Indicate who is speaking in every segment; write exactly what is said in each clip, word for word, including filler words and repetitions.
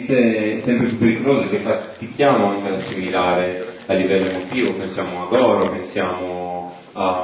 Speaker 1: è sempre più pericoloso, che fatichiamo anche ad assimilare a livello emotivo. Pensiamo a Goro, pensiamo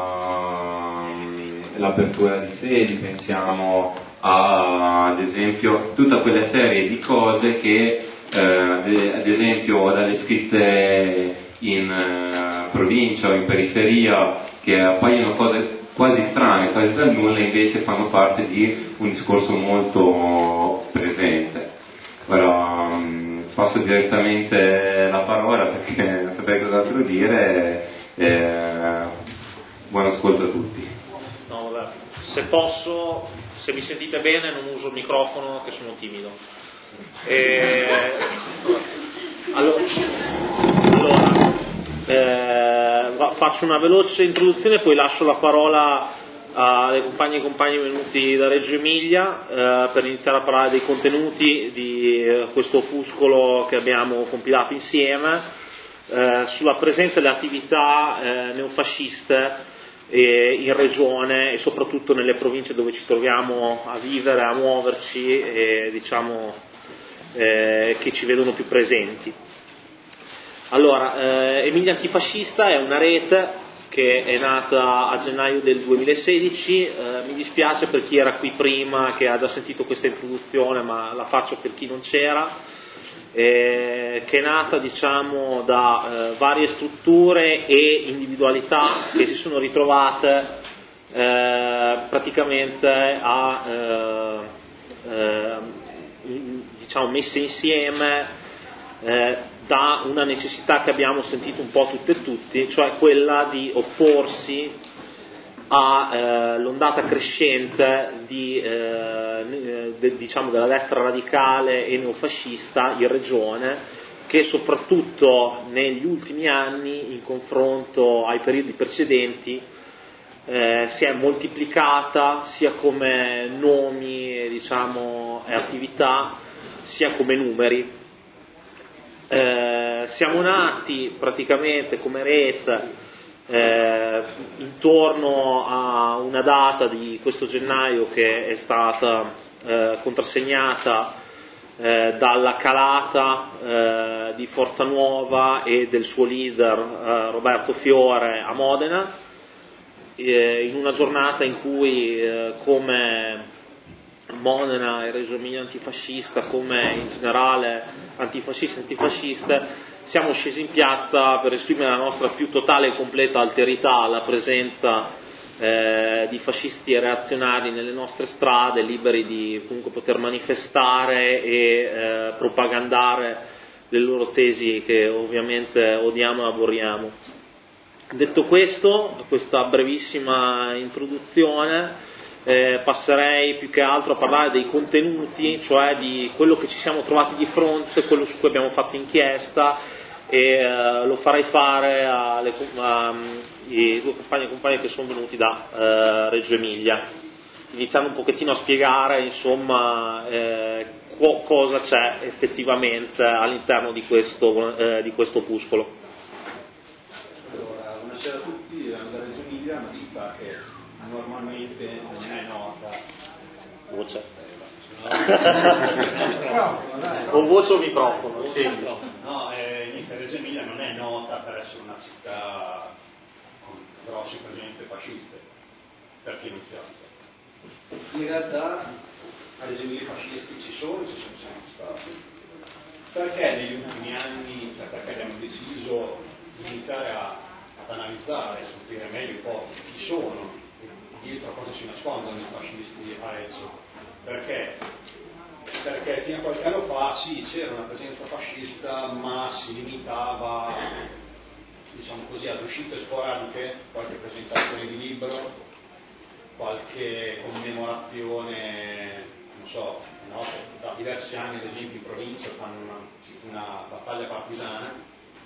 Speaker 1: all'apertura di sedi, pensiamo a, ad esempio, tutta quella serie di cose che eh, ad esempio dalle scritte in eh, provincia o in periferia, che appaiono cose quasi strane, quasi dal nulla, invece fanno parte di un discorso molto presente. Ora um, passo direttamente la parola perché non saprei cos'altro dire. Eh, buon ascolto a tutti.
Speaker 2: No, vabbè. Se posso, se mi sentite bene, non uso il microfono che sono timido. Eh, allora, allora eh, faccio una veloce introduzione, poi lascio la parola alle compagne e compagni venuti da Reggio Emilia eh, per iniziare a parlare dei contenuti di eh, questo opuscolo che abbiamo compilato insieme eh, sulla presenza delle attività eh, neofasciste eh, in regione e soprattutto nelle province dove ci troviamo a vivere, a muoverci e diciamo eh, che ci vedono più presenti. Allora, eh, Emilia Antifascista è una rete che è nata a gennaio del duemilasedici, eh, mi dispiace per chi era qui prima che ha già sentito questa introduzione, ma la faccio per chi non c'era, eh, che è nata diciamo da eh, varie strutture e individualità che si sono ritrovate eh, praticamente a eh, eh, diciamo messe insieme eh, da una necessità che abbiamo sentito un po' tutte e tutti, cioè quella di opporsi all'ondata eh, crescente di, eh, de, diciamo della destra radicale e neofascista in regione, che soprattutto negli ultimi anni, in confronto ai periodi precedenti, eh, si è moltiplicata sia come nomi diciamo, e attività, sia come numeri. Eh, siamo nati praticamente come rete eh, intorno a una data di questo gennaio che è stata eh, contrassegnata eh, dalla calata eh, di Forza Nuova e del suo leader eh, Roberto Fiore a Modena, eh, in una giornata in cui eh, come Modena e Reggio Emilia antifascista, come in generale antifascisti e antifasciste, siamo scesi in piazza per esprimere la nostra più totale e completa alterità alla presenza eh, di fascisti e reazionari nelle nostre strade, liberi di comunque poter manifestare e eh, propagandare le loro tesi che ovviamente odiamo e aborriamo. Detto questo, questa brevissima introduzione, Eh, passerei più che altro a parlare dei contenuti, cioè di quello che ci siamo trovati di fronte, quello su cui abbiamo fatto inchiesta, e eh, lo farei fare alle ai due compagni e compagni che sono venuti da eh, Reggio Emilia, iniziando un pochettino a spiegare insomma eh, co- cosa c'è effettivamente all'interno di questo, eh, di questo opuscolo.
Speaker 3: Allora, buonasera a tutti, vengo da Reggio Emilia, una città che normalmente non è nota.
Speaker 2: Voce. Con voce o microfono? Sì.
Speaker 3: No, eh, niente, Reggio Emilia non è nota per essere una città con grosse presenze fasciste, per chi non si alza. In realtà a Reggio Emilia fascisti ci sono, ci sono sempre stati. Perché negli ultimi anni, cioè perché abbiamo deciso di iniziare a, ad analizzare, a scoprire meglio un po' chi sono, dietro a cosa si nascondono i fascisti a Reggio. Perché? Perché fino a qualche anno fa sì, c'era una presenza fascista, ma si limitava, diciamo così, ad uscite sporadiche, qualche presentazione di libro, qualche commemorazione, non so, no? Da diversi anni ad esempio in provincia fanno una, una battaglia partigiana,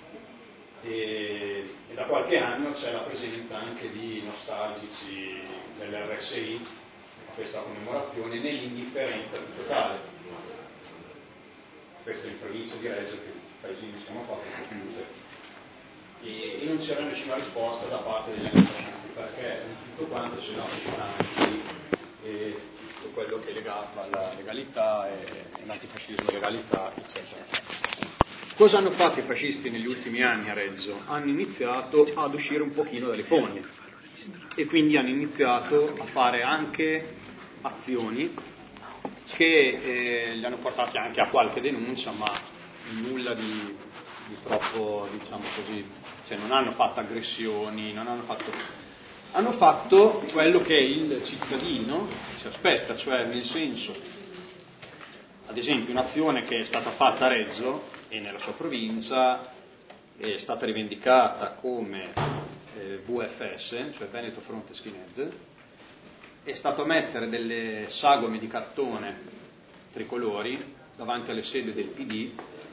Speaker 3: e, e da qualche anno c'è la presenza anche di nostalgici dell'erre esse i a questa commemorazione, nell'indifferenza più totale. Questo in provincia di Reggio, che paesini siamo pochi, e, e non c'era nessuna risposta da parte degli antifascisti, perché tutto quanto se no ci stanno e tutto quello che è legato alla legalità e all'antifascismo, legalità, eccetera. Cosa hanno fatto i fascisti negli ultimi anni a Reggio? Hanno iniziato ad uscire un pochino dalle fogne e quindi hanno iniziato a fare anche azioni che eh, li hanno portati anche a qualche denuncia, ma nulla di, di troppo, diciamo così, cioè non hanno fatto aggressioni, non hanno fatto, hanno fatto quello che il cittadino si aspetta, cioè nel senso, ad esempio un'azione che è stata fatta a Reggio e nella sua provincia è stata rivendicata come eh, V F S, cioè Veneto Fronte Skinhead, è stato mettere delle sagome di cartone tricolori davanti alle sedi del P D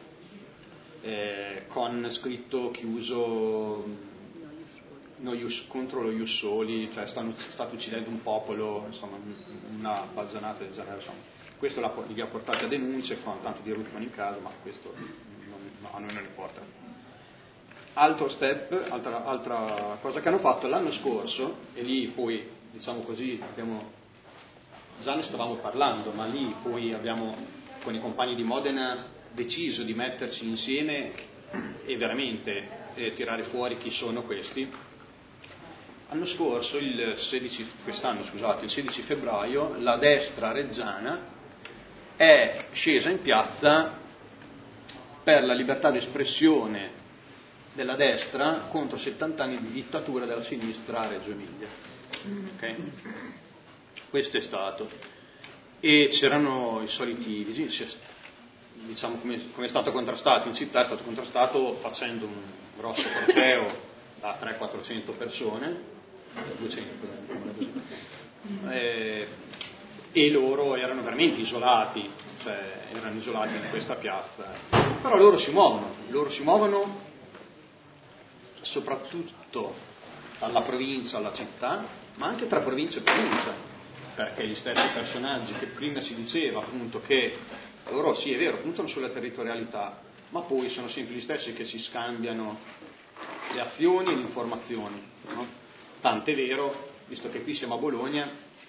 Speaker 3: eh, con scritto chiuso no ius, contro lo Ius Soli, cioè stanno, state uccidendo un popolo, insomma una baggianata del genere, insomma. Questo li ha portati a denunce con tanto di Ruzzman in casa, ma questo non, no, a noi non importa. Altro step, altra, altra cosa che hanno fatto l'anno scorso, e lì poi, diciamo così, abbiamo, già ne stavamo parlando, ma lì poi abbiamo, con i compagni di Modena, deciso di metterci insieme e veramente eh, tirare fuori chi sono questi. L'anno scorso, il sedici, quest'anno scusate, il sedici febbraio, la destra reggiana è scesa in piazza per la libertà di espressione della destra contro settanta anni di dittatura della sinistra a Reggio Emilia. Okay? Questo è stato. E c'erano i soliti, diciamo come, come è stato contrastato in città, è stato contrastato facendo un grosso corteo da trecento quattrocento persone, duecento, eh, e loro erano veramente isolati, cioè erano isolati in questa piazza. Però loro si muovono, loro si muovono soprattutto dalla provincia alla città, ma anche tra provincia e provincia, perché gli stessi personaggi che prima si diceva appunto che loro sì è vero puntano sulla territorialità, ma poi sono sempre gli stessi che si scambiano le azioni e le informazioni, no? Tant'è vero, visto che qui siamo a Bologna,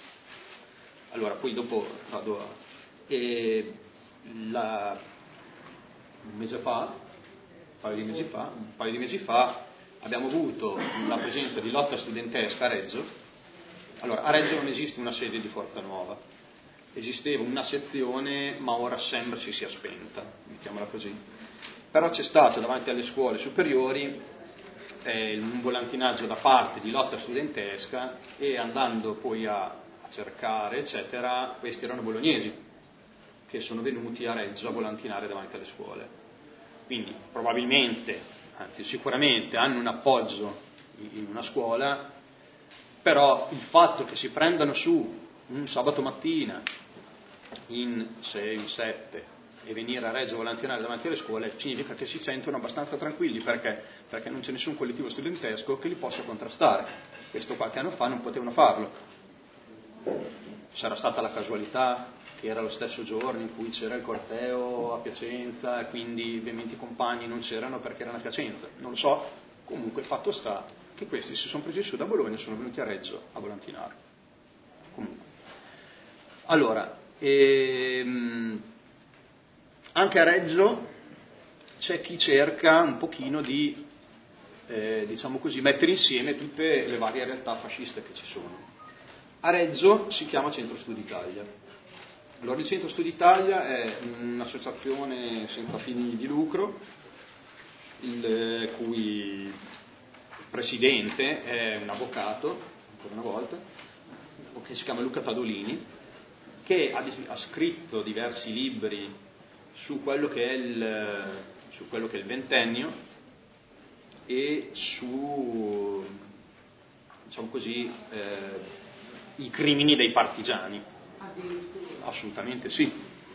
Speaker 3: allora poi dopo vado a e la, un mese fa, un paio di mesi fa, un paio di mesi fa abbiamo avuto la presenza di lotta studentesca a Reggio. Allora, a Reggio non esiste una sede di Forza Nuova, esisteva una sezione, ma ora sembra si sia spenta, mettiamola così. Però c'è stato davanti alle scuole superiori eh, un volantinaggio da parte di lotta studentesca e andando poi a, a cercare, eccetera, questi erano bolognesi che sono venuti a Reggio a volantinare davanti alle scuole. Quindi probabilmente, anzi sicuramente, hanno un appoggio in una scuola, però il fatto che si prendano su un sabato mattina in sei, in sette e venire a Reggio a volantinare davanti alle scuole significa che si sentono abbastanza tranquilli, perché? Perché non c'è nessun collettivo studentesco che li possa contrastare. Questo qualche anno fa non potevano farlo. C'era stata la casualità che era lo stesso giorno in cui c'era il corteo a Piacenza e quindi ovviamente i compagni non c'erano perché erano a Piacenza, non lo so, comunque il fatto sta che questi si sono presi su da Bologna e sono venuti a Reggio a volantinare. Comunque. Allora, ehm, anche a Reggio c'è chi cerca un pochino di, eh, diciamo così, mettere insieme tutte le varie realtà fasciste che ci sono. A Reggio si chiama Centro Studi Italia. Allora, il Centro Studi Italia è un'associazione senza fini di lucro, il cui presidente è un avvocato, ancora una volta, che si chiama Luca Tadolini, che ha, ha scritto diversi libri su quello che è il, su quello che è il ventennio e su, diciamo così, eh, i crimini dei partigiani. Assolutamente sì.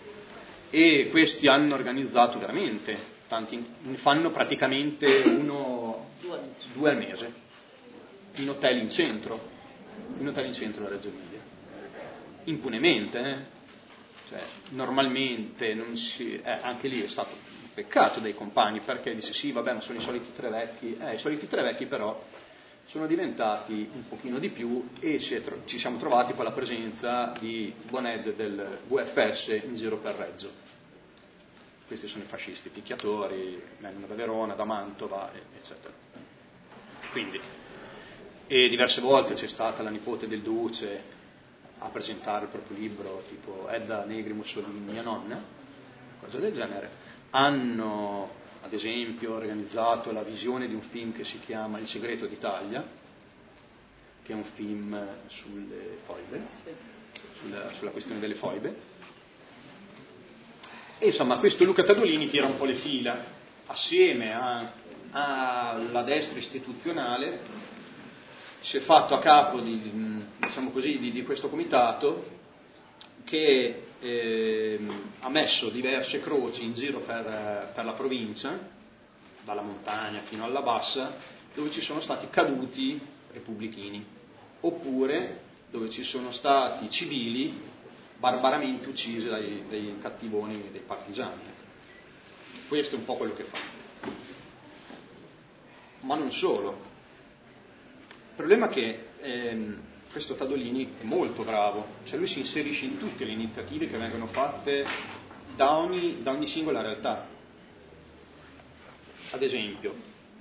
Speaker 3: E questi hanno organizzato veramente tanti, ne fanno praticamente uno, due al mese, in hotel in centro, in hotel in centro a Reggio Emilia, impunemente, eh? Cioè, normalmente non si, eh, anche lì è stato un peccato dei compagni, perché dice sì vabbè ma sono i soliti tre vecchi, eh, i soliti tre vecchi però
Speaker 4: sono diventati un pochino di più e ci, tro- ci siamo trovati con la presenza di Boned del V F S in giro per Reggio. Questi sono i fascisti picchiatori, vengono da Verona, da Mantova, eccetera. Quindi, e diverse volte c'è stata la nipote del Duce a presentare il proprio libro, tipo Edda Negri Mussolini, mia nonna, cose del genere. Hanno, ad esempio, organizzato la visione di un film che si chiama Il segreto d'Italia, che è un film sulle foibe, sulla, sulla questione delle foibe. E insomma, questo Luca Tadolini tira un po' le fila, assieme a, alla destra istituzionale, si è fatto a capo di, diciamo così, di, di questo comitato che eh, ha messo diverse croci in giro per, per la provincia, dalla montagna fino alla bassa, dove ci sono stati caduti repubblichini, oppure dove ci sono stati civili barbaramente uccisi dai, dai cattivoni, dei partigiani. Questo è un po' quello che fa. Ma non solo. Il problema è che ehm, questo Tadolini è molto bravo, cioè lui si inserisce in tutte le iniziative che vengono fatte da ogni, da ogni singola realtà. Ad esempio,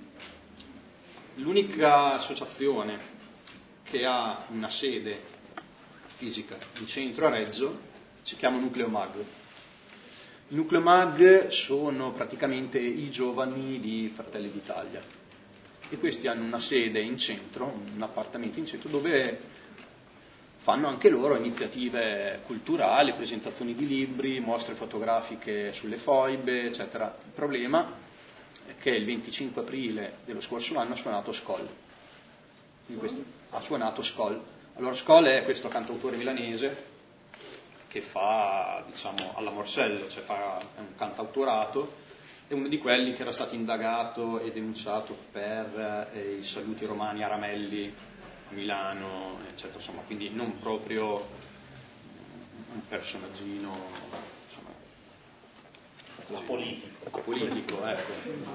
Speaker 4: l'unica associazione che ha una sede fisica in centro a Reggio si chiama Nucleo Mag. I Nucleo Mag sono praticamente i giovani di Fratelli d'Italia e questi hanno una sede in centro, un appartamento in centro dove fanno anche loro iniziative culturali, presentazioni di libri, mostre fotografiche sulle foibe, eccetera. Il problema è che il venticinque aprile dello scorso anno ha suonato Skoll. In questo, ha suonato Skoll. Allora Skoll è questo cantautore milanese che fa, diciamo, alla Morsello, cioè fa, è un cantautorato, è uno di quelli che era stato indagato e denunciato per eh, i saluti romani a Ramelli a Milano, eccetera, insomma, quindi non proprio un personaggino, insomma, così, politico, politico, ecco.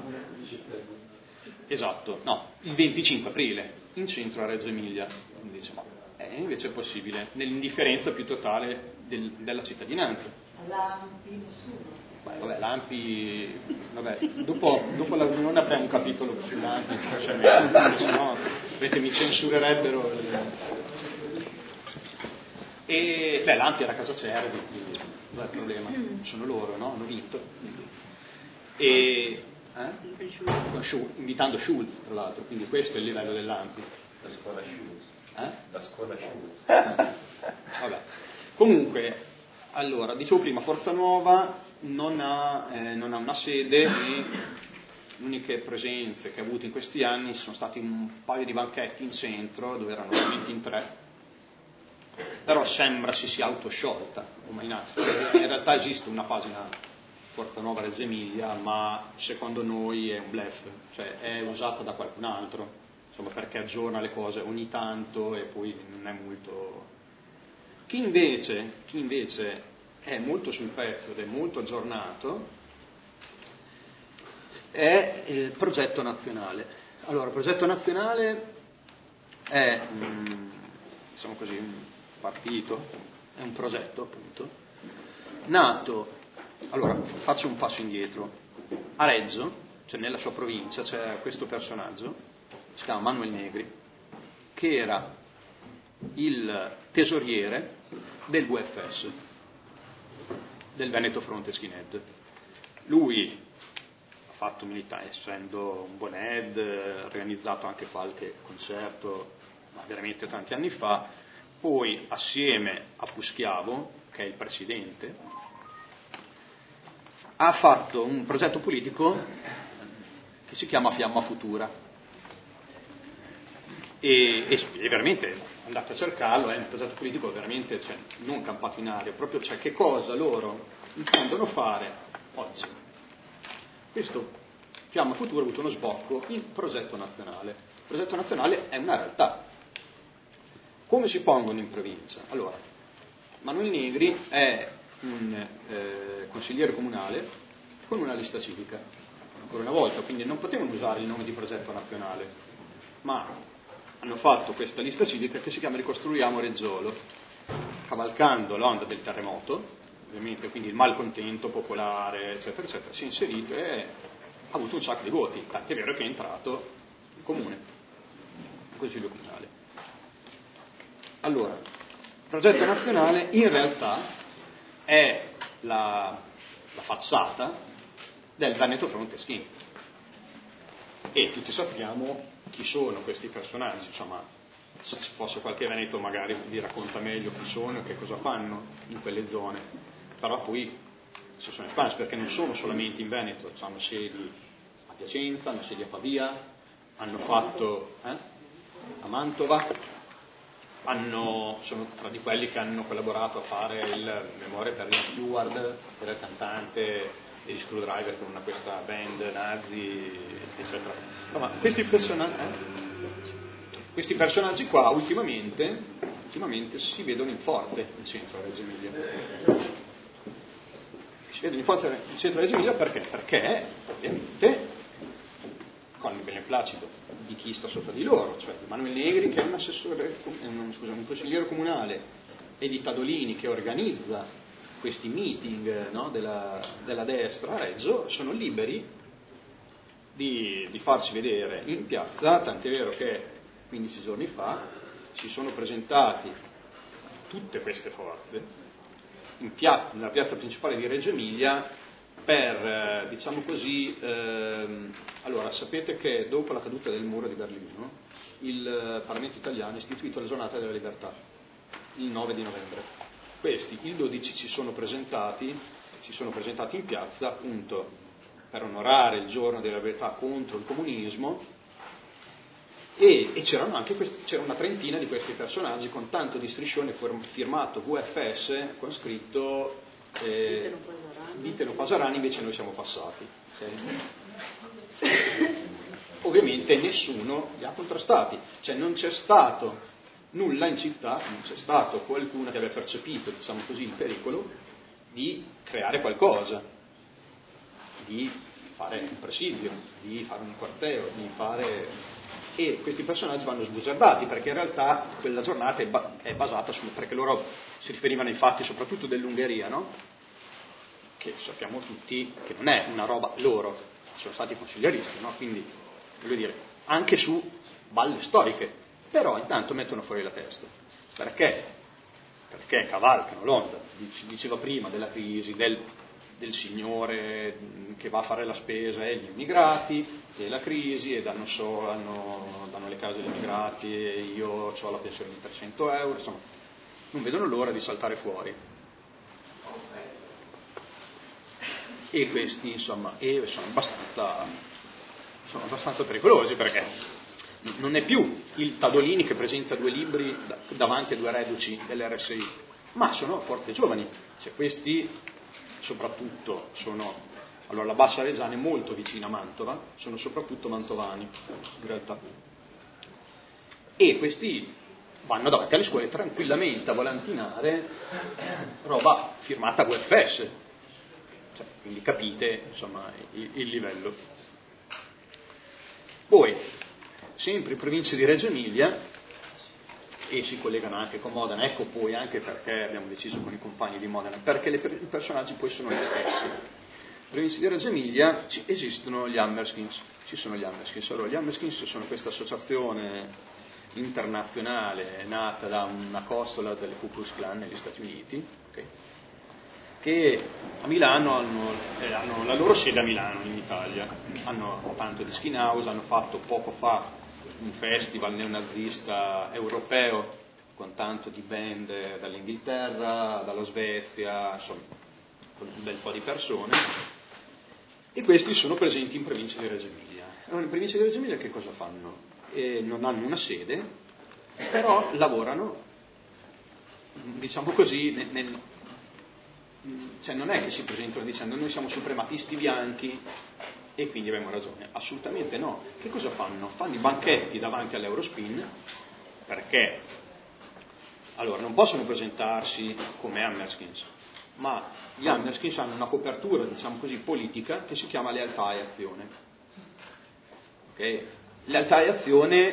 Speaker 4: Esatto, no, il venticinque aprile, in centro a Reggio Emilia, quindi diciamo, è invece possibile, nell'indifferenza più totale del, della cittadinanza.
Speaker 5: L'Ampi nessuno.
Speaker 4: Beh, vabbè, l'Ampi, vabbè, dopo, dopo la riunione apriamo un capitolo sull'Ampi, cioè, se no mi censurerebbero. E beh, l'Ampi era Casa Cervi, quindi non è il problema, sono loro, no? Hanno vinto. E eh? invitando Schulz, tra l'altro, quindi questo è il livello dell'Ampi.
Speaker 1: La scuola Schulz.
Speaker 4: Eh?
Speaker 1: La scuola Schulz.
Speaker 4: Eh. Vabbè. Comunque, allora, dicevo prima, Forza Nuova non ha, eh, non ha una sede e le uniche presenze che ha avuto in questi anni sono stati un paio di banchetti in centro, dove erano veramente in tre, però sembra si sia autosciolta, come in altri. Cioè, in realtà esiste una pagina Forza Nuova Reggio Emilia, ma secondo noi è un bluff, cioè è usata da qualcun altro, insomma, perché aggiorna le cose ogni tanto e poi non è molto. Chi invece, chi invece è molto sul pezzo ed è molto aggiornato è il progetto nazionale. Allora, il progetto nazionale è un, diciamo così, un partito, è un progetto appunto, nato. Allora, faccio un passo indietro. A Reggio, cioè nella sua provincia, c'è questo personaggio, si chiama Manuel Negri, che era il tesoriere del V F S, del Veneto Fronte Skinhead. Lui ha fatto militare, essendo un Boned, organizzato anche qualche concerto, ma veramente tanti anni fa, poi assieme a Puschiavo, che è il presidente, ha fatto un progetto politico che si chiama Fiamma Futura e, e, e veramente andate a cercarlo, è un progetto politico veramente, cioè, non campato in aria, proprio cioè che cosa loro intendono fare oggi. Questo Fiamma Futura ha avuto uno sbocco in progetto nazionale. Il progetto nazionale è una realtà. Come si pongono in provincia? Allora, Manuel Negri è un eh, consigliere comunale con una lista civica, ancora una volta, quindi non potevano usare il nome di progetto nazionale, ma hanno fatto questa lista civica che si chiama Ricostruiamo Reggiolo, cavalcando l'onda del terremoto, ovviamente, quindi il malcontento popolare, eccetera, eccetera, si è inserito e ha avuto un sacco di voti, tant'è vero che è entrato in comune, in Consiglio Comunale. Allora, il progetto nazionale in realtà è la, la facciata del Veneto Fronte Scheme. E tutti sappiamo chi sono questi personaggi, insomma, se ci fosse qualche veneto magari vi racconta meglio chi sono e che cosa fanno in quelle zone, però poi si sono espansi perché non sono solamente in Veneto, hanno sedi a Piacenza, hanno sedi a Pavia, hanno fatto eh, a Mantova, hanno, sono tra di quelli che hanno collaborato a fare il Memoria per Ian Stewart, che era il cantante degli Screwdriver con una, questa band nazi, eccetera. No, ma questi, persona- eh? questi personaggi qua ultimamente, ultimamente si vedono in forze in centro a Reggio Emilia. Si vedono in forza in centro a Reggio Emilia perché? Perché ovviamente con il beneplacito di chi sta sopra di loro, cioè di Manuel Negri che è un assessore, un, scusa, un consigliere comunale, e di Tadolini che organizza questi meeting, no, della, della destra a Reggio, sono liberi di, di farsi vedere in piazza, tant'è vero che quindici giorni fa si sono presentati tutte queste forze in piazza, nella piazza principale di Reggio Emilia per, eh, diciamo così, ehm, allora sapete che dopo la caduta del muro di Berlino il Parlamento italiano ha istituito la giornata della libertà, il nove di novembre. Questi, il dodici, ci sono presentati, si sono presentati in piazza appunto per onorare il giorno della libertà contro il comunismo e, e c'erano anche questi, c'era una trentina di questi personaggi con tanto di striscione firmato V F S con scritto eh, ditelo Pasarani, invece noi siamo passati. Okay? Ovviamente nessuno li ha contrastati, cioè non c'è stato nulla in città, non c'è stato qualcuno che abbia percepito, diciamo così, il pericolo di creare qualcosa, di fare un presidio, di fare un corteo, di fare... e questi personaggi vanno sbugiardati perché in realtà quella giornata è, ba- è basata su... perché loro si riferivano ai fatti soprattutto dell'Ungheria, no? Che sappiamo tutti che non è una roba loro, sono stati consiglieristi, no? Quindi, voglio dire, anche su balle storiche. Però intanto mettono fuori la testa. Perché? Perché cavalcano l'onda, si diceva prima, della crisi, del, del signore che va a fare la spesa e gli immigrati, della crisi, e danno, so, hanno, danno le case agli immigrati e io ho la pensione di trecento euro, insomma, non vedono l'ora di saltare fuori. E questi, insomma, e sono abbastanza, sono abbastanza pericolosi perché non è più il Tadolini che presenta due libri davanti a due reduci dell'R S I, ma sono forze giovani, cioè questi soprattutto sono, allora la Bassa Reggiana è molto vicina a Mantova, sono soprattutto mantovani in realtà, e questi vanno davanti alle scuole tranquillamente a volantinare roba firmata V F S, cioè, quindi capite insomma il, il livello. Poi sempre in provincia di Reggio Emilia, e si collegano anche con Modena, ecco poi anche perché abbiamo deciso con i compagni di Modena, perché le, i personaggi poi sono gli stessi. In provincia di Reggio Emilia ci, esistono gli Hammerskins, ci sono gli Hammerskins. Allora, gli Hammerskins sono questa associazione internazionale nata da una costola delle Ku Klux Klan negli Stati Uniti, okay, che a Milano hanno, eh, hanno la loro sede a Milano in Italia, hanno tanto di skin house, hanno fatto poco fa un festival neonazista europeo con tanto di band dall'Inghilterra, dalla Svezia, insomma con un bel po' di persone, e questi sono presenti in provincia di Reggio Emilia. Allora, in provincia di Reggio Emilia che cosa fanno? Eh, non hanno una sede, però lavorano, diciamo così, nel, nel cioè non è che si presentano dicendo noi siamo suprematisti bianchi e quindi abbiamo ragione, assolutamente no. Che cosa fanno? Fanno i banchetti davanti all'Eurospin perché allora non possono presentarsi come Hammerskins, ma gli Hammerskins hanno una copertura, diciamo così, politica che si chiama Lealtà e Azione. Okay? Lealtà e Azione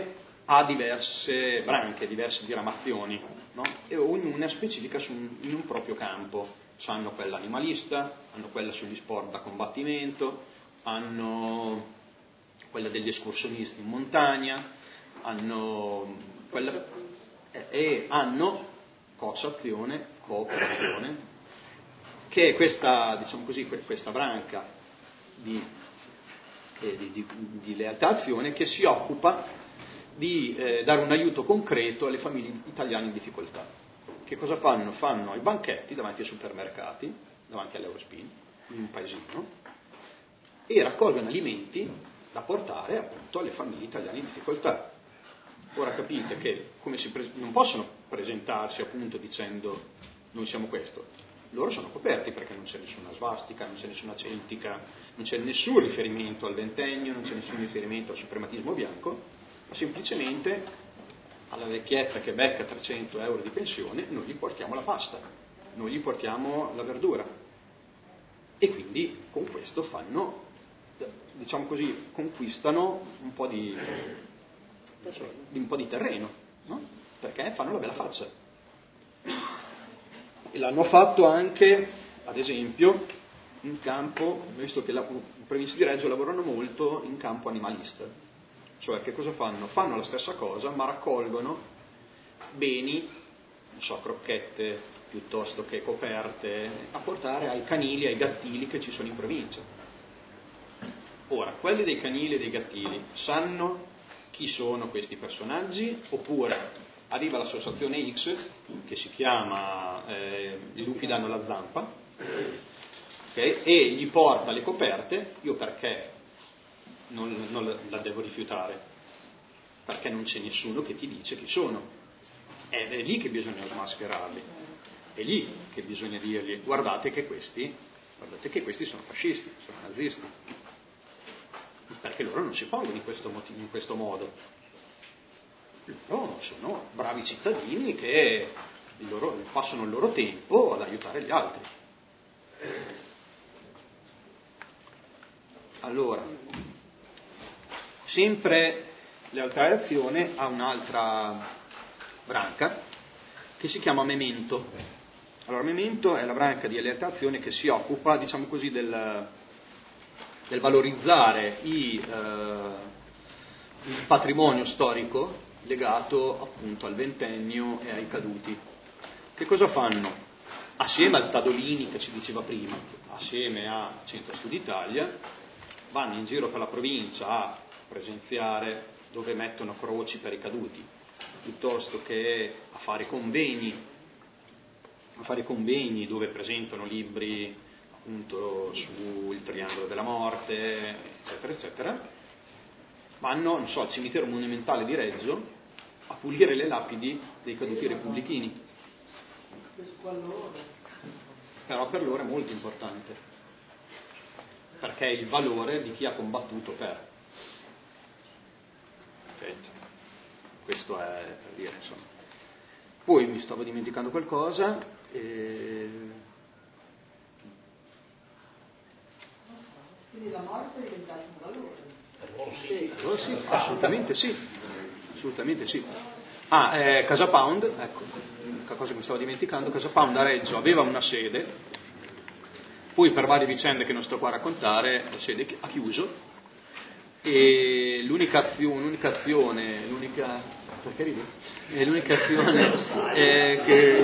Speaker 4: ha diverse branche, diverse diramazioni, no? E ognuna è specifica su un, in un proprio campo. Cioè, hanno quella animalista, hanno quella sugli sport da combattimento, hanno quella degli escursionisti in montagna, hanno quella, eh, e hanno coazione, cooperazione, che è questa, diciamo così, questa branca di, eh, di, di, di lealtà-azione che si occupa di eh, dare un aiuto concreto alle famiglie italiane in difficoltà. Che cosa fanno? Fanno i banchetti davanti ai supermercati, davanti all'Eurospin, in un paesino, e raccolgono alimenti da portare appunto alle famiglie italiane in difficoltà. Ora capite che come si pre- non possono presentarsi appunto dicendo noi siamo questo. Loro sono coperti perché non c'è nessuna svastica, non c'è nessuna celtica, non c'è nessun riferimento al ventennio, non c'è nessun riferimento al suprematismo bianco, ma semplicemente alla vecchietta che becca trecento euro di pensione noi gli portiamo la pasta, noi gli portiamo la verdura, e quindi con questo fanno, diciamo così, conquistano un po' di, un po' di terreno, no? Perché fanno la bella faccia. E l'hanno fatto anche, ad esempio, in campo, visto che la provincia di Reggio lavorano molto in campo animalista. Cioè, che cosa fanno? Fanno la stessa cosa, ma raccolgono beni, non so, crocchette, piuttosto che coperte, a portare ai canili e ai gattili che ci sono in provincia. Ora, quelli dei canili e dei gattili sanno chi sono questi personaggi, oppure arriva l'associazione X, che si chiama eh, I lupi danno la zampa, okay, e gli porta le coperte. Io perché non, non la devo rifiutare? Perché non c'è nessuno che ti dice chi sono. Ed è lì che bisogna smascherarli, è lì che bisogna dirgli guardate che questi, guardate che questi sono fascisti, sono nazisti, perché loro non si pongono in questo, motivo, in questo modo. Loro sono bravi cittadini che il loro, passano il loro tempo ad aiutare gli altri. Allora, sempre lealtà e azione ha un'altra branca che si chiama Memento. Allora, Memento è la branca di lealtà e azione che si occupa, diciamo così, del, del valorizzare i, eh, il patrimonio storico legato appunto al ventennio e ai caduti. Che cosa fanno? Assieme al Tadolini che ci diceva prima, assieme a Centro Studi Italia, vanno in giro per la provincia a presenziare dove mettono croci per i caduti, piuttosto che a fare convegni, a fare convegni dove presentano libri appunto sul triangolo della morte, eccetera, eccetera. Vanno, non so, al cimitero monumentale di Reggio a pulire le lapidi dei caduti repubblichini. Però per loro è molto importante, perché è il valore di chi ha combattuto per. Okay. Questo è per dire, insomma. Poi mi stavo dimenticando qualcosa. E...
Speaker 5: Quindi la morte è diventata un valore.
Speaker 4: Sì, oh, sì, assolutamente sì, assolutamente sì. Ah, eh, Casa Pound, ecco, l'unica cosa che mi stavo dimenticando, Casa Pound a Reggio aveva una sede, poi per varie vicende che non sto qua a raccontare, la sede ha chiuso, e l'unica azione, l'unica azione, l'unica, perché ridi? E l'unica azione è che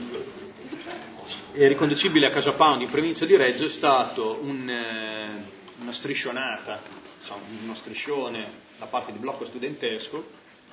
Speaker 4: è riconducibile a Casa Pound in provincia di Reggio è stato un, eh, una striscionata, insomma, uno striscione da parte di blocco studentesco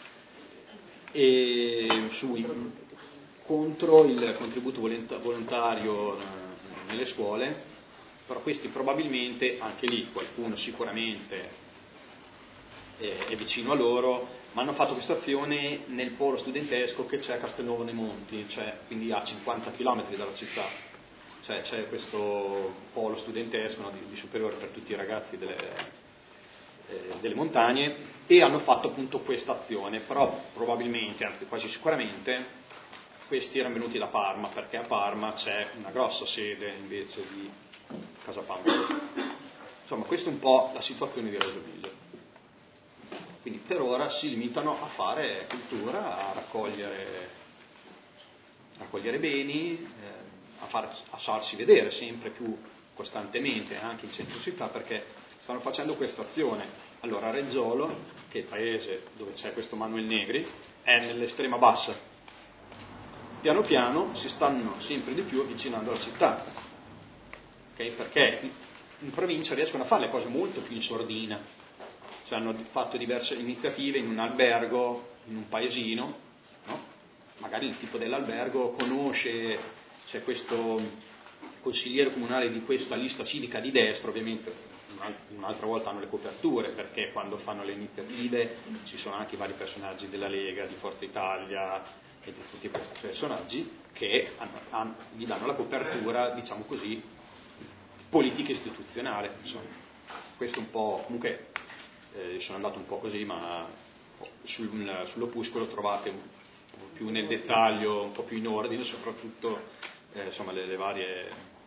Speaker 4: e sui, contro il contributo volontario nelle scuole, però questi probabilmente, anche lì qualcuno sicuramente è vicino a loro, ma hanno fatto questa azione nel polo studentesco che c'è a Castelnuovo nei Monti, cioè quindi a cinquanta chilometri dalla città, cioè c'è questo polo studentesco, no, di, di superiore per tutti i ragazzi delle, eh, delle montagne, e hanno fatto appunto questa azione, però probabilmente, anzi quasi sicuramente, questi erano venuti da Parma, perché a Parma c'è una grossa sede invece di Casa Pound. Insomma, questa è un po' la situazione di Reggio Emilia. Quindi per ora si limitano a fare cultura, a raccogliere, raccogliere beni, eh, a, far, a farsi vedere sempre più costantemente anche in centro città, perché stanno facendo questa azione. Allora Rezzolo, che è il paese dove c'è questo Manuel Negri, è nell'estrema bassa. Piano piano si stanno sempre di più avvicinando alla città, okay? Perché in provincia riescono a fare le cose molto più in sordina. Cioè hanno fatto diverse iniziative in un albergo, in un paesino, no? Magari il tipo dell'albergo conosce, c'è questo consigliere comunale di questa lista civica di destra, ovviamente un'altra volta hanno le coperture, perché quando fanno le iniziative ci sono anche i vari personaggi della Lega, di Forza Italia e di tutti questi personaggi che hanno, hanno, gli danno la copertura, diciamo così, politica istituzionale. Insomma. Questo un po', comunque eh, sono andato un po' così, ma sul, sull'opuscolo trovate un po' più nel dettaglio, un po' più in ordine, soprattutto eh, insomma le, le varie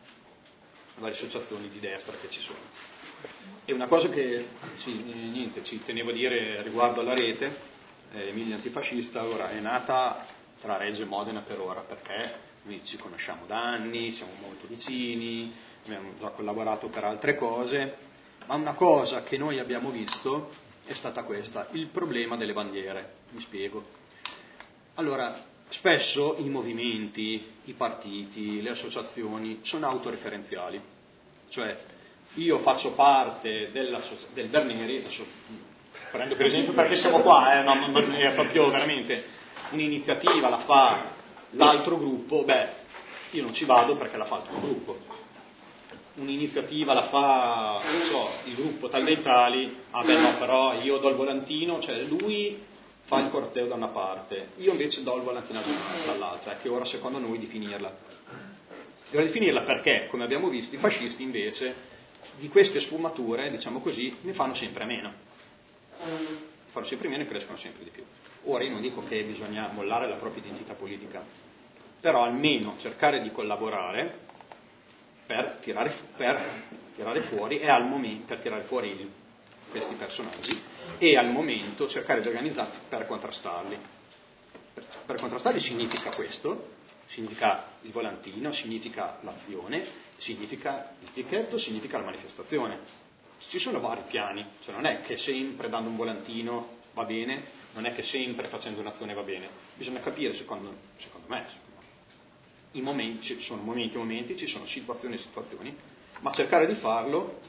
Speaker 4: le varie associazioni di destra che ci sono. E una cosa che sì, niente, ci tenevo a dire riguardo alla rete, eh, Emilia Antifascista, ora è nata tra Reggio e Modena per ora, perché noi ci conosciamo da anni, siamo molto vicini, abbiamo già collaborato per altre cose, ma una cosa che noi abbiamo visto è stata questa, il problema delle bandiere. Mi spiego. Allora, spesso i movimenti, i partiti, le associazioni sono autoreferenziali, cioè io faccio parte della, del Berneri, adesso prendo per esempio perché siamo qua, eh, no, non è proprio veramente un'iniziativa, la fa l'altro gruppo, beh, io non ci vado perché la fa l'altro gruppo. Un'iniziativa la fa, non so, il gruppo tal dei tali, ah beh no, però io do il volantino, cioè lui fa il corteo da una parte, io invece do il volantino dall'altra, è che ora secondo noi di finirla. E ora di finirla perché, come abbiamo visto, i fascisti invece di queste sfumature, diciamo così, ne fanno sempre meno. Fanno sempre meno e crescono sempre di più. Ora io non dico che bisogna mollare la propria identità politica, però almeno cercare di collaborare per tirare, per tirare fuori e al momento per tirare fuori il, questi personaggi e al momento cercare di organizzarsi per contrastarli. Per, per contrastarli significa questo, significa il volantino, significa l'azione, significa il picchetto, significa la manifestazione. Ci sono vari piani, cioè non è che sempre dando un volantino va bene, non è che sempre facendo un'azione va bene, bisogna capire secondo, secondo me. I momenti, ci sono momenti e momenti, ci sono situazioni e situazioni, ma cercare di farlo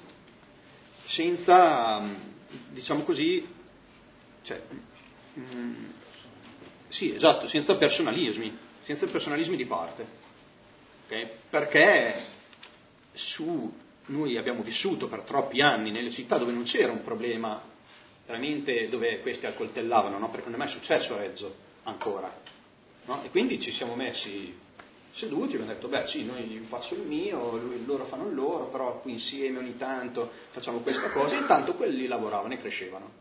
Speaker 4: senza, diciamo così, cioè, mh, sì, esatto, senza personalismi, senza personalismi di parte, okay? Perché su, noi abbiamo vissuto per troppi anni nelle città dove non c'era un problema veramente dove questi accoltellavano, no? Perché non è mai successo a Reggio ancora, no? E quindi ci siamo messi seduti e abbiamo detto, beh sì, noi faccio il mio, lui, loro fanno il loro, però qui insieme ogni tanto facciamo questa cosa, e intanto quelli lavoravano e crescevano.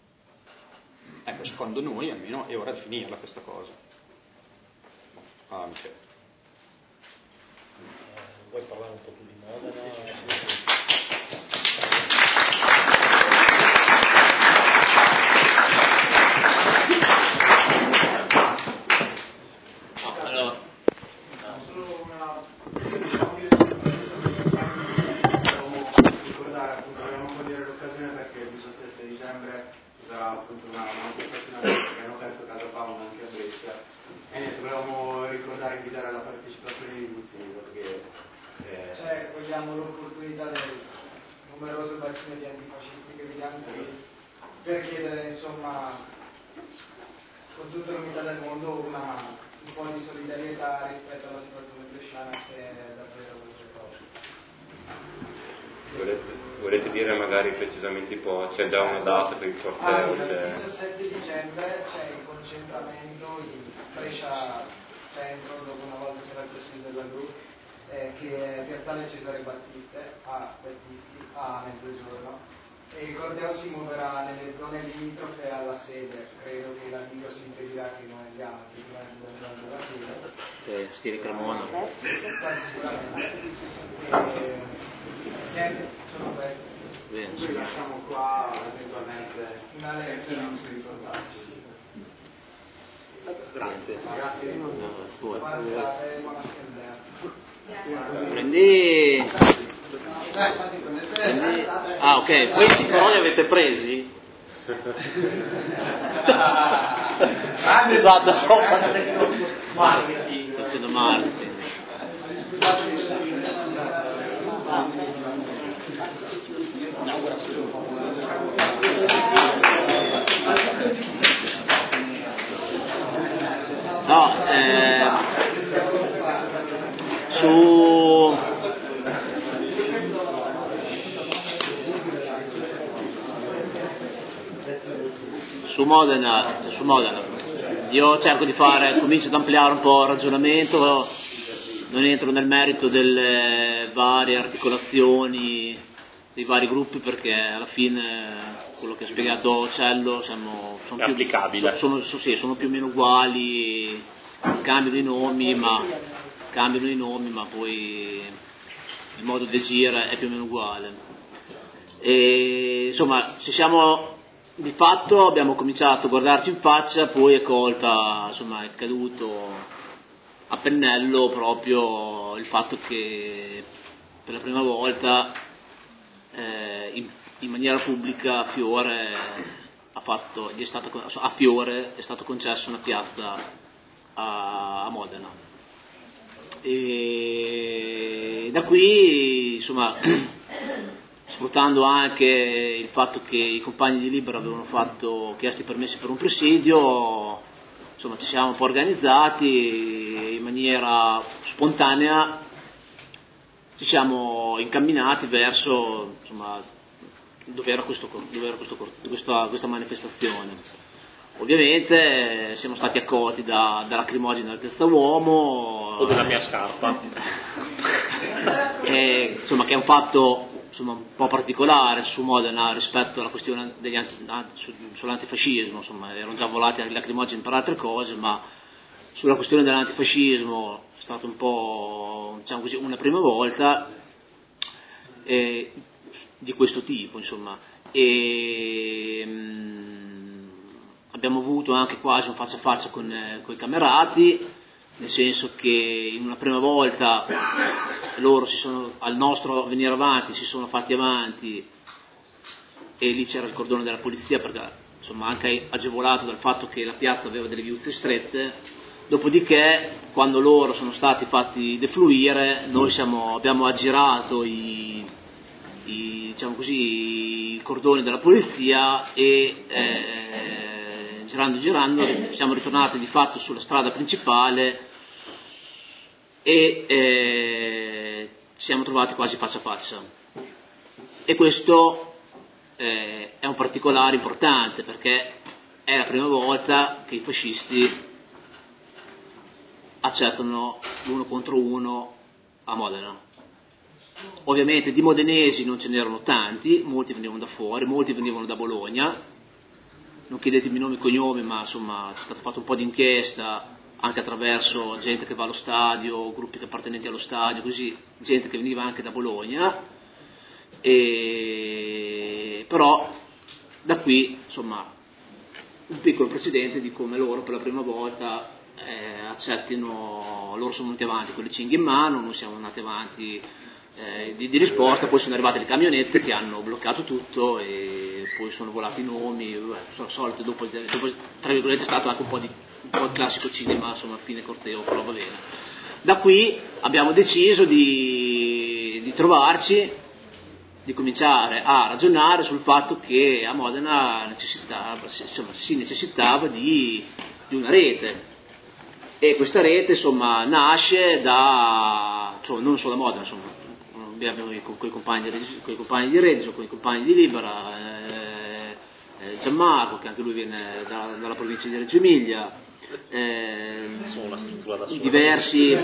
Speaker 4: Ecco, secondo noi almeno è ora di finirla questa cosa. Ah, Michele.
Speaker 2: Vuoi parlare un po' più di Modena?
Speaker 6: Appunto una manifestazione che hanno aperto Casa Pound anche a Brescia e niente, volevamo ricordare e invitare alla partecipazione di tutti perché eh... cioè vogliamo l'opportunità del numerose bacine di antifascisti che vediamo qui per chiedere insomma con tutta l'unità del mondo una, un po' di solidarietà rispetto alla situazione bresciana che è davvero cose.
Speaker 1: Volete, volete dire magari precisamente po', c'è già una data per il corteo?
Speaker 6: Ah, sì,
Speaker 1: c'è...
Speaker 6: il diciassette dicembre c'è il concentramento in Brescia Centro, dopo una volta c'era il presidente della Gru, eh, che è Piazzale Cesare Battiste, a Battisti, a mezzogiorno, e il corteo si muoverà nelle zone limitrofe alla sede. Credo che la Dio si impedirà che noi andiamo durante la sede.
Speaker 2: Eh, Stile Cremona.
Speaker 6: Sì, quasi sicuramente. E, niente, sono queste.
Speaker 7: bene.
Speaker 6: Noi lasciamo qua eventualmente una lettera non si ricordasse.
Speaker 2: Grazie.
Speaker 6: Grazie.
Speaker 7: No, scusa.
Speaker 6: Buona serata e buona assemblea.
Speaker 7: Prendi...
Speaker 6: Prendi...
Speaker 7: Ah, ok.
Speaker 2: Questi però li avete presi? Scusate, sto facendo marketing.
Speaker 7: Facendo marketing. No, eh, su su Modena, cioè su Modena, io cerco di fare, comincio ad ampliare un po' il ragionamento, non entro nel merito delle varie articolazioni dei vari gruppi perché alla fine quello che ha spiegato Cello siamo, sono
Speaker 2: è
Speaker 7: più,
Speaker 2: applicabile.
Speaker 7: Sono, sono, sì, sono più o meno uguali, cambiano i nomi, ma cambiano i nomi, ma poi il modo di agire è più o meno uguale. E, insomma, se siamo di fatto abbiamo cominciato a guardarci in faccia, poi è colta, insomma, è caduto a pennello proprio il fatto che per la prima volta eh, in, in maniera pubblica Fiore ha fatto, gli è stato, a Fiore è stato concesso una piazza a, a Modena. E da qui, insomma, sfruttando anche il fatto che i compagni di Libera avevano fatto, chiesto i permessi per un presidio, insomma ci siamo un po' organizzati in maniera spontanea, ci siamo incamminati verso, insomma, dove era, questo, dove era questo, questa, questa manifestazione. Ovviamente siamo stati accolti da, da lacrimogeni altezza uomo
Speaker 2: o della mia scarpa
Speaker 7: e, insomma, che è un fatto, insomma, un po' particolare su Modena rispetto alla questione degli anti, sull'antifascismo. Insomma, erano già volati anche lacrimogeni per altre cose, ma sulla questione dell'antifascismo è stato un po', diciamo così, una prima volta eh, di questo tipo, insomma. E mh, abbiamo avuto anche quasi un faccia a faccia con, eh, con i camerati, nel senso che in una prima volta loro si sono, al nostro venire avanti, si sono fatti avanti e lì c'era il cordone della polizia perché, insomma, anche agevolato dal fatto che la piazza aveva delle viuzze strette. Dopodiché, quando loro sono stati fatti defluire, noi siamo, abbiamo aggirato i, i, diciamo così, i cordoni della polizia e eh, girando girando siamo ritornati di fatto sulla strada principale e eh, ci siamo trovati quasi faccia a faccia. E questo eh, è un particolare importante perché è la prima volta che i fascisti accettano l'uno contro uno a Modena. Ovviamente di modenesi non ce n'erano tanti, molti venivano da fuori, molti venivano da Bologna, non chiedetemi nomi e cognomi, ma insomma c'è stato fatto un po' di inchiesta anche attraverso gente che va allo stadio, gruppi appartenenti allo stadio, così, gente che veniva anche da Bologna, e però da qui, insomma, un piccolo precedente di come loro per la prima volta eh, accettino, loro sono venuti avanti con le cinghie in mano, noi siamo andati avanti eh, di, di risposta, poi sono arrivate le camionette che hanno bloccato tutto e poi sono volati i nomi, al solito dopo, dopo tra virgolette è stato anche un po' di un po' il classico cinema, insomma, a fine corteo, però va bene. Da qui abbiamo deciso di, di trovarci, di cominciare a ragionare sul fatto che a Modena necessitava, insomma, si necessitava di, di una rete. E questa rete, insomma, nasce da, insomma, non solo a Modena, insomma, abbiamo con i compagni, compagni di Reggio, con i compagni di Libera, eh, eh, Gianmarco, che anche lui viene da, dalla provincia di Reggio Emilia, eh, diversi,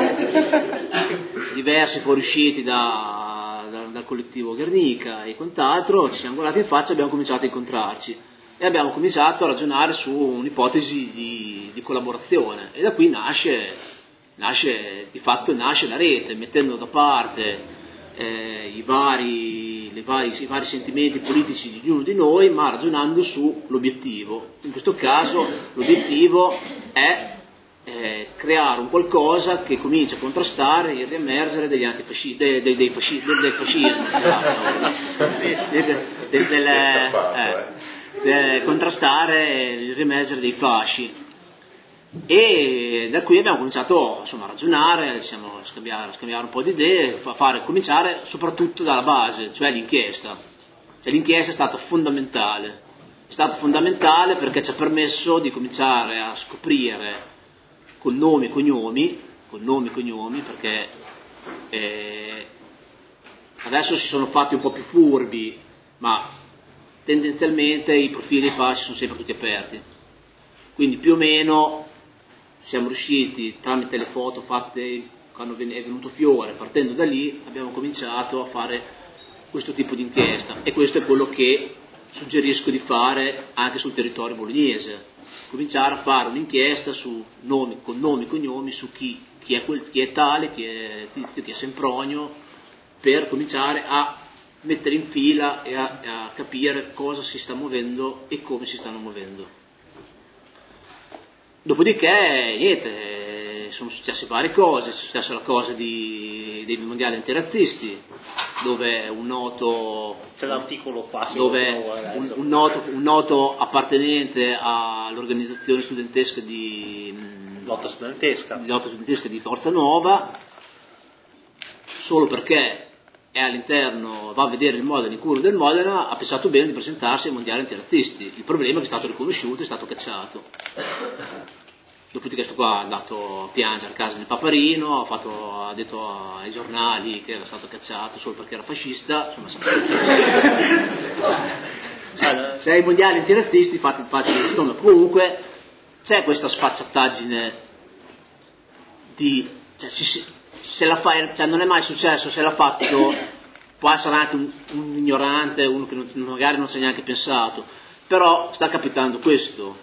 Speaker 7: diversi fuoriusciti da, da, dal collettivo Guernica e quant'altro, ci siamo guardati in faccia e abbiamo cominciato a incontrarci. E abbiamo cominciato a ragionare su un'ipotesi di, di collaborazione e da qui nasce, nasce, di fatto nasce la rete, mettendo da parte eh, i vari vari, le vari, i vari sentimenti politici di ognuno di noi, ma ragionando sull'obiettivo. In questo caso l'obiettivo è eh, creare un qualcosa che comincia a contrastare il riemergere degli antifasci, dei, dei, dei fasci, del, del fascismo, sì, del, del, del, eh, del, contrastare il riemergere dei fasci. E da qui abbiamo cominciato insomma, a ragionare, siamo a scambiare, a scambiare un po' di idee, a fare, cominciare soprattutto dalla base, cioè l'inchiesta. Cioè, l'inchiesta è stata fondamentale, è stata fondamentale perché ci ha permesso di cominciare a scoprire con nomi e cognomi, con nomi e cognomi, perché eh, adesso si sono fatti un po' più furbi, ma tendenzialmente i profili dei fasci sono sempre tutti aperti. Quindi più o meno siamo riusciti, tramite le foto fatte quando è venuto Fiore, partendo da lì, abbiamo cominciato a fare questo tipo di inchiesta e questo è quello che suggerisco di fare anche sul territorio bolognese, cominciare a fare un'inchiesta su nomi, con nomi e cognomi su chi, chi, è quel, chi è tale, chi è Tizio, chi è Sempronio, per cominciare a mettere in fila e a, a capire cosa si sta muovendo e come si stanno muovendo. Dopodiché, niente, sono successe varie cose, è successa la cosa di, dei mondiali antirazzisti, dove un noto,
Speaker 2: c'è l'articolo Fassi,
Speaker 7: dove un, un, noto, un noto appartenente all'organizzazione studentesca di
Speaker 2: lotta studentesca.
Speaker 7: di lotta studentesca di Forza Nuova, solo perché è all'interno, va a vedere il Modena, il culo del Modena, ha pensato bene di presentarsi ai mondiali antirazzisti. Il problema è che è stato riconosciuto, è stato cacciato. Dopodiché questo qua è andato a piangere a casa del Paparino, ha, fatto, ha detto ai giornali che era stato cacciato solo perché era fascista. Insomma, se ai mondiali antirazzisti fate, fate insomma, comunque c'è questa sfacciataggine di... Cioè, si, se la fa, cioè non è mai successo, se l'ha fatto può essere anche un, un ignorante, uno che non, magari non si è neanche pensato, però sta capitando questo.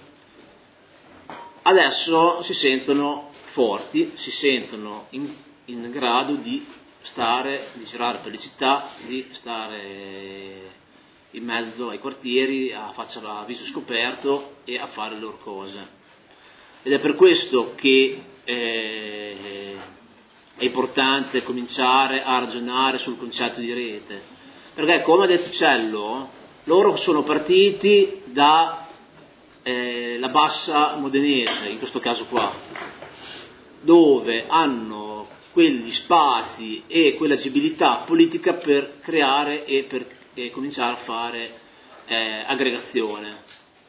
Speaker 7: Adesso si sentono forti, si sentono in, in grado di stare, di girare per le città, di stare in mezzo ai quartieri, a faccia a viso scoperto e a fare le loro cose. Ed è per questo che eh, è importante cominciare a ragionare sul concetto di rete, perché come ha detto Cello, loro sono partiti da eh, la bassa modenese, in questo caso qua, dove hanno quegli spazi e quell'agibilità politica per creare e per e cominciare a fare eh, aggregazione.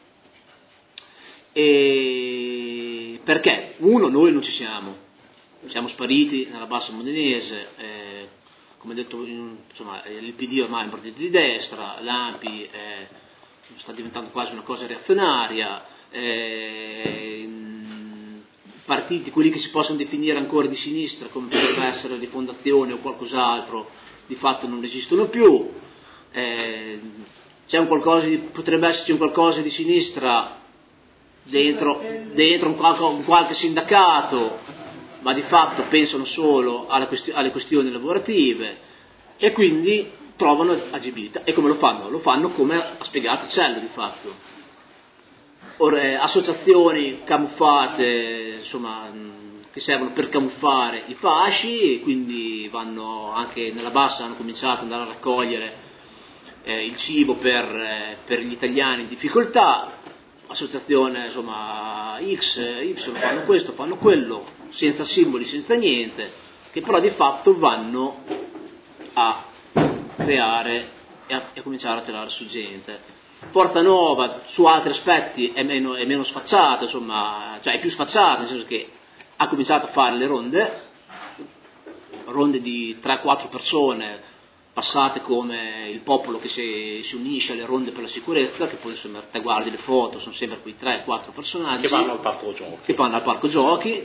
Speaker 7: E perché? Uno, noi non ci siamo. Siamo spariti nella bassa modenese, eh, come detto, insomma, il P D ormai è un partito di destra, l'A M P eh, sta diventando quasi una cosa reazionaria, eh, partiti, quelli che si possono definire ancora di sinistra, come potrebbe essere Rifondazione o qualcos'altro, di fatto non esistono più, eh, c'è un qualcosa di, potrebbe esserci un qualcosa di sinistra dentro, dentro un, qualche, un qualche sindacato, ma di fatto pensano solo alle, questi- alle questioni lavorative e quindi trovano agibilità. E come lo fanno? Lo fanno come ha spiegato Cello di fatto. Or, eh, associazioni camuffate, insomma, mh, che servono per camuffare i fasci, e quindi vanno anche nella bassa, hanno cominciato ad andare a raccogliere eh, il cibo per, eh, per gli italiani in difficoltà. Associazione insomma X, Y, fanno questo, fanno quello, senza simboli, senza niente, che però di fatto vanno a creare e a, e a cominciare a tirare su gente. Forza Nuova su altri aspetti è meno, è meno sfacciata, insomma, cioè è più sfacciata, nel senso che ha cominciato a fare le ronde, ronde di tre quattro persone, passate come il popolo che si, si unisce alle ronde per la sicurezza, che poi insomma te guardi le foto, sono sempre quei tre quattro personaggi
Speaker 2: che vanno al parco giochi,
Speaker 7: che vanno al parco giochi.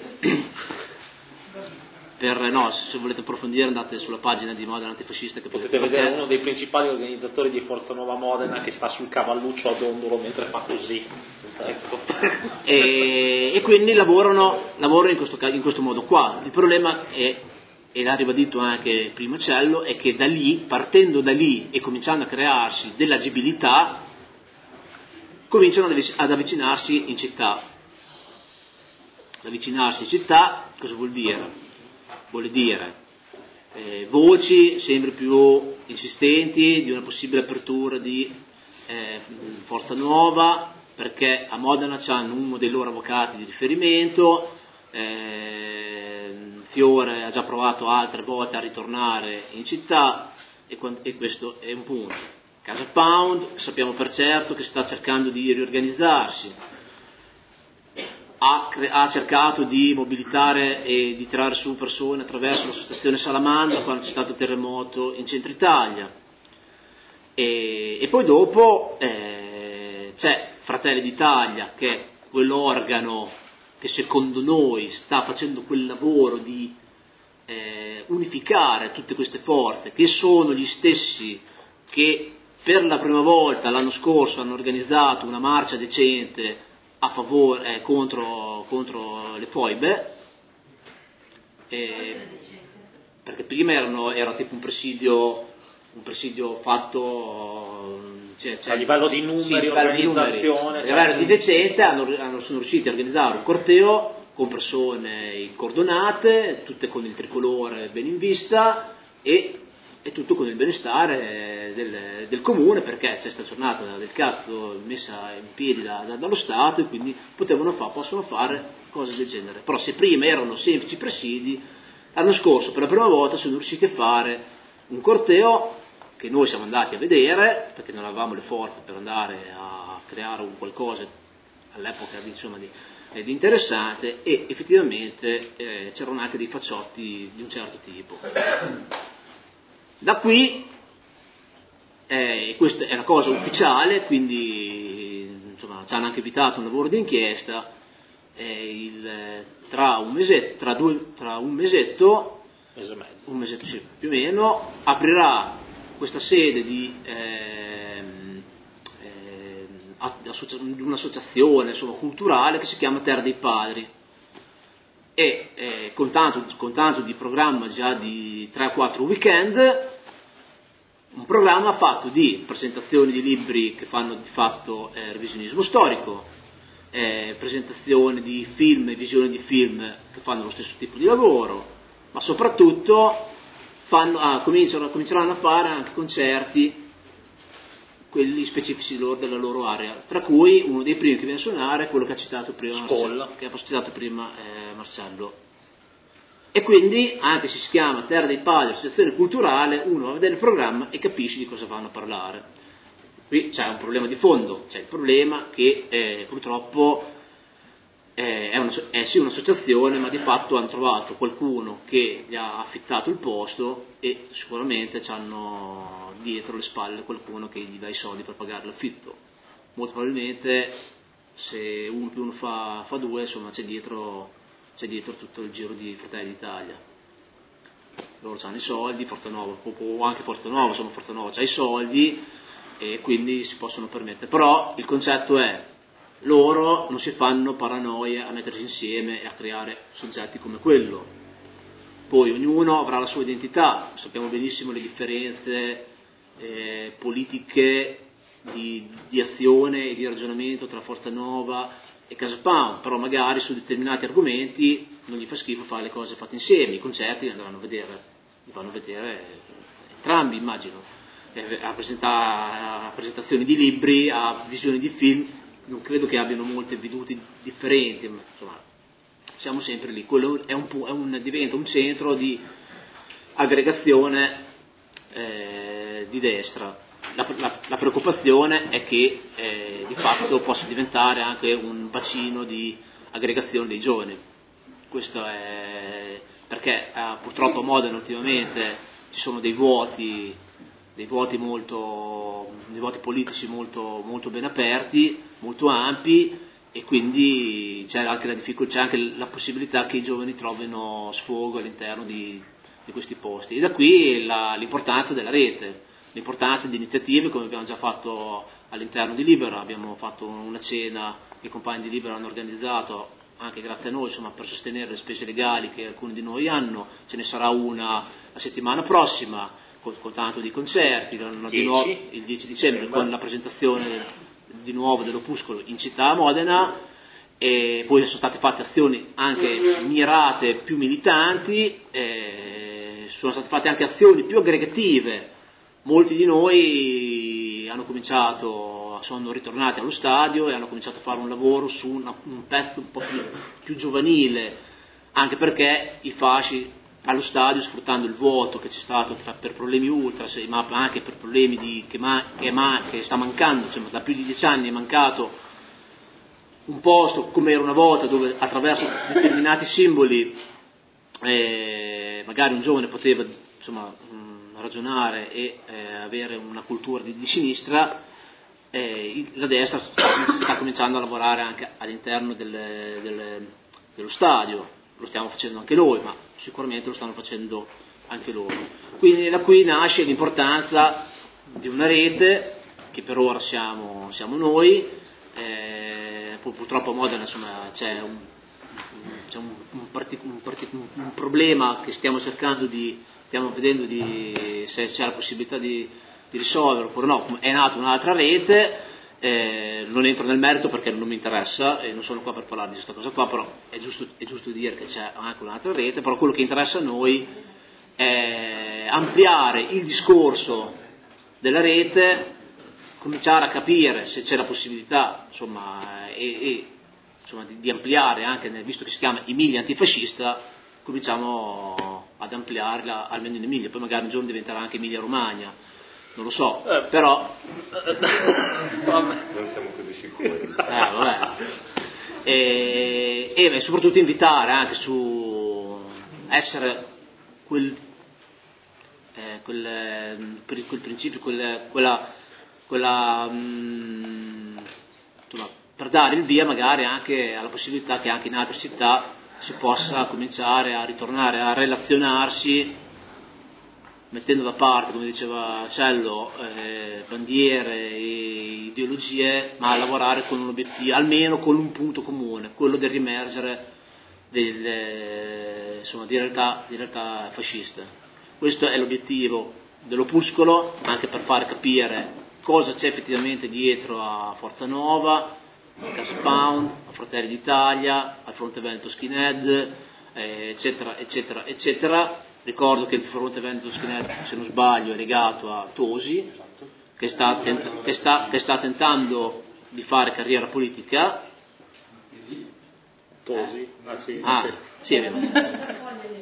Speaker 7: Per, no, se volete approfondire andate sulla pagina di Modena Antifascista che
Speaker 2: potete
Speaker 7: vedere
Speaker 2: vedere uno dei principali organizzatori di Forza Nuova Modena che sta sul cavalluccio a dondolo mentre fa così, ecco. e, e quindi lavorano, lavorano in, questo, in questo modo qua. Il problema è
Speaker 7: e l'ha ribadito anche prima Cello, è che da lì, partendo da lì e cominciando a crearsi dell'agibilità, cominciano ad avvicinarsi in città. Ad avvicinarsi in città cosa vuol dire? Vuol dire eh, voci sempre più insistenti di una possibile apertura di eh, Forza Nuova, perché a Modena c'hanno uno dei loro avvocati di riferimento, eh, Fiore ha già provato altre volte a ritornare in città e, e questo è un punto. Casa Pound sappiamo per certo che sta cercando di riorganizzarsi, ha, cre- ha cercato di mobilitare e di tirare su persone attraverso l'associazione Salamandra quando c'è stato il terremoto in centro Italia, e, e poi dopo eh, c'è Fratelli d'Italia, che è quell'organo che secondo noi sta facendo quel lavoro di eh, unificare tutte queste forze, che sono gli stessi che per la prima volta l'anno scorso hanno organizzato una marcia decente a favore, eh, contro, contro le foibe, eh, perché prima erano, era tipo un presidio, un presidio fatto cioè, cioè,
Speaker 2: a livello di numeri,
Speaker 7: sì,
Speaker 2: organizzazione,
Speaker 7: a livello di decente, hanno, hanno, sono riusciti a organizzare un corteo con persone incordonate, tutte con il tricolore ben in vista e, e tutto con il benestare del, del comune, perché c'è questa giornata del cazzo messa in piedi da, da, dallo Stato, e quindi potevano fa, possono fare cose del genere. Però se prima erano semplici presidi, l'anno scorso per la prima volta sono riusciti a fare un corteo che noi siamo andati a vedere, perché non avevamo le forze per andare a creare un qualcosa all'epoca di, insomma, di, eh, di interessante, e effettivamente eh, c'erano anche dei facciotti di un certo tipo. Da qui, eh, questa è una cosa ufficiale, quindi insomma, ci hanno anche invitato un lavoro di inchiesta, eh, il, tra, un mesetto, tra, due, tra un mesetto,
Speaker 2: mese e mezzo.
Speaker 7: un mesetto sì, più o meno, aprirà questa sede di, ehm, ehm, di un'associazione insomma, culturale che si chiama Terra dei Padri, e eh, con, tanto, con tanto di programma già di tre o quattro weekend, un programma fatto di presentazioni di libri che fanno di fatto eh, revisionismo storico, eh, presentazioni di film e visioni di film che fanno lo stesso tipo di lavoro, ma soprattutto fanno, ah, cominciano, cominceranno a fare anche concerti, quelli specifici loro, della loro area, tra cui uno dei primi che viene a suonare è quello che ha citato prima, Marcello, che ha citato prima eh, Marcello. E quindi, anche se si chiama Terra dei Padri, associazione culturale, uno va a vedere il programma e capisce di cosa vanno a parlare. Qui c'è un problema di fondo, c'è il problema che eh, purtroppo eh, è, una, è sì un'associazione, ma di fatto hanno trovato qualcuno che gli ha affittato il posto e sicuramente hanno dietro le spalle qualcuno che gli dà i soldi per pagare l'affitto. Molto probabilmente se uno più uno fa, fa due, insomma c'è dietro... c'è dietro tutto il giro di Fratelli d'Italia. Loro hanno i soldi, Forza Nuova, o anche Forza Nuova, insomma Forza Nuova c'ha i soldi e quindi si possono permettere. Però il concetto è, loro non si fanno paranoia a mettersi insieme e a creare soggetti come quello. Poi ognuno avrà la sua identità, sappiamo benissimo le differenze eh, politiche di, di azione e di ragionamento tra Forza Nuova e Casa Pound, però magari su determinati argomenti non gli fa schifo fare le cose fatte insieme. I concerti li andranno a vedere, li vanno a vedere entrambi, immagino, eh, a, presenta- a presentazioni di libri, a visioni di film, non credo che abbiano molte vedute differenti, ma insomma siamo sempre lì. Quello è un, è un, diventa un centro di aggregazione eh, di destra. La, la, la preoccupazione è che eh, di fatto possa diventare anche un bacino di aggregazione dei giovani. Questo è perché eh, purtroppo a Modena ultimamente ci sono dei vuoti, dei vuoti molto, dei vuoti politici molto, molto ben aperti, molto ampi, e quindi c'è anche la difficoltà, c'è anche la possibilità che i giovani trovino sfogo all'interno di, di questi posti. E da qui la, l'importanza della rete. L'importanza di iniziative come abbiamo già fatto all'interno di Libera, abbiamo fatto una cena che i compagni di Libera hanno organizzato anche grazie a noi, insomma, per sostenere le spese legali che alcuni di noi hanno. Ce ne sarà una la settimana prossima, con, con tanto di concerti, di nuovo, il dieci dicembre, con la presentazione di nuovo dell'opuscolo in città a Modena, e poi sono state fatte azioni anche mirate più militanti, eh, sono state fatte anche azioni più aggregative. Molti di noi hanno cominciato, sono ritornati allo stadio e hanno cominciato a fare un lavoro su una, un pezzo un po' più, più giovanile, anche perché i fasci allo stadio, sfruttando il vuoto che c'è stato tra, per problemi ultras, ma anche per problemi di, che, ma, che, ma, che sta mancando, cioè, da più di dieci anni è mancato un posto come era una volta, dove attraverso determinati simboli eh, magari un giovane poteva, insomma, ragionare e eh, avere una cultura di, di sinistra. Eh, la destra sta, sta cominciando a lavorare anche all'interno del, del, dello stadio, lo stiamo facendo anche noi, ma sicuramente lo stanno facendo anche loro. Quindi da qui nasce l'importanza di una rete, che per ora siamo, siamo noi, eh, purtroppo a Modena, insomma, c'è un, c'è un, un, partic- un, partic- un problema che stiamo cercando di, stiamo vedendo di, se c'è la possibilità di, di risolverlo oppure no. È nata un'altra rete, eh, non entro nel merito perché non mi interessa e non sono qua per parlare di questa cosa qua, però è giusto, è giusto dire che c'è anche un'altra rete. Però quello che interessa a noi è ampliare il discorso della rete, cominciare a capire se c'è la possibilità, insomma, e, e, insomma di, di ampliare anche, nel, visto che si chiama Emilia Antifascista, cominciamo ad ampliarla almeno in Emilia, poi magari un giorno diventerà anche Emilia Romagna, non lo so, eh, però
Speaker 1: non siamo così sicuri.
Speaker 7: Eh, vabbè. E, e beh, soprattutto invitare anche su essere quel, eh, quel, per quel principio, quel, quella, quella mh, insomma, per dare il via magari anche alla possibilità che anche in altre città si possa cominciare a ritornare a relazionarsi, mettendo da parte, come diceva Cello, eh, bandiere e ideologie, ma a lavorare con un obiettivo, almeno con un punto comune, quello del riemergere del, eh, insomma, di, realtà, di realtà fasciste. Questo è l'obiettivo dell'opuscolo, anche per far capire cosa c'è effettivamente dietro a Forza Nuova, a Casa Pound, a Fratelli d'Italia, al Fronte Veneto Skinhead, eh, eccetera, eccetera, eccetera. Ricordo che il Fronte Veneto Skinhead, se non sbaglio, è legato a Tosi, che sta, tent- che sta, che sta tentando di fare carriera politica.
Speaker 2: Tosi? Ah, sì.
Speaker 7: Ah, sì, è vero.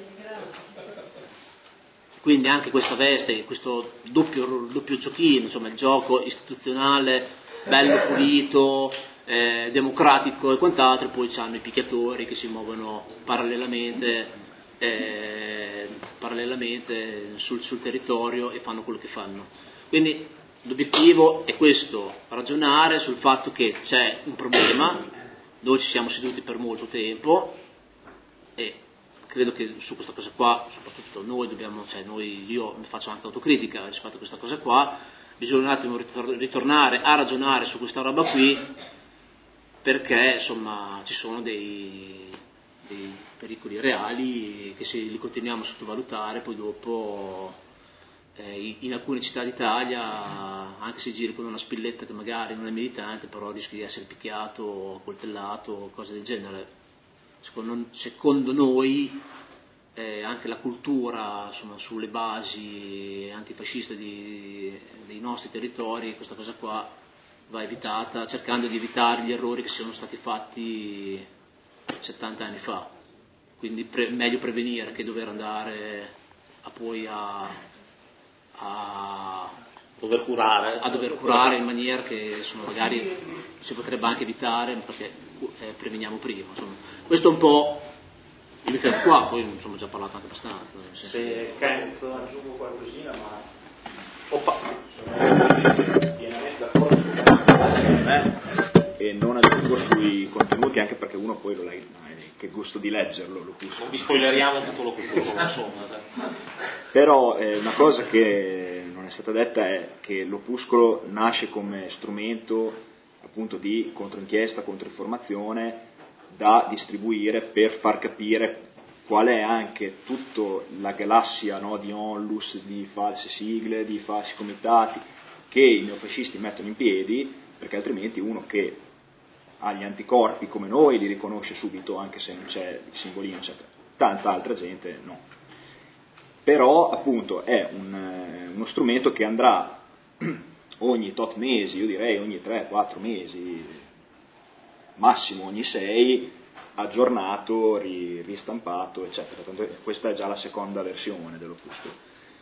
Speaker 7: Quindi anche questa veste, questo doppio, doppio giochino, insomma, il gioco istituzionale, bello pulito, eh, democratico e quant'altro, e poi c'hanno i picchiatori che si muovono parallelamente. Eh, parallelamente sul, sul territorio e fanno quello che fanno. Quindi l'obiettivo è questo, ragionare sul fatto che c'è un problema dove ci siamo seduti per molto tempo, e credo che su questa cosa qua, soprattutto noi dobbiamo, cioè noi, io mi faccio anche autocritica rispetto a questa cosa qua, bisogna un attimo ritornare a ragionare su questa roba qui, perché insomma ci sono dei dei pericoli reali che se li continuiamo a sottovalutare poi dopo eh, in alcune città d'Italia, anche se giri con una spilletta che magari non è militante, però rischi di essere picchiato, coltellato, cose del genere. Secondo, secondo noi eh, anche la cultura, insomma, sulle basi antifasciste di, dei nostri territori, questa cosa qua va evitata, cercando di evitare gli errori che siano stati fatti settanta anni fa, quindi pre- meglio prevenire che dover andare a poi a, a
Speaker 2: dover curare
Speaker 7: a dover curare in maniera che insomma, magari si potrebbe anche evitare, perché eh, preveniamo prima, insomma. Questo è un po', io mi fermo qua, poi insomma ho già parlato anche abbastanza.
Speaker 2: Se Kenzo aggiungo qualcosina, ma Oppa.
Speaker 8: sono pienamente d'accordo con me e non aggiungo sui contenuti, anche perché uno poi lo legge, che gusto di leggerlo, l'opuscolo.
Speaker 2: Non vi spoileriamo tutto l'opuscolo, insomma.
Speaker 8: Però eh, una cosa che non è stata detta è che l'opuscolo nasce come strumento appunto di controinchiesta, controinformazione, da distribuire per far capire qual è anche tutta la galassia, no, di onlus, di false sigle, di falsi comitati che i neofascisti mettono in piedi, perché altrimenti uno che ha gli anticorpi come noi li riconosce subito, anche se non c'è il simbolino, eccetera. Tanta altra gente no. Però appunto è un, uno strumento che andrà ogni tot mesi, io direi ogni tre quattro mesi, massimo ogni sei, aggiornato, ri, ristampato, eccetera. Tanto questa è già la seconda versione dell'opuscolo.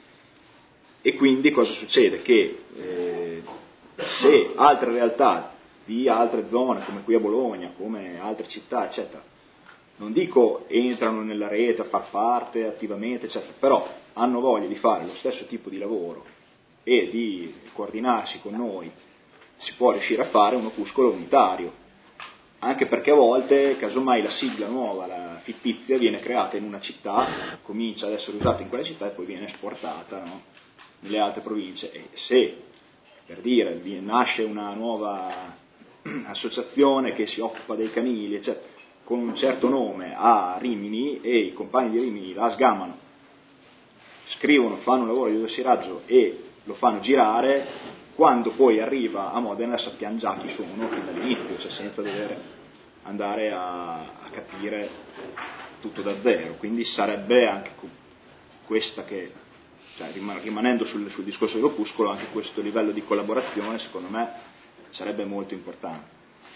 Speaker 8: E quindi cosa succede? Che eh, se altre realtà di altre zone, come qui a Bologna, come altre città, eccetera, non dico entrano nella rete a far parte attivamente, eccetera, però hanno voglia di fare lo stesso tipo di lavoro e di coordinarsi con noi, si può riuscire a fare un opuscolo unitario, anche perché a volte, casomai, la sigla nuova, la fittizia, viene creata in una città, comincia ad essere usata in quella città e poi viene esportata, no, nelle altre province. E se, per dire, nasce una nuova associazione che si occupa dei canili, eccetera, con un certo nome a Rimini, e i compagni di Rimini la sgamano, scrivono, fanno un lavoro di dossieraggio e lo fanno girare, quando poi arriva a Modena sappiamo già chi sono fin dall'inizio, cioè senza dover andare a, a capire tutto da zero. Quindi sarebbe anche questa che, cioè, rimanendo sul, sul discorso dell'opuscolo, anche questo livello di collaborazione secondo me sarebbe molto importante.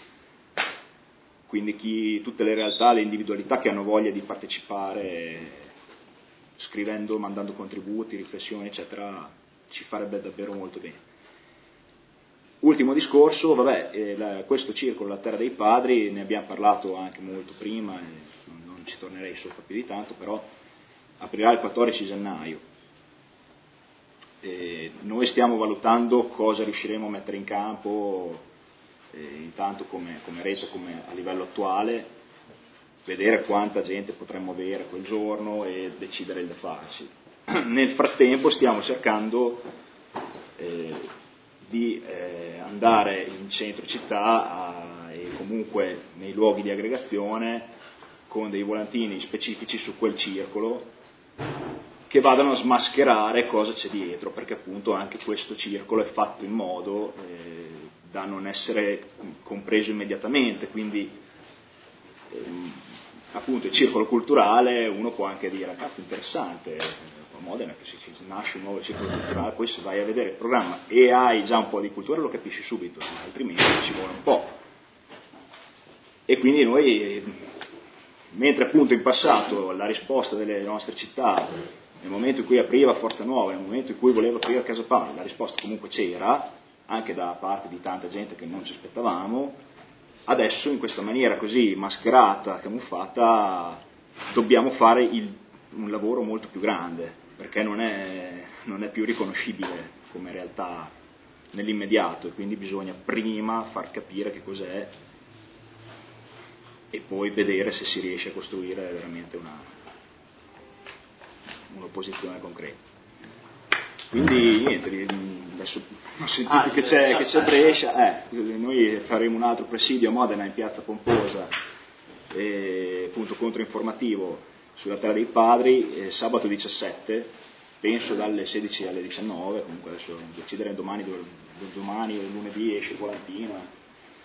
Speaker 8: Quindi chi, tutte le realtà, le individualità che hanno voglia di partecipare, scrivendo, mandando contributi, riflessioni, eccetera, ci farebbe davvero molto bene. Ultimo discorso, vabbè, eh, la, questo circolo, la Terra dei Padri, ne abbiamo parlato anche molto prima, e non, non ci tornerei sopra più di tanto, però aprirà il quattordici gennaio. E noi stiamo valutando cosa riusciremo a mettere in campo, eh, intanto come, come rete, come a livello attuale, vedere quanta gente potremmo avere quel giorno e decidere il da farsi. Nel frattempo stiamo cercando eh, di eh, andare in centro città a, e comunque nei luoghi di aggregazione con dei volantini specifici su quel circolo che vadano a smascherare cosa c'è dietro, perché appunto anche questo circolo è fatto in modo eh, da non essere compreso immediatamente, quindi ehm, appunto il circolo culturale, uno può anche dire cazzo interessante, a Modena che si, si nasce un nuovo circolo culturale, poi se vai a vedere il programma e hai già un po' di cultura lo capisci subito, altrimenti ci vuole un po'. E quindi noi, mentre appunto in passato la risposta delle nostre città, nel momento in cui apriva Forza Nuova, nel momento in cui voleva aprire Casa Pound, la risposta comunque c'era, anche da parte di tanta gente che non ci aspettavamo, adesso in questa maniera così mascherata, camuffata, dobbiamo fare il, un lavoro molto più grande, perché non è, non è più riconoscibile come realtà nell'immediato, e quindi bisogna prima far capire che cos'è e poi vedere se si riesce a costruire veramente una un'opposizione concreta. Quindi niente, adesso ho sentito ah, che, c'è, che c'è Brescia, eh, noi faremo un altro presidio a Modena in piazza Pomposa, eh, appunto controinformativo sulla Terra dei Padri, eh, sabato diciassette, penso dalle sedici alle diciannove, comunque adesso decidere domani, domani o lunedì esce il volantino,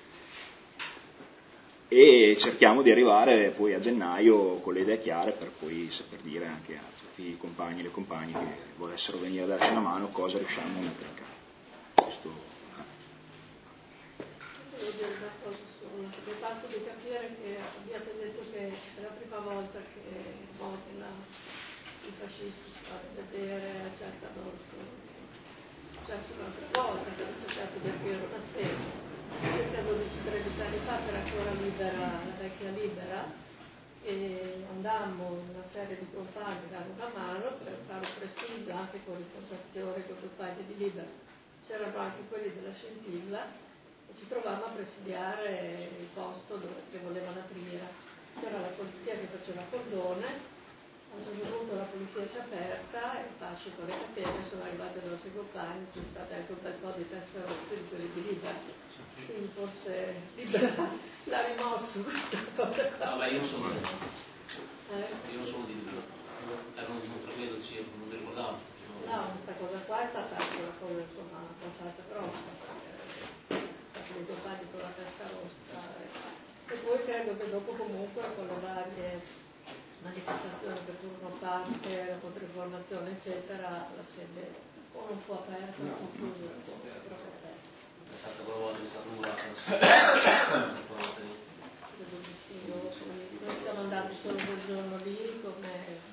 Speaker 8: e cerchiamo di arrivare poi a gennaio con le idee chiare per poi saper dire anche a tutti i compagni e le compagne che volessero venire a darci una mano cosa riusciamo a mettere in campo. Questo, eh.
Speaker 5: Devo dire una cosa sola, mi fatto di capire che abbiate detto che è la prima volta che Modena i fascisti si fanno vedere, accettano, certo un'altra volta, che hanno cercato di aprire una sede. Circa dodici tredici anni fa c'era ancora Libera, la vecchia Libera, e andammo una serie di compagni a dare una mano per fare un presidio anche con il fondatore, con i compagni di Libera. C'erano anche quelli della Scintilla e ci trovavamo a presidiare il posto dove che volevano aprire. C'era la polizia che faceva cordone, a un certo punto la polizia si è aperta e fasci con le catene sono arrivati i nostri compagni, sono state anche un bel po' di teste rotte di quelli di Libera. Quindi forse libera l'ha rimosso questa cosa qua.
Speaker 7: No, ma io non sono
Speaker 5: eh?
Speaker 7: io non sono di libero, cioè non, non frequento il circo, non mi ricordavo.
Speaker 5: No, questa cosa qua è stata anche una cosa insomma abbastanza grossa, perché dei compagni con la testa rossa. E poi credo che dopo comunque con le varie manifestazioni che furono fatte, la controinformazione eccetera, la sede o non fu aperta o non fu chiusa, un po' proprio aperta.
Speaker 7: È stata quella volta che è stato una
Speaker 5: Credo di sì, noi siamo andati solo quel giorno lì come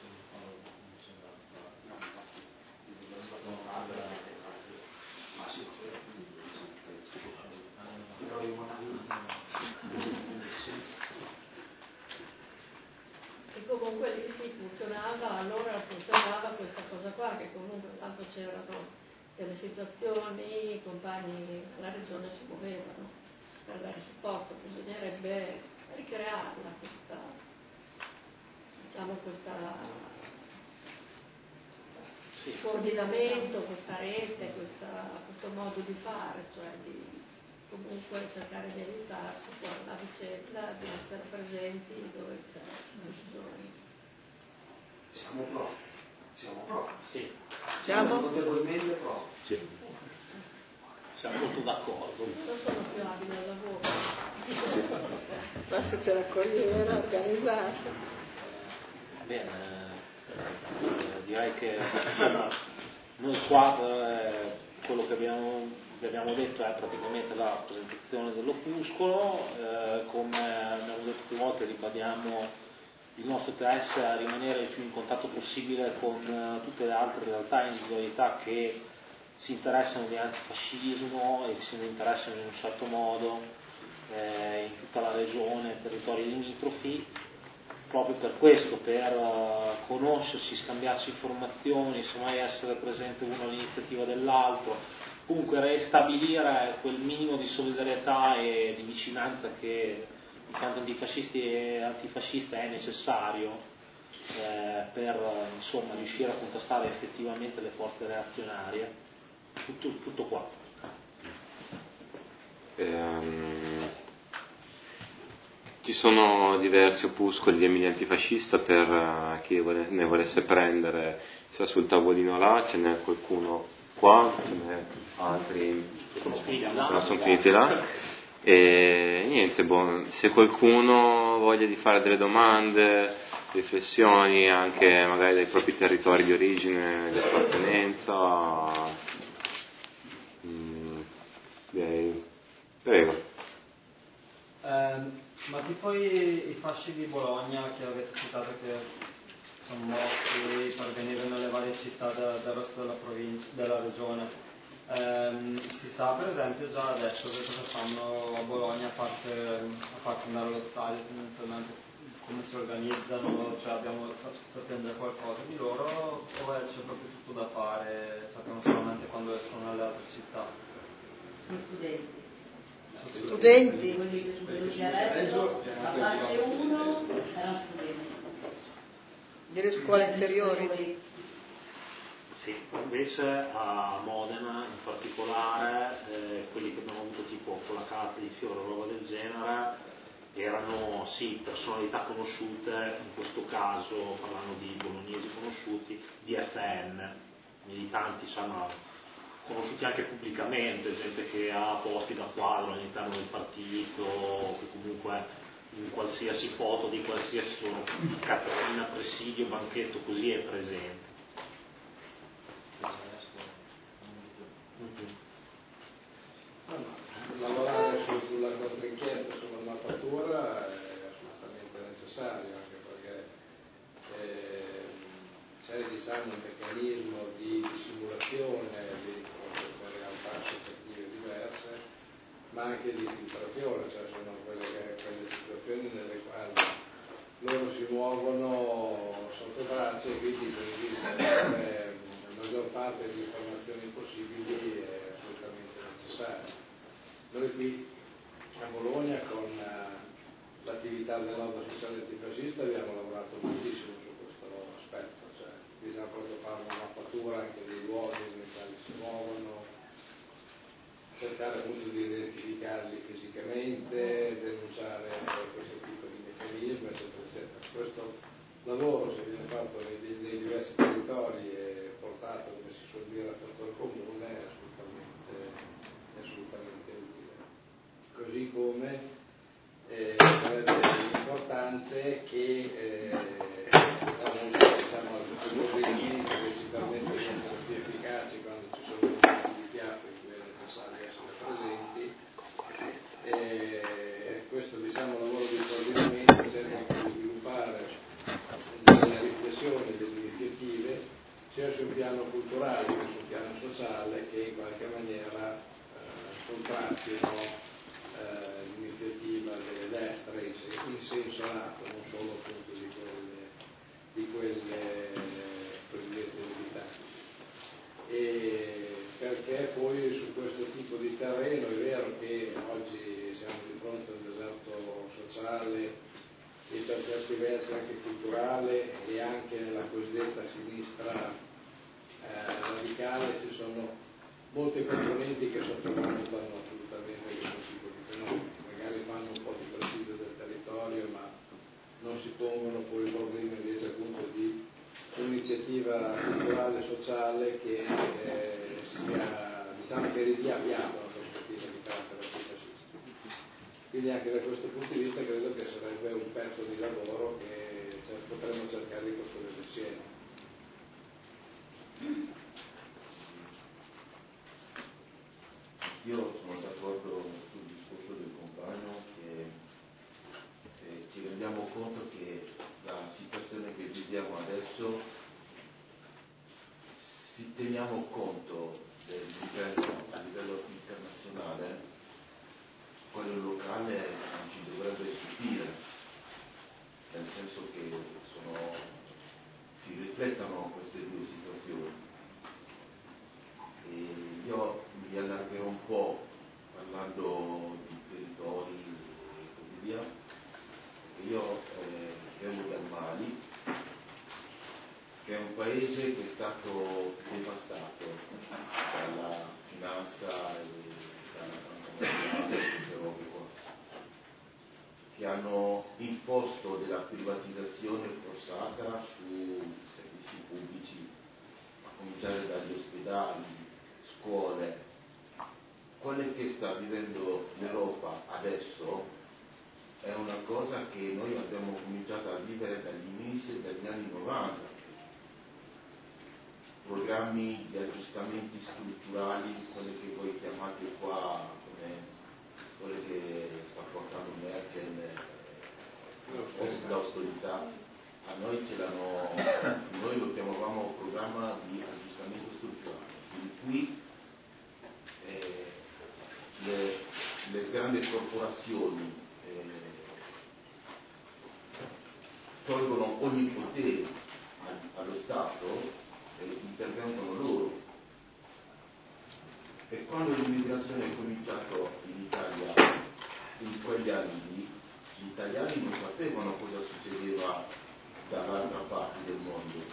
Speaker 5: e comunque lì si funzionava, allora funzionava questa cosa qua, che comunque tanto c'erano delle situazioni, i compagni della regione si muovevano per dare supporto, bisognerebbe ricrearla questa, diciamo questa sì, coordinamento, questa rete, questa, questo modo di fare, cioè di comunque cercare di aiutarsi poi a vicenda, di essere presenti dove c'è bisogno.
Speaker 6: Siamo pro, siamo pro.
Speaker 2: Sì.
Speaker 5: Siamo
Speaker 6: notevolmente pro.
Speaker 2: Sì. Siamo molto d'accordo.
Speaker 5: Non sono più abile al lavoro. Basta c'è la corriera organizzata.
Speaker 2: Bene, eh, direi che insomma, noi qua eh, quello che abbiamo, che abbiamo detto è praticamente la presentazione dell'opuscolo, eh, come abbiamo detto più volte ribadiamo il nostro interesse a rimanere il più in contatto possibile con uh, tutte le altre realtà e individualità che si interessano di antifascismo e si interessano in un certo modo eh, in tutta la regione, territori limitrofi, proprio per questo, per uh, conoscersi, scambiarsi informazioni, semmai essere presente uno all'iniziativa dell'altro, comunque restabilire quel minimo di solidarietà e di vicinanza che tanto antifascisti e antifascista è necessario eh, per insomma riuscire a contrastare effettivamente le forze reazionarie. Tutto, tutto qua.
Speaker 1: Ehm, ci sono diversi opuscoli di Emilia Antifascista per uh, chi ne volesse prendere, sia sul tavolino là, ce n'è qualcuno qua, ce n'è altri
Speaker 2: sono finiti
Speaker 1: sono,
Speaker 2: là,
Speaker 1: sono finiti là. E niente, boh, se qualcuno voglia di fare delle domande, riflessioni anche magari dai propri territori di origine, di appartenenza, mm, direi, prego.
Speaker 9: Eh, ma tipo i, i fasci di Bologna che avete citato che sono mossi per venire nelle varie città da, del resto della provincia, della regione. Um, si sa per esempio già adesso che cosa fanno a Bologna a parte, a parte andare allo stadio, tendenzialmente come si organizzano, cioè abbiamo, sappiamo già qualcosa di loro o c'è proprio tutto da fare, sappiamo solamente quando escono nelle altre città?
Speaker 10: Sono studenti.
Speaker 9: Sono
Speaker 10: studenti? Quelli, quelli che ha detto, la parte uno erano studenti.
Speaker 5: Delle scuole inferiori?
Speaker 2: Sì, invece a Modena in particolare eh, quelli che abbiamo avuto tipo con la carta di fiore o roba del genere erano sì personalità conosciute, in questo caso parlando di bolognesi conosciuti, di F N, militanti insomma conosciuti anche pubblicamente, gente che ha posti da quadro all'interno del partito, che comunque in qualsiasi foto di qualsiasi cazzatina, presidio, banchetto così è presente.
Speaker 11: Lavorare su, sulla controinchiesta sulla mappatura è assolutamente necessario, anche perché eh, c'è diciamo, un meccanismo di, di simulazione di queste realtà associative diverse, ma anche di filtrazione, cioè sono quelle, che, quelle situazioni nelle quali loro si muovono sotto traccia e quindi così sapere la maggior parte delle informazioni possibili è assolutamente necessario. Noi qui a Bologna con uh, l'attività del Nodo Sociale Antifascista abbiamo lavorato moltissimo su questo aspetto, cioè bisogna proprio fare una mappatura anche dei luoghi nei quali si muovono, cercare appunto di identificarli politicamente, denunciare questo tipo di meccanismo, eccetera, eccetera. Questo lavoro, se viene fatto nei, nei diversi territori e portato, come si suol dire, a fattore comune, è assolutamente, è assolutamente utile. Così come eh, sarebbe importante che eh, diciamo, alcuni ordinamenti che ci permettono di essere più efficaci quando ci sono momenti di piatto in cui è necessario essere presenti. E questo diciamo, lavoro di coordinamento cerca di sviluppare delle riflessioni, delle iniziative sia sul piano culturale che sul piano sociale che in qualche maniera eh, contrastino eh, l'iniziativa delle destre in senso lato, non solo appunto di quelle, di quelle cosiddette militanti. E perché poi su questo tipo di terreno è vero che oggi siamo di fronte a un deserto sociale e per certi versi anche culturale e anche nella cosiddetta sinistra eh, radicale ci sono molte componenti che sottovalutano assolutamente questo tipo di fenomeni, magari fanno un po' di presidio del territorio ma non si pongono poi il problema invece appunto di un'iniziativa culturale e sociale che eh, sia, diciamo che ridia fiato una prospettiva di carattere antifascista. Quindi anche da questo punto di vista credo che sarebbe un pezzo di lavoro che cioè, potremmo cercare di costruire insieme.
Speaker 12: Io sono d'accordo sul discorso del compagno che eh, ci rendiamo conto che la situazione che viviamo adesso, se teniamo conto del livello, a livello internazionale, quello locale non ci dovrebbe stupire, nel senso che sono, si riflettono queste due situazioni. E io mi allargherò un po' parlando di territori e così via. Io eh, vengo dal Mali, che è un paese che è stato devastato dalla finanza e dalla banca mondiale, queste robe qua, che hanno imposto della privatizzazione forzata su servizi pubblici, a cominciare dagli ospedali, scuole. Quello che sta vivendo l'Europa adesso è una cosa che noi abbiamo cominciato a vivere dagli inizi degli anni novanta. Programmi di aggiustamenti strutturali, quelli che voi chiamate qua come quelli che sta portando Merkel, eh, l'austerità, a noi ce l'hanno, noi lo chiamavamo programma di aggiustamento strutturale, in cui eh, le, le grandi corporazioni eh, tolgono ogni potere allo Stato e intervengono loro. E quando l'immigrazione è cominciata in Italia in quegli anni lì, gli italiani non sapevano cosa succedeva dall'altra parte del mondo.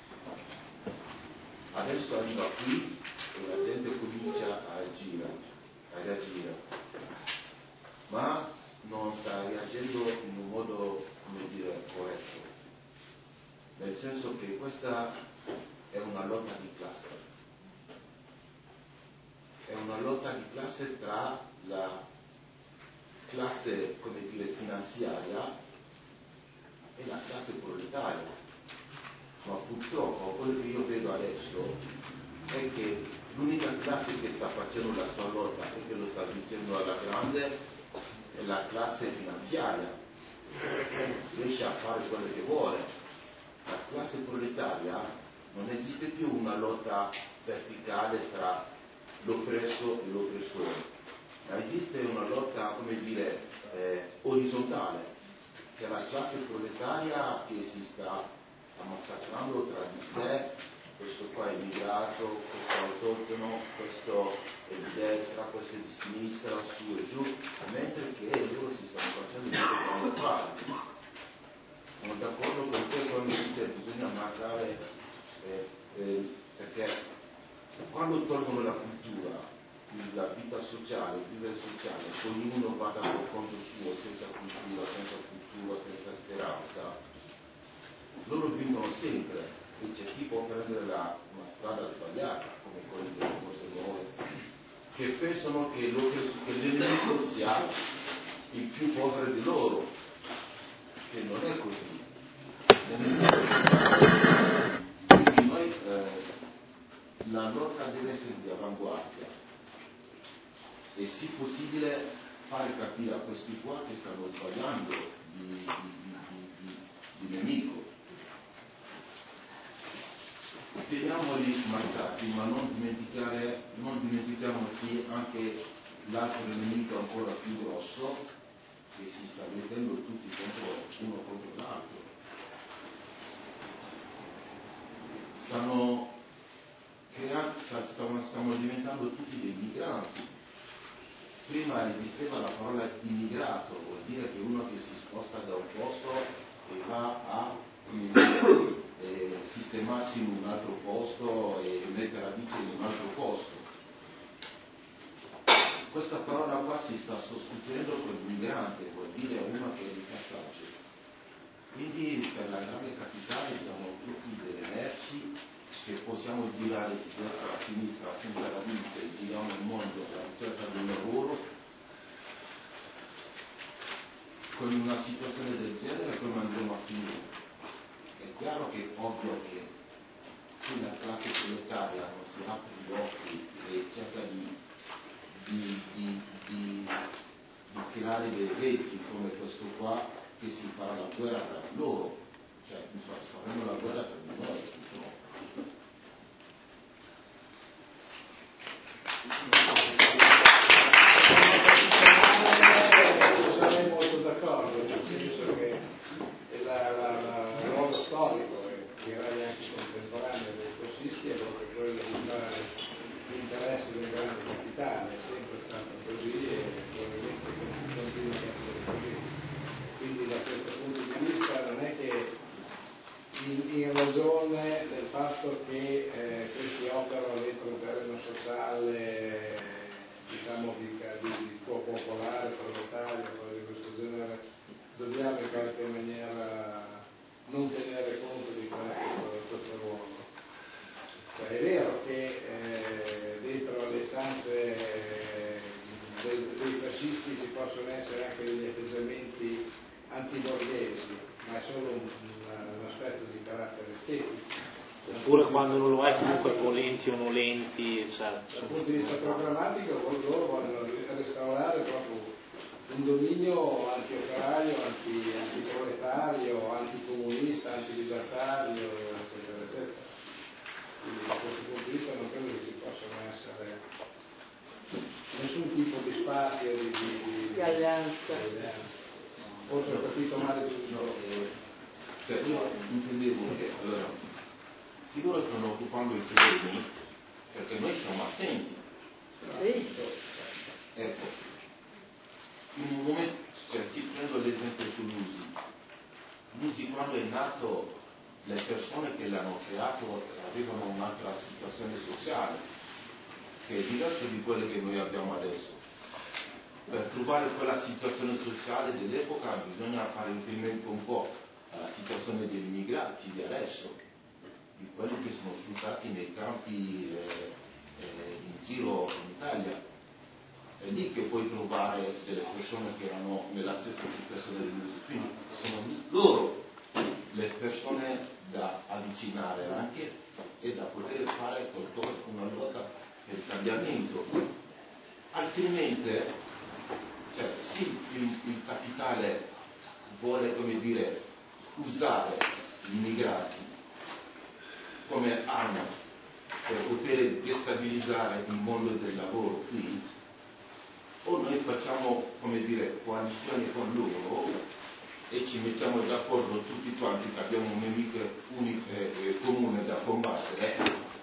Speaker 12: Adesso arriva qui e la gente comincia a agire, a reagire, ma non sta reagendo in un modo, come dire, corretto, nel senso che questa è una lotta di classe, è una lotta di classe tra la classe, come dire, finanziaria e la classe proletaria. Ma purtroppo quello che io vedo adesso è che l'unica classe che sta facendo la sua lotta e che lo sta vincendo alla grande è la classe finanziaria, riesce a fare quello che vuole. La classe proletaria non esiste più una lotta verticale tra l'oppresso e l'oppressore, ma esiste una lotta, come dire, eh, orizzontale. C'è la classe proletaria che si sta ammassacrando tra di sé, questo qua è immigrato, questo è autoctono, questo è di destra, questo è di sinistra, su e giù, mentre che loro si stanno facendo quello che hanno fatto. Sono d'accordo con te quando dice che bisogna mangiare, eh, eh, perché quando tolgono la cultura, la vita sociale, il vivere sociale, poi ognuno vada per conto suo, senza cultura, senza futuro, senza speranza, loro vincono sempre, e c'è chi può prendere la, una strada sbagliata, come quelli delle cose nuove, che pensano che, lo, che l'enemico sia il più povero di loro, che non è così. Quindi noi, eh, la lotta deve essere di avanguardia e se possibile fare capire a questi qua che stanno sbagliando di, di, di, di, di nemico. Teniamoli marcati, ma non dimenticare, non dimentichiamoci anche l'altro nemico ancora più grosso che si sta mettendo tutti contro uno contro l'altro. Stanno creando, stanno, stanno diventando tutti dei migranti. Prima esisteva la parola immigrato, vuol dire che uno che si sposta da un posto e va a eh, sistemarsi in un altro posto e mettere radice in un altro posto. Questa parola qua si sta sostituendo col migrante, vuol dire uno che è di passaggio. Quindi per la grande capitale siamo tutti delle merci che possiamo girare di destra a sinistra senza radice, giriamo il mondo alla ricerca di un lavoro. Con una situazione del genere come andremo a finire? È chiaro che è ovvio che se la classe proletaria non si apre gli occhi e cerca di, di, di, di, di creare dei reti come questo qua, che si farà la guerra tra loro, cioè faremo la guerra tra di noi, purtroppo.
Speaker 11: Sarei molto d'accordo, nel senso che la, la, la, il ruolo storico e direi anche contemporaneo dei fascisti è proprio quello di fare l'interesse del grande capitale, è sempre stato così e probabilmente continua ad essere così. Quindi da questo punto di vista non è che in, in ragione del fatto che eh, questi operano dentro un terreno sociale, diciamo di, di, di popolare, proletario, cose di questo genere, dobbiamo in qualche maniera non tenere conto di questo, questo ruolo. Cioè, è vero che eh, dentro le stanze eh, dei, dei fascisti ci possono essere anche degli atteggiamenti antiborghesi, ma è solo un, un, un aspetto di carattere estetico.
Speaker 2: Oppure quando non lo è comunque volenti o nolenti, eccetera.
Speaker 11: Dal punto di vista programmatico loro vogliono restaurare proprio un dominio anti-operaio, anti, antiproletario, anticomunista, antilibertario, eccetera, eccetera. Quindi da questo punto di vista non credo che ci possano essere nessun tipo di spazio di, di, di,
Speaker 5: di alleanza.
Speaker 11: Forse ho capito male tutto.
Speaker 12: No, eh, cioè io intendevo che allora, sì, loro stanno occupando i terreni perché noi siamo assenti.
Speaker 5: Sì.
Speaker 12: Ecco, in un momento, cioè, si prendo l'esempio su Lusi. Lusi quando è nato, le persone che l'hanno creato avevano un'altra situazione sociale, che è diversa di quelle che noi abbiamo adesso. Per trovare quella situazione sociale dell'epoca bisogna fare riferimento un po' alla situazione degli immigrati di adesso, di quelli che sono sfruttati nei campi eh, eh, in giro in Italia. È lì che puoi trovare delle persone che erano nella stessa situazione di Lusi. Quindi sono loro le persone da avvicinare anche e da poter fare qualcosa, una lotta per il cambiamento. Altrimenti, cioè, sì, il, il capitale vuole, come dire, usare gli immigrati come arma per poter destabilizzare il mondo del lavoro qui, o noi facciamo, come dire, coalizioni con loro e ci mettiamo d'accordo tutti quanti che abbiamo un nemico unico e comune da combattere,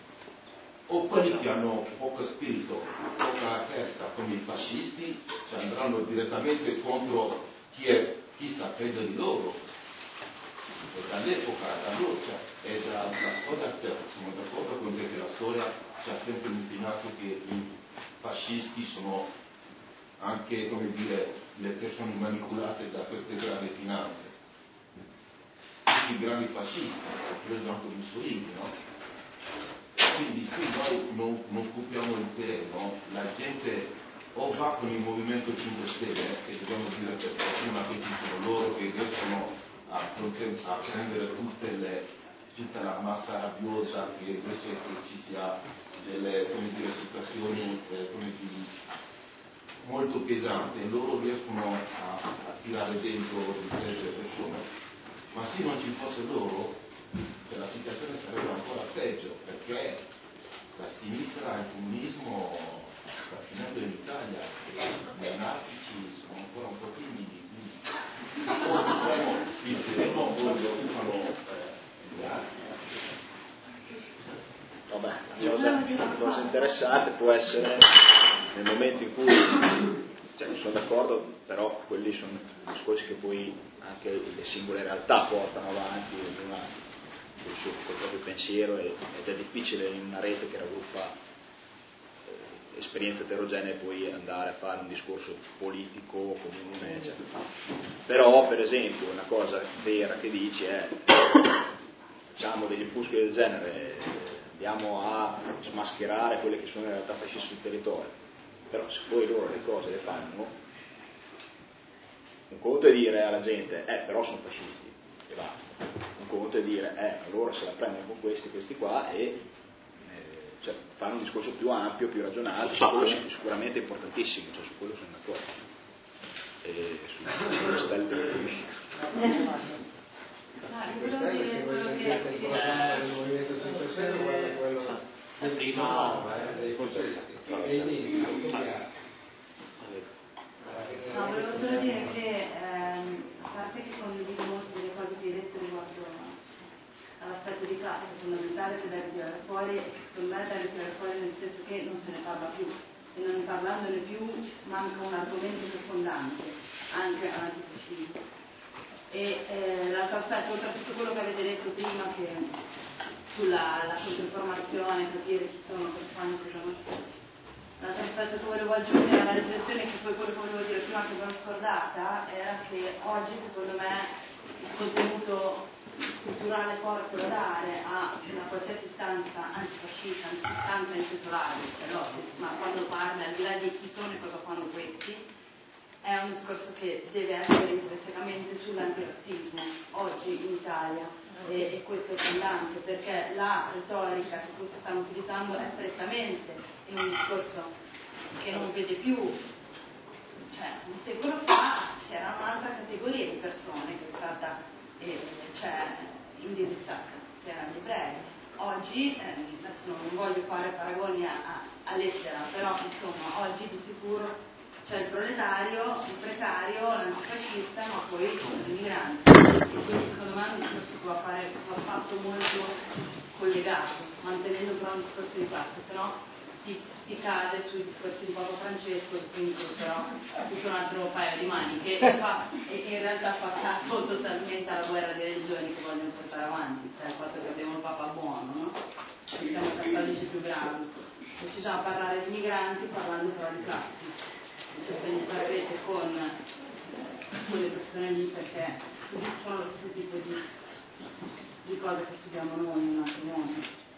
Speaker 12: o quelli che hanno poco spirito, poca testa come i fascisti, cioè andranno direttamente contro chi, è, chi sta peggio di loro. E dall'epoca, da loro, cioè, e da, la storia, cioè, sono d'accordo con te che la storia ci ha sempre insegnato che i fascisti sono anche, come dire, le persone manipolate da queste grandi finanze, i grandi fascisti, preso anche Mussolini, no? Quindi se noi non, non occupiamo il terreno, la gente o va con il Movimento cinque Stelle, che dobbiamo dire per fortuna che ci sono loro che riescono a, a prendere tutte le, tutta la massa rabbiosa, che invece che ci sia delle, come dire, situazioni eh, come dire, molto pesanti, loro riescono a, a tirare dentro le persone. Ma se non ci fosse loro, cioè, la situazione sarebbe ancora peggio, perché la sinistra e il comunismo sta finendo in Italia e gli anarchici sono ancora un po' timidi, quindi o occupiamo il terreno o lo occupano eh, gli altri.
Speaker 8: Vabbè, una cosa, una cosa interessante può essere nel momento in cui, cioè non sono d'accordo, però quelli sono discorsi che poi anche le singole realtà portano avanti, ognuna col suo col proprio pensiero, ed è difficile in una rete che raggruppa eh, esperienze eterogenee poi andare a fare un discorso politico comune, eccetera. Però per esempio una cosa vera che dici è, facciamo degli opuscoli del genere, andiamo a smascherare quelle che sono le realtà fasciste sul territorio, però se poi loro le cose le fanno, un conto è dire alla gente eh però sono fascisti e basta, un conto è dire eh allora se la prendono con questi questi qua e eh, cioè, fare un discorso più ampio, più ragionato, su quello sicuramente importantissimo, cioè su quello sono d'accordo, e su, su questa è
Speaker 11: il Movimento cinque Stelle guarda quello prima dei fascisti e il ministro copiato.
Speaker 10: No, volevo solo dire che ehm, a parte che condivido molte delle cose che hai detto riguardo all'aspetto di classe fondamentale che deve tirare fuori, e che secondo me deve tirare fuori nel senso che non se ne parla più, e non parlandone più manca un argomento fondante anche all'antifascismo. E eh, l'altro aspetto, oltre a tutto quello che avete detto prima, che sulla la controinformazione, capire chi sono, cosa fanno, cosa non. L'altro aspetto che volevo aggiungere alla riflessione, che poi quello che volevo dire prima che mi ero scordata, era che oggi secondo me il contenuto culturale forte da dare a una qualsiasi istanza antifascista, istanza in senso largo, però, ma quando parla al di là di chi sono e cosa fanno questi, è un discorso che deve essere intrinsecamente sull'antirazzismo oggi in Italia, e, e questo è fondante, perché la retorica che questi stanno utilizzando è prettamente in un discorso che non vede più, cioè un secolo fa c'era un'altra categoria di persone che è stata eh, cioè, indirizzata, che erano gli ebrei. Oggi, eh, adesso non voglio fare paragoni a, a, a lettera, però insomma oggi di sicuro c'è il proletario, il precario, l'antifascista, ma poi ci sono i migranti. E quindi secondo me un discorso si può fare, va fatto molto collegato, mantenendo però un discorso di classe, se no si, si cade sui discorsi di Papa Francesco, quindi però tutto un altro paio di maniche, e, fa, e in realtà fa capo totalmente alla guerra di religioni che vogliono portare avanti, cioè il fatto che abbiamo il Papa buono, no? E siamo cattolici più bravi. E ci siamo a parlare di migranti parlando però di classi. Cioè quindi farete con eh, quelle persone lì perché subiscono lo stesso tipo di, di cose che subiamo noi in un altro mondo.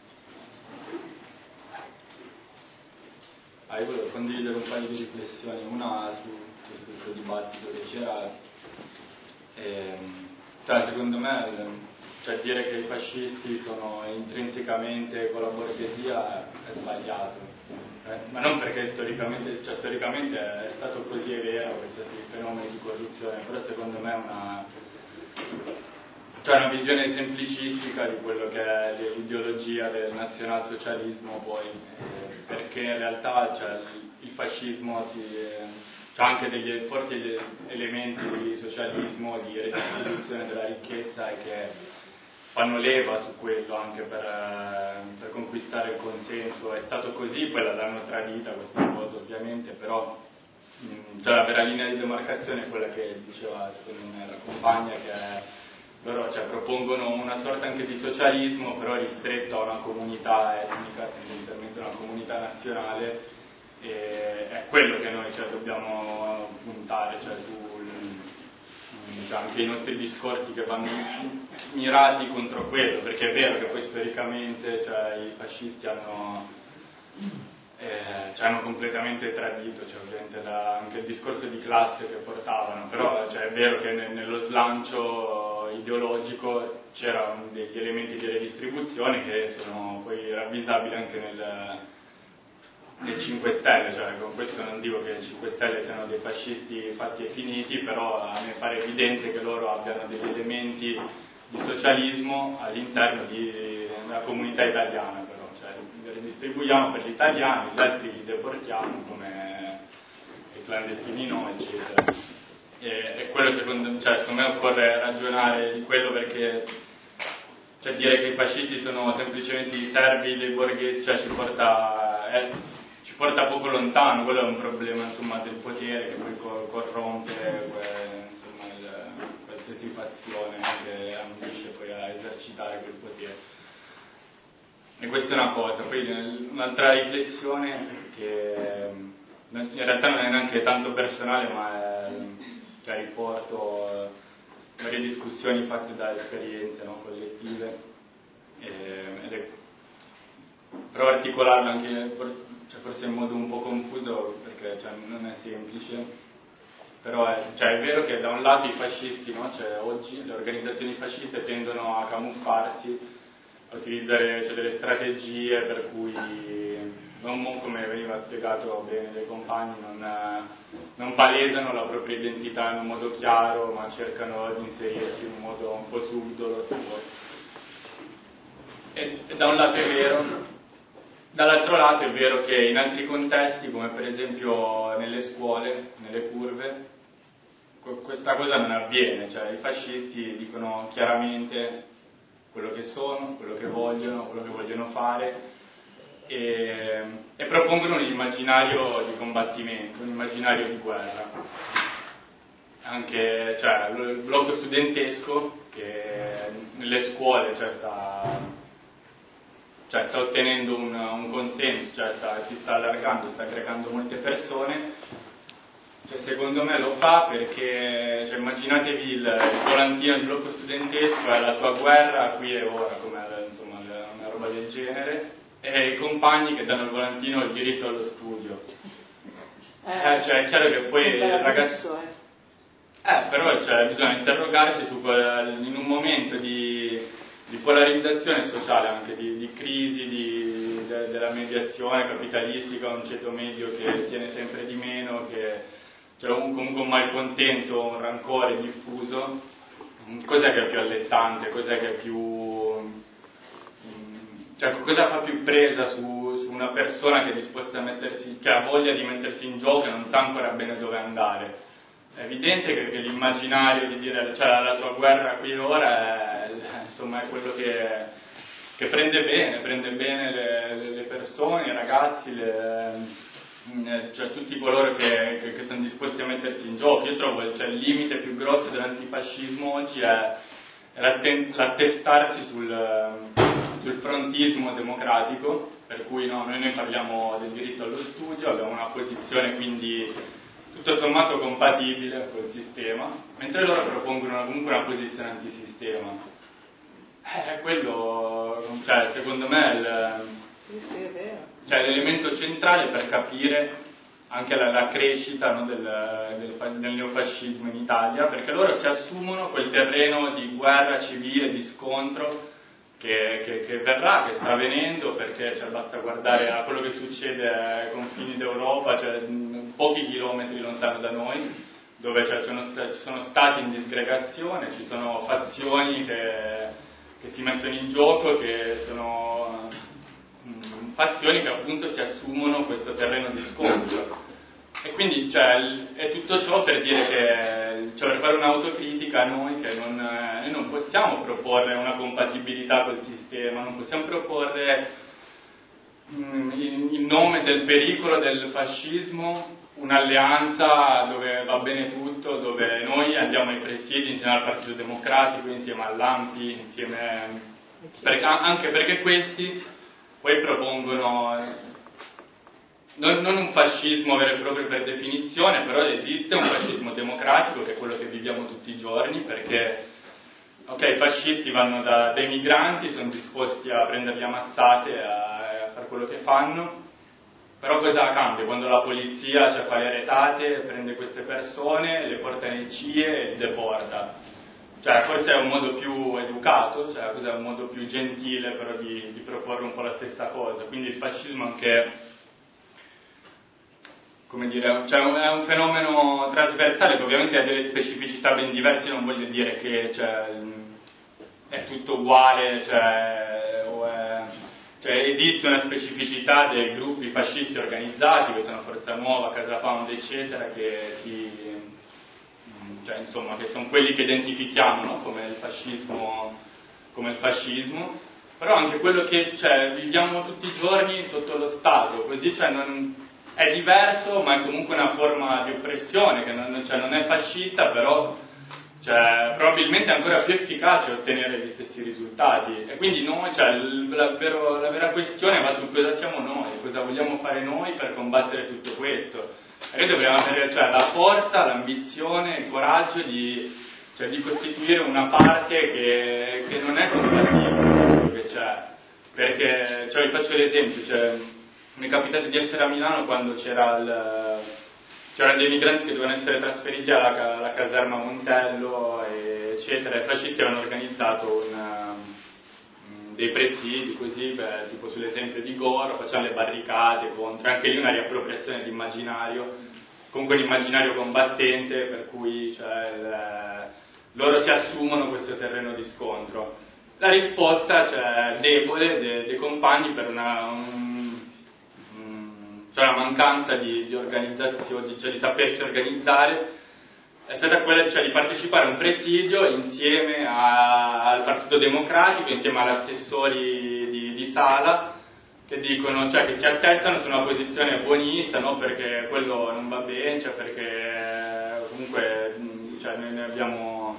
Speaker 13: Ah, io volevo condividere un paio di riflessioni, una su, su questo dibattito che c'era, ehm, cioè secondo me cioè, dire che i fascisti sono intrinsecamente con la borghesia è sbagliato. Eh, ma non perché storicamente, cioè storicamente è stato così, è vero che c'è certi fenomeni di corruzione, però secondo me è una, cioè una visione semplicistica di quello che è l'ideologia del nazionalsocialismo poi, eh, perché in realtà cioè, il, il fascismo si, eh, c'ha anche degli forti elementi di socialismo, di redistribuzione della ricchezza e che fanno leva su quello anche per, eh, per conquistare il consenso. È stato così, poi l'hanno tradita questa cosa ovviamente, però mh, cioè, la vera linea di demarcazione è quella che diceva secondo me la compagna, che è, loro cioè, propongono una sorta anche di socialismo però ristretto a una comunità etnica, tendenzialmente una comunità nazionale, e è quello che noi cioè, dobbiamo puntare, cioè sul, cioè, anche i nostri discorsi che vanno mirati contro quello, perché è vero che poi storicamente cioè, i fascisti hanno, eh, cioè, hanno completamente tradito, cioè, ovviamente la, anche il discorso di classe che portavano, però cioè, è vero che ne, nello slancio ideologico c'erano degli elementi di redistribuzione che sono poi ravvisabili anche nel, nel cinque Stelle, cioè con questo non dico che i cinque Stelle siano dei fascisti fatti e finiti, però a me pare evidente che loro abbiano degli elementi di socialismo all'interno di una comunità italiana, però cioè li redistribuiamo per gli italiani, gli altri li deportiamo come i clandestini no, eccetera. E, e quello secondo, cioè, secondo me occorre ragionare di quello, perché cioè, dire che i fascisti sono semplicemente i servi dei borghesi cioè, ci porta eh, ci porta poco lontano, quello è un problema insomma, del potere che poi co- corrompe que- insomma, il, qualsiasi fazione che ambisce poi a esercitare quel potere. E questa è una cosa. Poi un'altra riflessione che in realtà non è neanche tanto personale, ma è, cioè, riporto varie discussioni fatte da esperienze no, collettive, e, ed è, provo a articolarlo anche cioè, forse in modo un po' confuso perché cioè, non è semplice, però è, cioè, è vero che da un lato i fascisti, no, cioè, oggi le organizzazioni fasciste tendono a camuffarsi, a utilizzare cioè, delle strategie per cui non, come veniva spiegato bene dai compagni, non, non palesano la propria identità in un modo chiaro, ma cercano di inserirsi in un modo un po' subdolo, se vuoi. E, e da un lato è vero, dall'altro lato è vero che in altri contesti, come per esempio nelle scuole, nelle curve, questa cosa non avviene, cioè i fascisti dicono chiaramente quello che sono, quello che vogliono, quello che vogliono fare, e, e propongono un immaginario di combattimento, un immaginario di guerra. Anche cioè, il blocco studentesco che nelle scuole cioè, sta, cioè, sta ottenendo un, un consenso, cioè, sta, si sta allargando, sta aggregando molte persone. Cioè, secondo me lo fa perché cioè, immaginatevi il, il volantino del blocco studentesco è la tua guerra qui e ora, come insomma una roba del genere, e i compagni che danno il volantino il diritto allo studio. Eh, cioè, è chiaro che poi il ragazzo eh, però cioè, bisogna interrogarsi su quel, in un momento di, di polarizzazione sociale, anche di, di crisi di, de, della mediazione capitalistica, un ceto medio che tiene sempre di meno, che cioè un, comunque un malcontento, un rancore diffuso. Cos'è che è più allettante? Cos'è che è più cioè cosa fa più presa su, su una persona che è disposta a mettersi, che ha voglia di mettersi in gioco e non sa ancora bene dove andare? È evidente che, che l'immaginario di dire cioè la tua guerra qui e ora è, insomma, è quello che, che prende bene, prende bene le, le persone, i ragazzi, le, cioè tutti coloro che, che, che sono disposti a mettersi in gioco. Io trovo cioè, il limite più grosso dell'antifascismo oggi è, è l'attestarsi sul, sul frontismo democratico, per cui no, noi ne parliamo del diritto allo studio, abbiamo una posizione quindi tutto sommato compatibile col sistema, mentre loro propongono comunque una posizione antisistema. Eh, quello, cioè, secondo me è il,
Speaker 5: sì, sì, è vero.
Speaker 13: Cioè, l'elemento centrale per capire anche la, la crescita no, del, del, del neofascismo in Italia, perché loro si assumono quel terreno di guerra civile, di scontro che, che, che verrà, che sta avvenendo, perché cioè, basta guardare a quello che succede ai confini d'Europa, cioè pochi chilometri lontano da noi, dove cioè, sono, st- sono stati in disgregazione, ci sono fazioni che, che si mettono in gioco, che sono mh, fazioni che appunto si assumono questo terreno di scontro. E quindi cioè, è tutto ciò per dire che, cioè per fare un'autocritica a noi che non, noi non possiamo proporre una compatibilità col sistema, non possiamo proporre mh, in, in nome del pericolo del fascismo un'alleanza dove va bene tutto, dove noi andiamo ai presiedi insieme al Partito Democratico, insieme all'A M P I, insieme perché, anche perché questi poi propongono non, non un fascismo vero e proprio per definizione, però esiste un fascismo democratico che è quello che viviamo tutti i giorni, perché ok, i fascisti vanno da, dai migranti, sono disposti a prenderli a mazzate, a, a fare quello che fanno, però cosa cambia? Quando la polizia cioè, fa le retate, prende queste persone, le porta nei C I E e li deporta. Cioè, forse è un modo più educato, cioè cos'è un modo più gentile però di, di proporre un po' la stessa cosa. Quindi il fascismo anche, come dire, cioè è un fenomeno trasversale che ovviamente ha delle specificità ben diverse, non voglio dire che cioè, è tutto uguale, cioè, o è, cioè esiste una specificità dei gruppi fascisti organizzati, che sono Forza Nuova, Casa Pound, eccetera, che si... cioè insomma che sono quelli che identifichiamo, no? come il fascismo come il fascismo però anche quello che cioè, viviamo tutti i giorni sotto lo Stato, così cioè, non, è diverso ma è comunque una forma di oppressione che non, cioè, non è fascista, però cioè, probabilmente è ancora più efficace ottenere gli stessi risultati, e quindi noi, cioè, la, vero, la vera questione va su cosa siamo noi, cosa vogliamo fare noi per combattere tutto questo. E noi dobbiamo avere cioè, la forza, l'ambizione, il coraggio di, cioè, di costituire una parte che, che non è compatibile con quello che c'è. Perché, cioè, vi faccio l'esempio, cioè, mi è capitato di essere a Milano quando c'era il, c'erano dei migranti che dovevano essere trasferiti alla, alla caserma Montello, eccetera, e i fascisti avevano organizzato una, dei presidi così, beh, tipo sull'esempio di Goro, facciamo le barricate contro, anche lì una riappropriazione di immaginario, comunque un immaginario combattente, per cui cioè, il, loro si assumono questo terreno di scontro. La risposta cioè, debole dei, dei compagni per una, un, un, cioè una mancanza di, di organizzazione, cioè di sapersi organizzare, è stata quella cioè, di partecipare a un presidio insieme a, al Partito Democratico, insieme agli assessori di, di sala, che dicono, cioè che si attestano su una posizione buonista, no? Perché quello non va bene, cioè perché comunque cioè, noi ne abbiamo,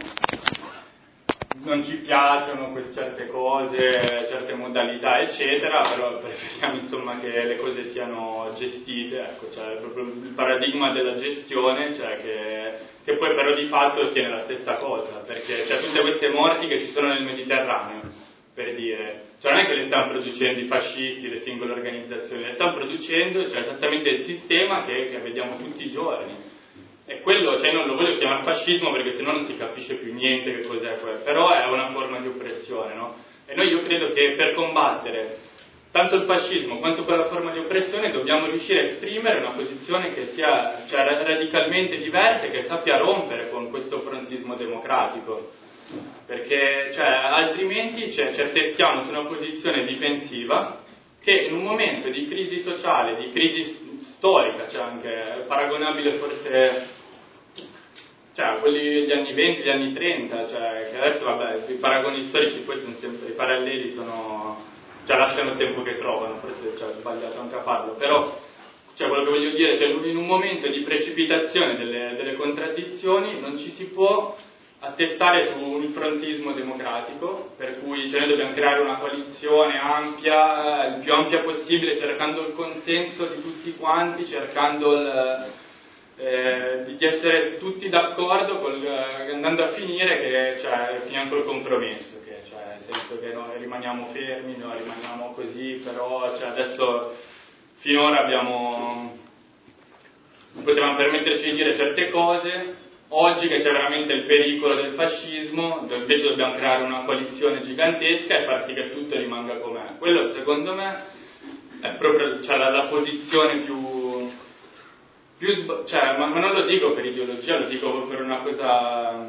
Speaker 13: non ci piacciono queste certe cose, certe modalità, eccetera, però preferiamo insomma che le cose siano gestite, ecco, cioè proprio il paradigma della gestione, cioè che che poi però di fatto ottiene la stessa cosa, perché c'è tutte queste morti che ci sono nel Mediterraneo, per dire, cioè non è che le stanno producendo i fascisti, le singole organizzazioni, le stanno producendo cioè, esattamente il sistema che, che vediamo tutti i giorni, e quello, cioè non lo voglio chiamare fascismo perché sennò non si capisce più niente che cos'è quello, però è una forma di oppressione, no? E noi io credo che per combattere tanto il fascismo quanto quella forma di oppressione dobbiamo riuscire a esprimere una posizione che sia cioè, radicalmente diversa e che sappia rompere con questo frontismo democratico, perché cioè, altrimenti cioè, ci attestiamo su una posizione difensiva che in un momento di crisi sociale, di crisi storica, cioè anche paragonabile forse cioè, a quelli degli anni venti, degli anni trenta, cioè, che adesso vabbè, i paragoni storici poi sono sempre, i paralleli sono cioè lasciano il tempo che trovano, forse cioè, ho sbagliato anche a farlo, però cioè, quello che voglio dire, cioè, in un momento di precipitazione delle, delle contraddizioni non ci si può attestare su un frontismo democratico, per cui cioè, noi dobbiamo creare una coalizione ampia, il più ampia possibile, cercando il consenso di tutti quanti, cercando il, eh, di essere tutti d'accordo, col, andando a finire che cioè, finiamo col compromesso, che cioè, nel senso che noi rimaniamo fermi, noi rimaniamo così, però cioè, adesso finora abbiamo potevamo permetterci di dire certe cose, oggi che c'è veramente il pericolo del fascismo, invece dobbiamo creare una coalizione gigantesca e far sì che tutto rimanga com'è. Quello secondo me è proprio cioè, la, la posizione più, più cioè, ma, ma non lo dico per ideologia, lo dico per una cosa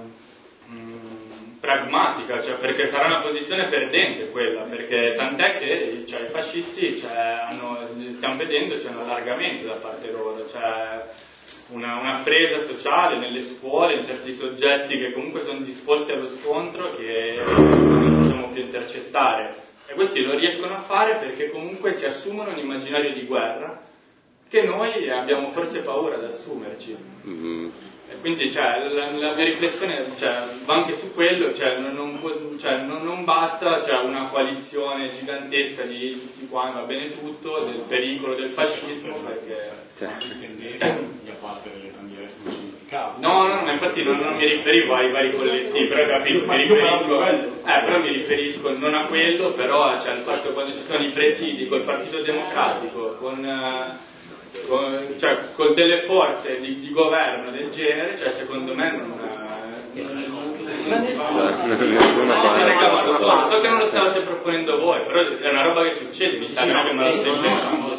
Speaker 13: mh, pragmatica, cioè, perché sarà una posizione perdente quella, perché tant'è che cioè, i fascisti cioè, hanno, stiamo vedendo c'è un allargamento da parte loro, cioè una, una presa sociale nelle scuole, in certi soggetti che comunque sono disposti allo scontro che non riusciamo più a intercettare, e questi lo riescono a fare perché comunque si assumono un immaginario di guerra che noi abbiamo forse paura ad assumerci.
Speaker 14: Mm-hmm.
Speaker 13: E quindi cioè, la, la mia riflessione cioè, va anche su quello, cioè, non, non, può, cioè, non, non basta cioè, una coalizione gigantesca di tutti quanti, va bene tutto, del pericolo del fascismo, perché...
Speaker 3: Cioè, di abbattere le bandiere sul significato.
Speaker 13: No, no, ma infatti non, non mi riferivo ai vari collettivi, però capito, mi riferisco, eh, però mi riferisco non a quello, però cioè, al fatto che quando ci sono i presidi col Partito Democratico, con... Uh, Con, cioè, con delle forze di, di governo del genere, cioè secondo me non, non, non si fa. No, lo so, so che non lo stavate proponendo voi, però è una roba che succede in Italia, che me lo stai pensando.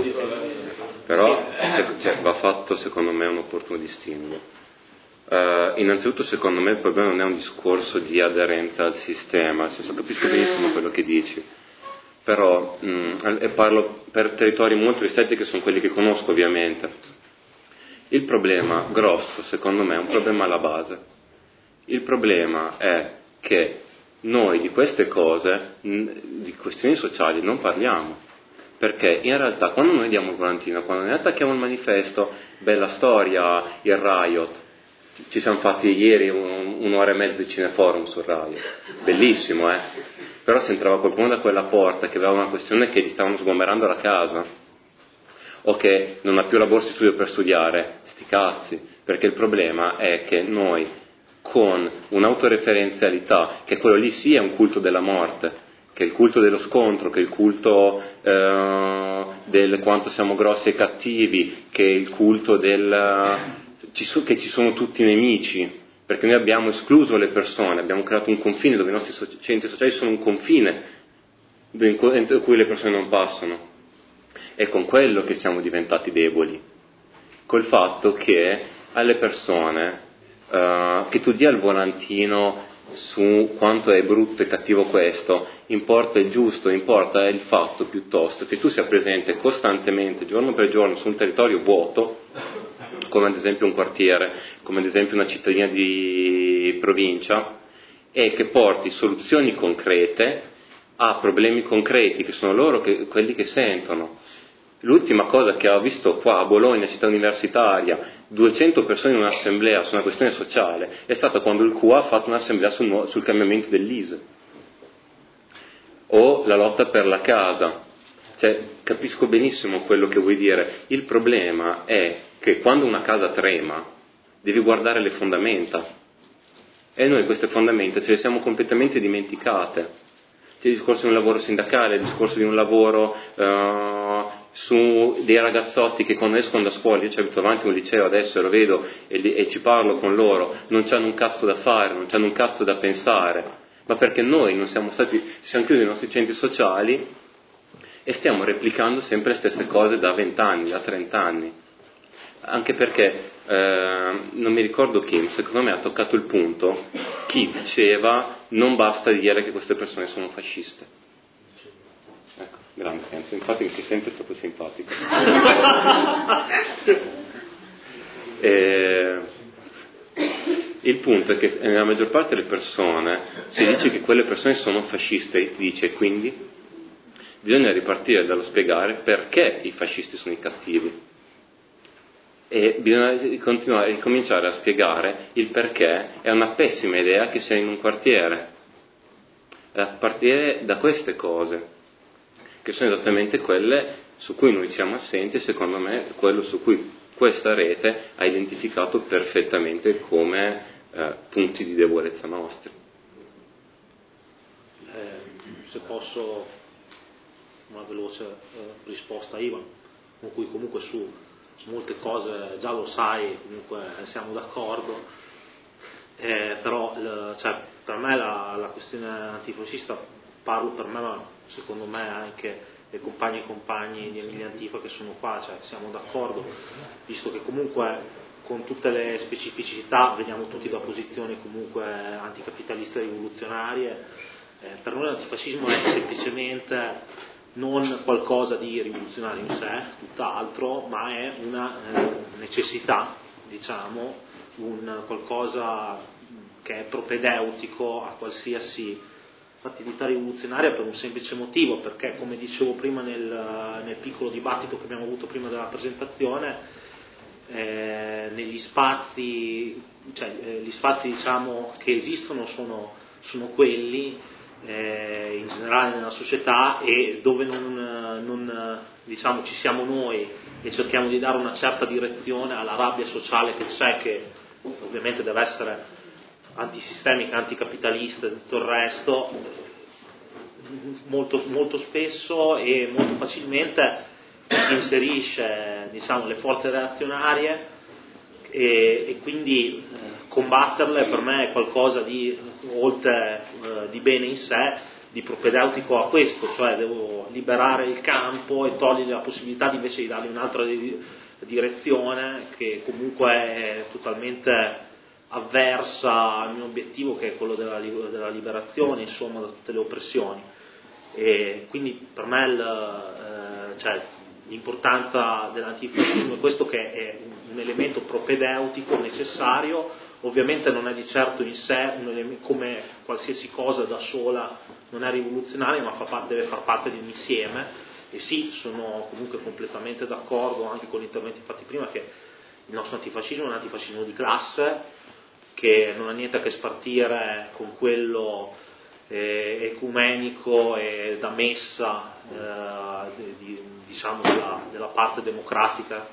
Speaker 1: Però cioè, va fatto secondo me un opportuno distinguo. Uh, innanzitutto secondo me il problema non è un discorso di aderenza al sistema, nel senso, capisco benissimo quello che dici. Però, mh, e parlo per territori molto ristretti che sono quelli che conosco ovviamente. Il problema grosso, secondo me, è un problema alla base. Il problema è che noi di queste cose, mh, di questioni sociali, non parliamo. Perché in realtà quando noi diamo il volantino, quando noi attacchiamo il manifesto, bella storia, il riot, ci siamo fatti ieri un, un'ora e mezza di cineforum sul riot, bellissimo eh? Però se entrava qualcuno da quella porta che aveva una questione che gli stavano sgomberando la casa, o che non ha più la borsa di studio per studiare, sti cazzi, perché il problema è che noi con un'autoreferenzialità, che quello lì sì è un culto della morte, che è il culto dello scontro, che è il culto eh, del quanto siamo grossi e cattivi, che è il culto del ci so, che ci sono tutti nemici, perché noi abbiamo escluso le persone, abbiamo creato un confine dove i nostri so- centri sociali sono un confine in cui le persone non passano. È con quello che siamo diventati deboli, col fatto che alle persone uh, che tu dia il volantino su quanto è brutto e cattivo questo, importa il giusto, importa il fatto piuttosto che tu sia presente costantemente, giorno per giorno, su un territorio vuoto, come ad esempio un quartiere, come ad esempio una cittadina di provincia, e che porti soluzioni concrete a problemi concreti che sono loro che, quelli che sentono. L'ultima cosa che ho visto qua a Bologna, città universitaria, duecento persone in un'assemblea su una questione sociale, è stata quando il Q A ha fatto un'assemblea sul, sul cambiamento dell'I S E o la lotta per la casa. Cioè, capisco benissimo quello che vuoi dire. Il problema è che quando una casa trema devi guardare le fondamenta, e noi queste fondamenta ce le siamo completamente dimenticate. C'è il discorso di un lavoro sindacale, il discorso di un lavoro uh, su dei ragazzotti che quando escono da scuola, io ci abito davanti a un liceo adesso e lo vedo e, li, e ci parlo con loro, non c'hanno un cazzo da fare, non c'hanno un cazzo da pensare, ma perché noi non siamo stati, ci siamo chiusi nei nostri centri sociali e stiamo replicando sempre le stesse cose da vent'anni, da trent'anni. Anche perché, eh, non mi ricordo chi, ma secondo me ha toccato il punto, chi diceva non basta dire che queste persone sono fasciste. Ecco, grande Kenzo, infatti mi sei sempre stato simpatico. e, il punto è che nella maggior parte delle persone si dice che quelle persone sono fasciste e ti dice quindi bisogna ripartire dallo spiegare perché i fascisti sono i cattivi. E bisogna continuare a cominciare a spiegare il perché è una pessima idea che sia in un quartiere, a partire da queste cose, che sono esattamente quelle su cui noi siamo assenti e secondo me quello su cui questa rete ha identificato perfettamente come eh, punti di debolezza nostri.
Speaker 2: Eh, se posso una veloce eh, risposta a Ivan, con cui comunque su molte cose già lo sai, comunque siamo d'accordo, eh, però l, cioè, per me la, la questione antifascista, parlo per me ma secondo me anche le compagne e compagni di Emilia Antifa che sono qua, cioè siamo d'accordo, visto che comunque con tutte le specificità veniamo tutti da posizioni comunque anticapitaliste rivoluzionarie, eh, per noi l'antifascismo è semplicemente non qualcosa di rivoluzionario in sé, tutt'altro, ma è una eh, necessità, diciamo, un qualcosa che è propedeutico a qualsiasi attività rivoluzionaria per un semplice motivo, perché come dicevo prima nel, nel piccolo dibattito che abbiamo avuto prima della presentazione, eh, negli spazi, cioè eh, gli spazi diciamo che esistono sono, sono quelli eh, in generale nella società, e dove non, non diciamo ci siamo noi e cerchiamo di dare una certa direzione alla rabbia sociale che c'è, che ovviamente deve essere antisistemica, anticapitalista e tutto il resto, molto, molto spesso e molto facilmente si inserisce diciamo le forze reazionarie, e, e quindi eh, combatterle per me è qualcosa di, oltre eh, di bene in sé, di propedeutico a questo, cioè devo liberare il campo e togliere la possibilità di, invece di dargli un'altra di, direzione che comunque è totalmente avversa al mio obiettivo, che è quello della, della liberazione, insomma, da tutte le oppressioni. E quindi per me il, eh, cioè, l'importanza dell'antifascismo è questo, che è un elemento propedeutico necessario. Ovviamente non è di certo in sé un elemento, come qualsiasi cosa da sola non è rivoluzionaria, ma fa parte, deve far parte di un insieme. E sì, sono comunque completamente d'accordo anche con gli interventi fatti prima, che il nostro antifascismo è un antifascismo di classe, che non ha niente a che spartire con quello eh, ecumenico e da messa eh, di, diciamo della, della parte democratica,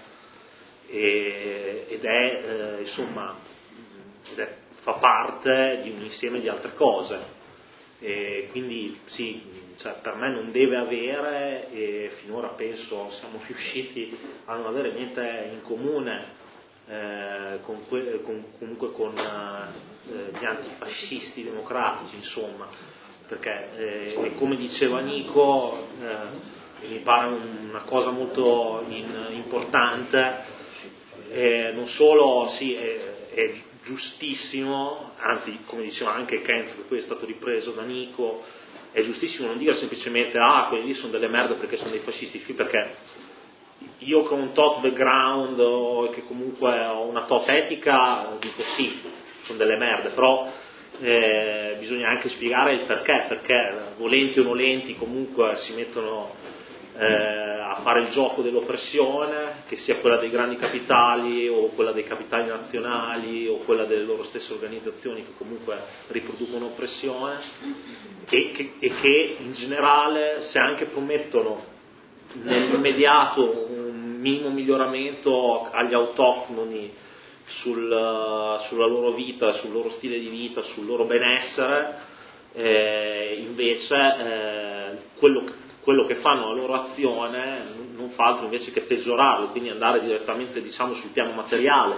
Speaker 2: e, ed è eh, insomma ed è, fa parte di un insieme di altre cose, e quindi sì, cioè, per me non deve avere, e finora penso siamo riusciti a non avere niente in comune Eh, con que- con, comunque con eh, gli antifascisti democratici, insomma, perché eh, come diceva Nico, eh, mi pare una cosa molto in, importante, eh, non solo sì, è, è giustissimo, anzi come diceva anche Kent, che poi è stato ripreso da Nico, è giustissimo non dire semplicemente ah, quelli lì sono delle merde perché sono dei fascisti, perché io con un tot background o che comunque ho una tot etica dico sì, sono delle merde, però eh, bisogna anche spiegare il perché, perché volenti o nolenti comunque si mettono eh, a fare il gioco dell'oppressione, che sia quella dei grandi capitali o quella dei capitali nazionali o quella delle loro stesse organizzazioni che comunque riproducono oppressione, e che, e che in generale, se anche promettono nell'immediato un minimo miglioramento agli autoctoni sul, sulla loro vita, sul loro stile di vita, sul loro benessere, eh, invece eh, quello, quello che fanno la loro azione non fa altro invece che peggiorarlo, quindi andare direttamente diciamo sul piano materiale,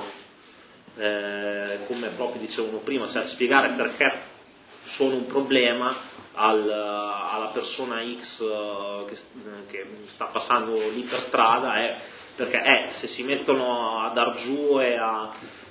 Speaker 2: eh, come proprio dicevano prima, cioè spiegare perché sono un problema Al, alla persona X uh, che, che sta passando lì per strada, è perché eh, se si mettono a dar giù e a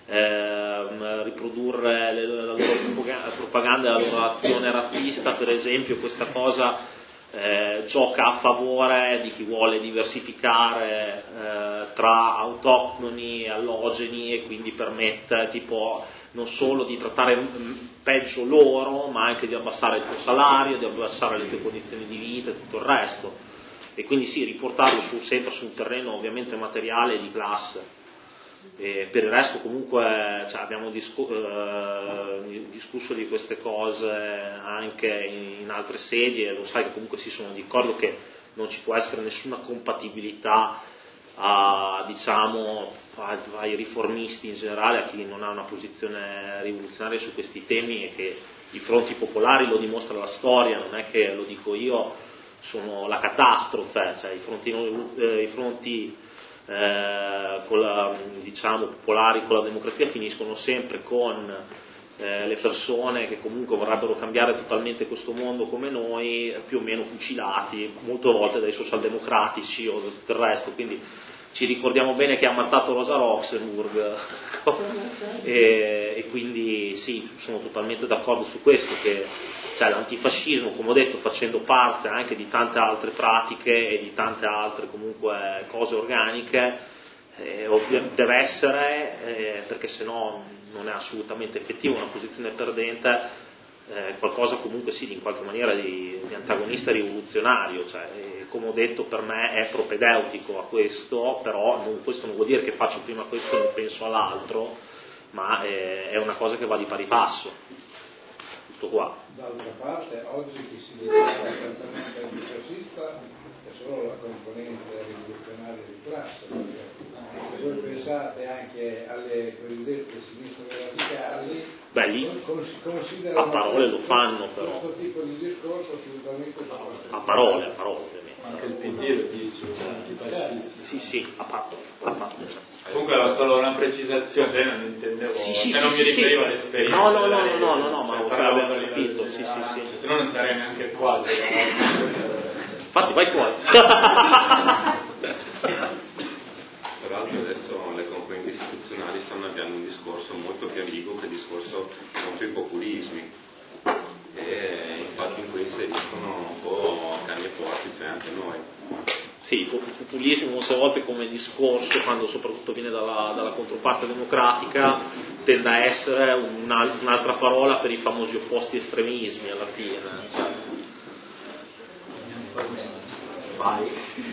Speaker 2: eh, riprodurre le, la loro propaganda, la loro azione razzista, per esempio, questa cosa eh, gioca a favore di chi vuole diversificare eh, tra autoctoni e allogeni, e quindi permette tipo non solo di trattare peggio loro, ma anche di abbassare il tuo salario, di abbassare le tue condizioni di vita e tutto il resto. E quindi sì, riportarlo su, sempre su un terreno ovviamente materiale e di classe. E per il resto comunque cioè, abbiamo discu- eh, discusso di queste cose anche in, in altre sedi, e lo sai che comunque si sono d'accordo che non ci può essere nessuna compatibilità a, diciamo, ai riformisti in generale, a chi non ha una posizione rivoluzionaria su questi temi, e che i fronti popolari, lo dimostra la storia, non è che lo dico io, sono la catastrofe, cioè i fronti, eh, i fronti eh, con la, diciamo, popolari con la democrazia finiscono sempre con eh, le persone che comunque vorrebbero cambiare totalmente questo mondo come noi, più o meno fucilati, molte volte dai socialdemocratici o da tutto il resto, quindi ci ricordiamo bene che ha ammazzato Rosa Luxemburg e, e quindi sì, sono totalmente d'accordo su questo, che cioè, l'antifascismo, come ho detto, facendo parte anche di tante altre pratiche e di tante altre comunque cose organiche, eh, deve essere, eh, perché sennò non è assolutamente effettivo, una posizione perdente, eh, qualcosa comunque sì, in qualche maniera di, di antagonista rivoluzionario, cioè, eh, come ho detto per me è propedeutico a questo, però non, questo non vuol dire che faccio prima questo e non penso all'altro, ma eh, è una cosa che va di pari passo, tutto qua.
Speaker 11: D'altra parte oggi chi si dichiara apertamente antifascista è solo la componente rivoluzionaria di classe, perché se voi pensate anche alle cosiddette sinistre radicali,
Speaker 2: beh, lì a parole lo fanno, però
Speaker 11: questo tipo di discorso assolutamente
Speaker 2: a parole, a parole ovviamente.
Speaker 13: Anche il P D lo dice, antifascista.
Speaker 2: Sì, sì, a parte, a parte.
Speaker 13: Comunque era solo una precisazione, cioè non intendevo,
Speaker 2: sì, sì,
Speaker 13: cioè
Speaker 2: sì,
Speaker 13: non
Speaker 2: sì,
Speaker 13: mi riferivo
Speaker 2: sì.
Speaker 13: all'esperienza.
Speaker 2: No, no, no,
Speaker 13: della
Speaker 2: no, no, no, ma
Speaker 13: cioè,
Speaker 2: ho
Speaker 13: parlavo
Speaker 2: capito,
Speaker 13: a
Speaker 2: capito,
Speaker 13: livello
Speaker 2: sì, sì,
Speaker 13: generale,
Speaker 2: sì.
Speaker 13: cioè, se no non starei neanche qua.
Speaker 2: Infatti vai fuori.
Speaker 1: Peraltro adesso le componenti istituzionali stanno avviando un discorso molto più ambiguo che il discorso contro i populismi, e infatti in cui inseriscono un po' cani e porci, cioè anche noi.
Speaker 2: Sì, il populismo molte volte come discorso, quando soprattutto viene dalla, dalla controparte democratica, tende a essere una, un'altra parola per i famosi opposti estremismi alla fine. Cioè. Vai.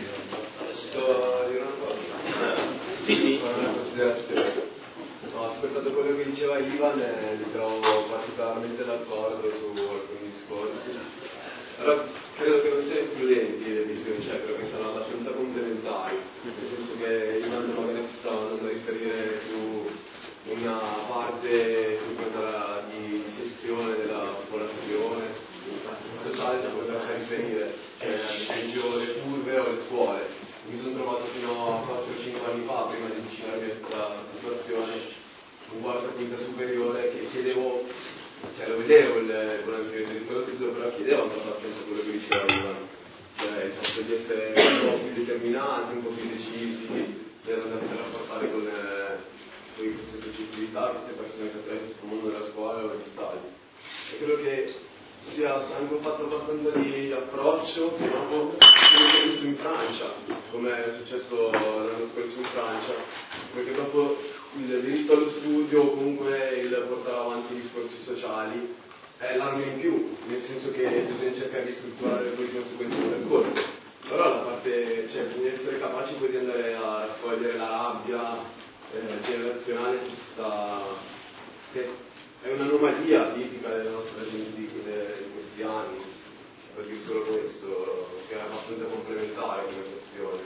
Speaker 14: Posso dire una cosa?
Speaker 2: Sì, sì.
Speaker 14: Una considerazione. Ho ascoltato quello che diceva Ivan e mi trovo particolarmente d'accordo su alcuni discorsi. Però credo che non siano escludenti le visioni, cioè credo che siano abbastanza complementari, nel senso che Ivan magari si stava andando a riferire più una parte più quella di sezione della popolazione, la sociale, cioè potrà riferire cioè, ad esempio le curve o le scuole. Mi sono trovato fino a quattro o cinque anni fa, prima di avvicinarmi a questa situazione, in quarta e quinta superiore, che chiedevo, cioè lo vedevo il, con il direttore studio, però chiedevo esattamente quello che diceva Ivan, cioè il fatto di essere un po' più determinati, un po' più decisi, di andarsi a rapportare con, con queste società, queste persone che attraversano questo mondo della scuola o degli stadi. E credo che sia anche un fatto abbastanza di approccio che dopo quello che ho visto in Francia, come è successo l'anno scorso in Francia, perché dopo il diritto allo studio o comunque il portare avanti i discorsi sociali è l'arma in più, nel senso che bisogna cercare di strutturare poi di conseguenza il percorso. Però la parte, cioè bisogna essere capaci poi di andare a raccogliere la rabbia eh, generazionale che si sta, che è un'anomalia tipica della nostra gente di, di questi anni, per dire solo questo, che è abbastanza complementare come questione.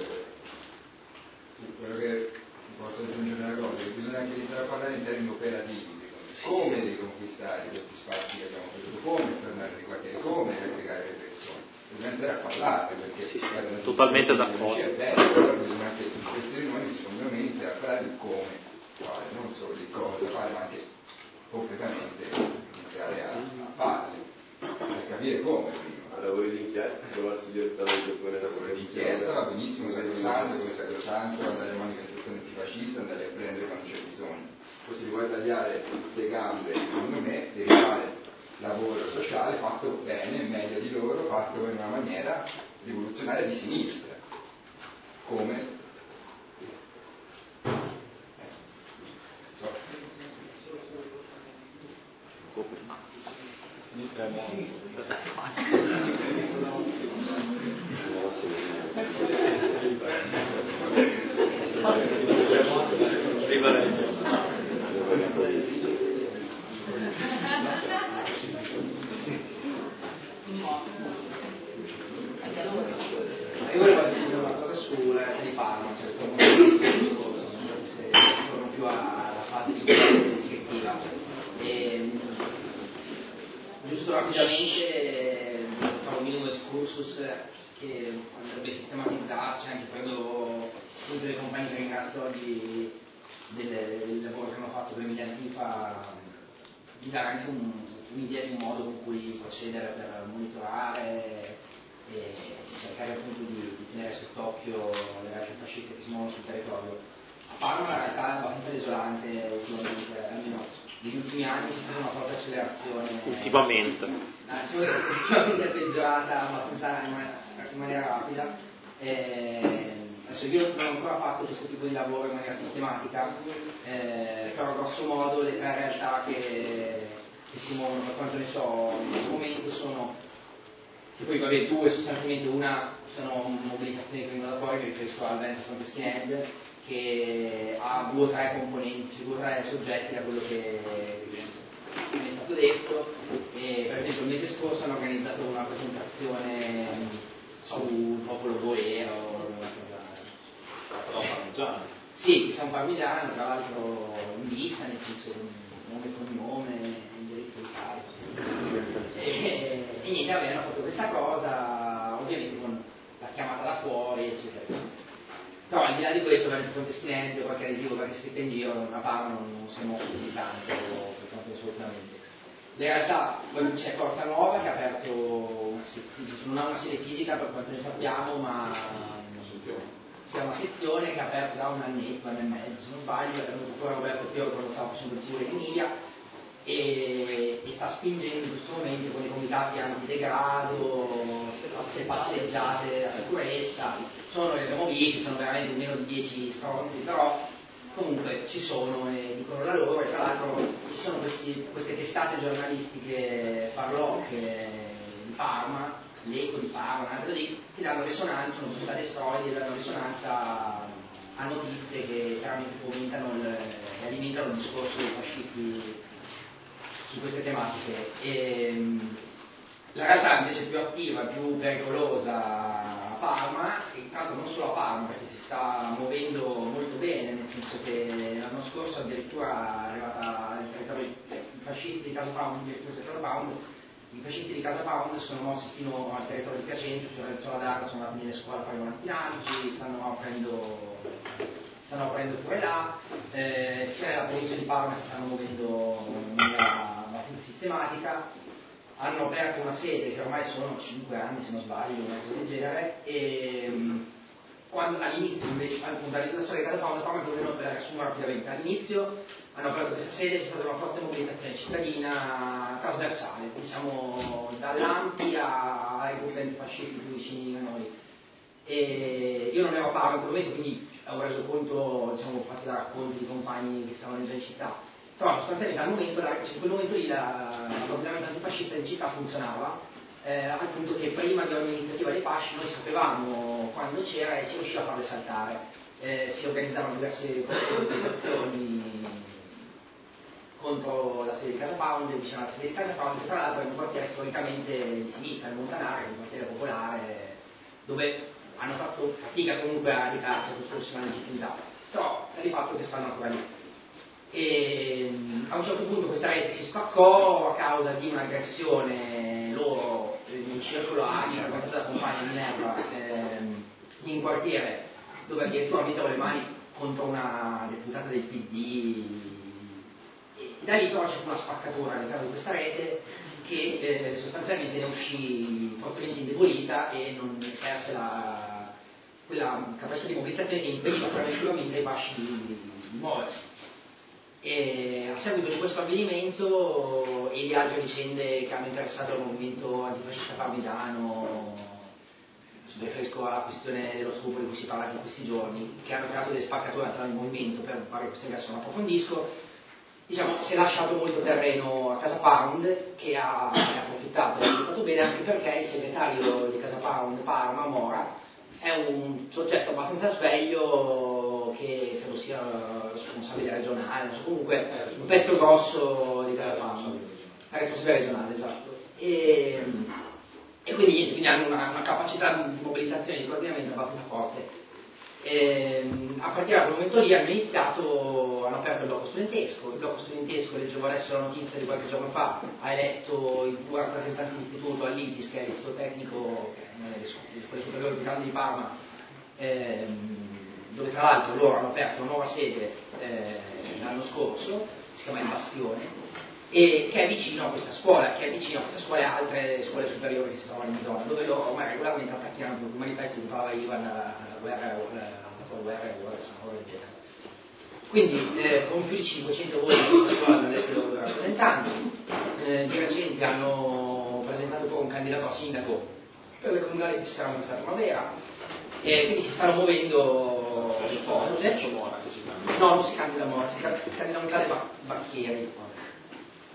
Speaker 15: Sì, quello che posso aggiungere una cosa, che bisogna anche iniziare a parlare in termini operativi, come riconquistare questi spazi che abbiamo perduto, come tornare nei quartieri, come riapplicare le persone. Bisogna iniziare a parlarne, perché
Speaker 2: sì, sì, totalmente d'accordo.
Speaker 15: È bello, però bisogna anche in queste riunioni, secondo me, iniziare a parlare di come fare, non solo di cosa fare, ma anche concretamente iniziare a, a farle, per capire come prima.
Speaker 14: Lavori di inchiesta, trovarsi direttamente poi nella sua
Speaker 15: l'inchiesta va benissimo, sacrosanto, come sacrosanto, andare alle manifestazioni antifasciste, andare a prendere quando c'è bisogno. Poi se ti vuoi tagliare le gambe, secondo me, devi fare lavoro sociale fatto bene, meglio di loro, fatto in una maniera rivoluzionaria di sinistra. Come?
Speaker 16: Io volevo aggiungere una cosa sulla realtà di Parma, cioè se torno più alla fase di descrittiva. E, giusto rapidamente fare un minimo excursus che andrebbe sistematizzato, cioè anche prendo tutte le compagnie che ringrazio oggi del, del lavoro che hanno fatto per Emilia Antifa, di dare anche un, un'idea di un modo con cui procedere per monitorare e cercare appunto di, di tenere sott'occhio le realtà fasciste che si muovono sul territorio. A Parma una realtà abbastanza desolante ultimamente, almeno negli ultimi anni c'è stata una forte accelerazione.
Speaker 2: Ultimamente.
Speaker 16: Anzi, ultimamente è peggiorata abbastanza in maniera, in maniera rapida. E, adesso io non ho ancora fatto questo tipo di lavoro in maniera sistematica, eh, però grosso modo le tre realtà che, che si muovono, per quanto ne so, in questo momento sono, che poi vabbè, due sostanzialmente, una sono mobilitazioni che vengono da fuori, mi riferisco al Veneto Front Skinhead, che ha due o tre componenti, due o tre soggetti da quello che mi è stato detto. E, per esempio il mese scorso hanno organizzato una presentazione sul popolo boero,
Speaker 4: parmigiano.
Speaker 16: sì, San Parmigiano, tra l'altro in vista, nel senso nome e cognome, indirizzo di casa. E, e niente, avevano fatto questa cosa, ovviamente con la chiamata da fuori, eccetera, eccetera. Però al di là di questo, per il Fronte Skinhead, qualche adesivo, qualche scritta in giro, a Parma non, non si è mosso più tanto, per quanto assolutamente. In realtà poi c'è Forza Nuova che ha aperto una sezione, non ha una sede fisica per quanto ne sappiamo, ma c'è una sezione che ha aperto da un annetto, un anno e mezzo, se non sbaglio, è venuto fuori Roberto Piero quando stava facendo il tour in Emilia e, e sta spingendo in questo momento con i comitati antidegrado, passe passeggiate a sicurezza. Sono, li abbiamo visti, sono veramente meno di dieci stronzi, però comunque ci sono e dicono la loro, e tra l'altro ci sono questi, queste testate giornalistiche farlocche di Parma, l'Eco di Parma, un altro lì, che danno risonanza, sono tutte destroidi e danno risonanza a notizie che chiaramente fomentano il, e alimentano il discorso dei fascisti su queste tematiche. E, la realtà invece più attiva, più pericolosa a Parma, e in caso non solo a Parma, perché si sta muovendo molto bene, nel senso che l'anno scorso addirittura è arrivata nel territorio, i fascisti di Casa Pound, i fascisti di Casa Pound sono mossi fino al territorio di Piacenza, Fiorenzo d'Arca, sono andati nelle scuole a fare i volantinaggi, stanno aprendo, stanno aprendo pure là, eh, sia nella provincia di Parma si stanno muovendo in maniera abbastanza sistematica. Hanno aperto una sede che ormai sono cinque anni se non sbaglio, una cosa del genere, e quando all'inizio invece, appunto all'inizio della storia di Casa Pound, Parma è venuto per riassumere rapidamente. All'inizio hanno aperto questa sede, c'è stata una forte mobilitazione cittadina trasversale, diciamo dall'Ampi ai gruppi antifascisti più vicini a noi. E io non ero a Parma in quel momento, quindi ho reso conto, diciamo, fatto da racconti di compagni che stavano già in città. Però sostanzialmente al momento, in quel momento lì l'ordinamento antifascista in città funzionava, eh, al punto che prima di ogni iniziativa dei fasci noi sapevamo quando c'era e si riusciva a farle saltare. Eh, si organizzavano diverse manifestazioni contro la sede di Casa Pound, vicino alla sede di Casa Pound, che tra l'altro è un quartiere storicamente di sinistra, il Montanare, un quartiere popolare, dove hanno fatto fatica comunque a ricarsi a costruirsi una legittimità, però sta di fatto che stanno ancora lì. E a un certo punto questa rete si spaccò a causa di un'aggressione loro in un circolo A, circondato da compagni Minerva, ehm, in quartiere, dove addirittura misero le mani contro una deputata del P D. E da lì però c'è una spaccatura all'interno di questa rete che eh, sostanzialmente ne uscì fortemente indebolita e non perse la, quella capacità di mobilitazione che impediva preventivamente ai fasci di, di muoversi. E a seguito di questo avvenimento e di altre vicende che hanno interessato il movimento antifascista parmigiano, mi riferisco alla questione dello stupro di cui si parla in questi giorni, che hanno creato delle spaccature tra il movimento, per fare queste verso non approfondisco, diciamo, si è lasciato molto terreno a Casa Pound, che ha, ha approfittato, ha approfittato bene, anche perché il segretario di Casa Pound, Parma, Mora, è un soggetto abbastanza sveglio che credo sia responsabile regionale, non so, comunque un pezzo grosso di Casa Pound, è responsabile regionale, esatto. E, e quindi, quindi hanno una, una capacità di mobilitazione e di coordinamento abbastanza forte. E, a partire da quel momento lì hanno iniziato, hanno aperto il blocco studentesco. Il blocco studentesco, leggevo adesso la notizia di qualche giorno fa, ha eletto i due rappresentanti d'istituto all'I T I S, che è l'istituto tecnico, le scuole superiori più grandi di Parma, ehm, dove tra l'altro loro hanno aperto una nuova sede eh, l'anno scorso, si chiama Il Bastione, e che è vicino a questa scuola, che è vicino a questa scuola e altre scuole superiori che si trovano in zona, dove loro ormai regolarmente attacchiano più manifesti di Pava Ivan alla guerra, alla guerra e ora sono del genere. Quindi eh, con più di cinquecento voti questa scuola hanno eletto i loro rappresentanti, eh, di recente hanno presentato poi un candidato a sindaco per le comunali che ci saranno questa primavera, e quindi si stanno muovendo le cose. No, non si candida a Mora, si candida un tale Bacchieri.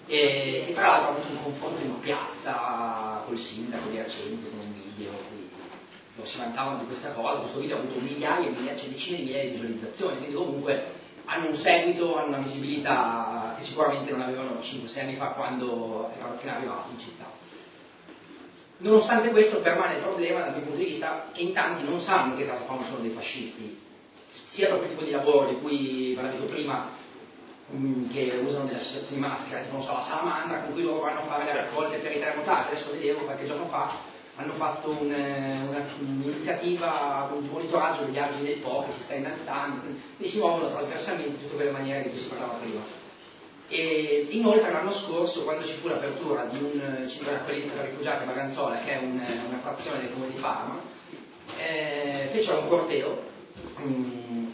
Speaker 16: e, e tra l'altro ha avuto un confronto in piazza col sindaco di Arcento con un video qui lo si vantavano di questa cosa. Questo video ha avuto migliaia e migliaia, cioè decine di migliaia di visualizzazioni, quindi comunque hanno un seguito, hanno una visibilità che sicuramente non avevano cinque sei anni fa quando erano appena arrivati in città. Nonostante questo permane il problema dal mio punto di vista che in tanti non sanno che Casa Pound sono dei fascisti, sia per quel tipo di lavoro di cui parlavo prima, mh, che usano delle associazioni di maschera, tipo non so, la salamandra, con cui loro vanno a fare le raccolte per i terremotati. Adesso vedevo qualche giorno fa hanno fatto un, una, un'iniziativa, un monitoraggio degli argini del Po che si sta innalzando, quindi si muovono trasversalmente in tutte quelle maniere di cui si parlava prima. E inoltre l'anno scorso, quando ci fu l'apertura di un centro di accoglienza per rifugiati a Maganzola, che è un, una frazione del comune di Parma, eh, fecero un corteo, um,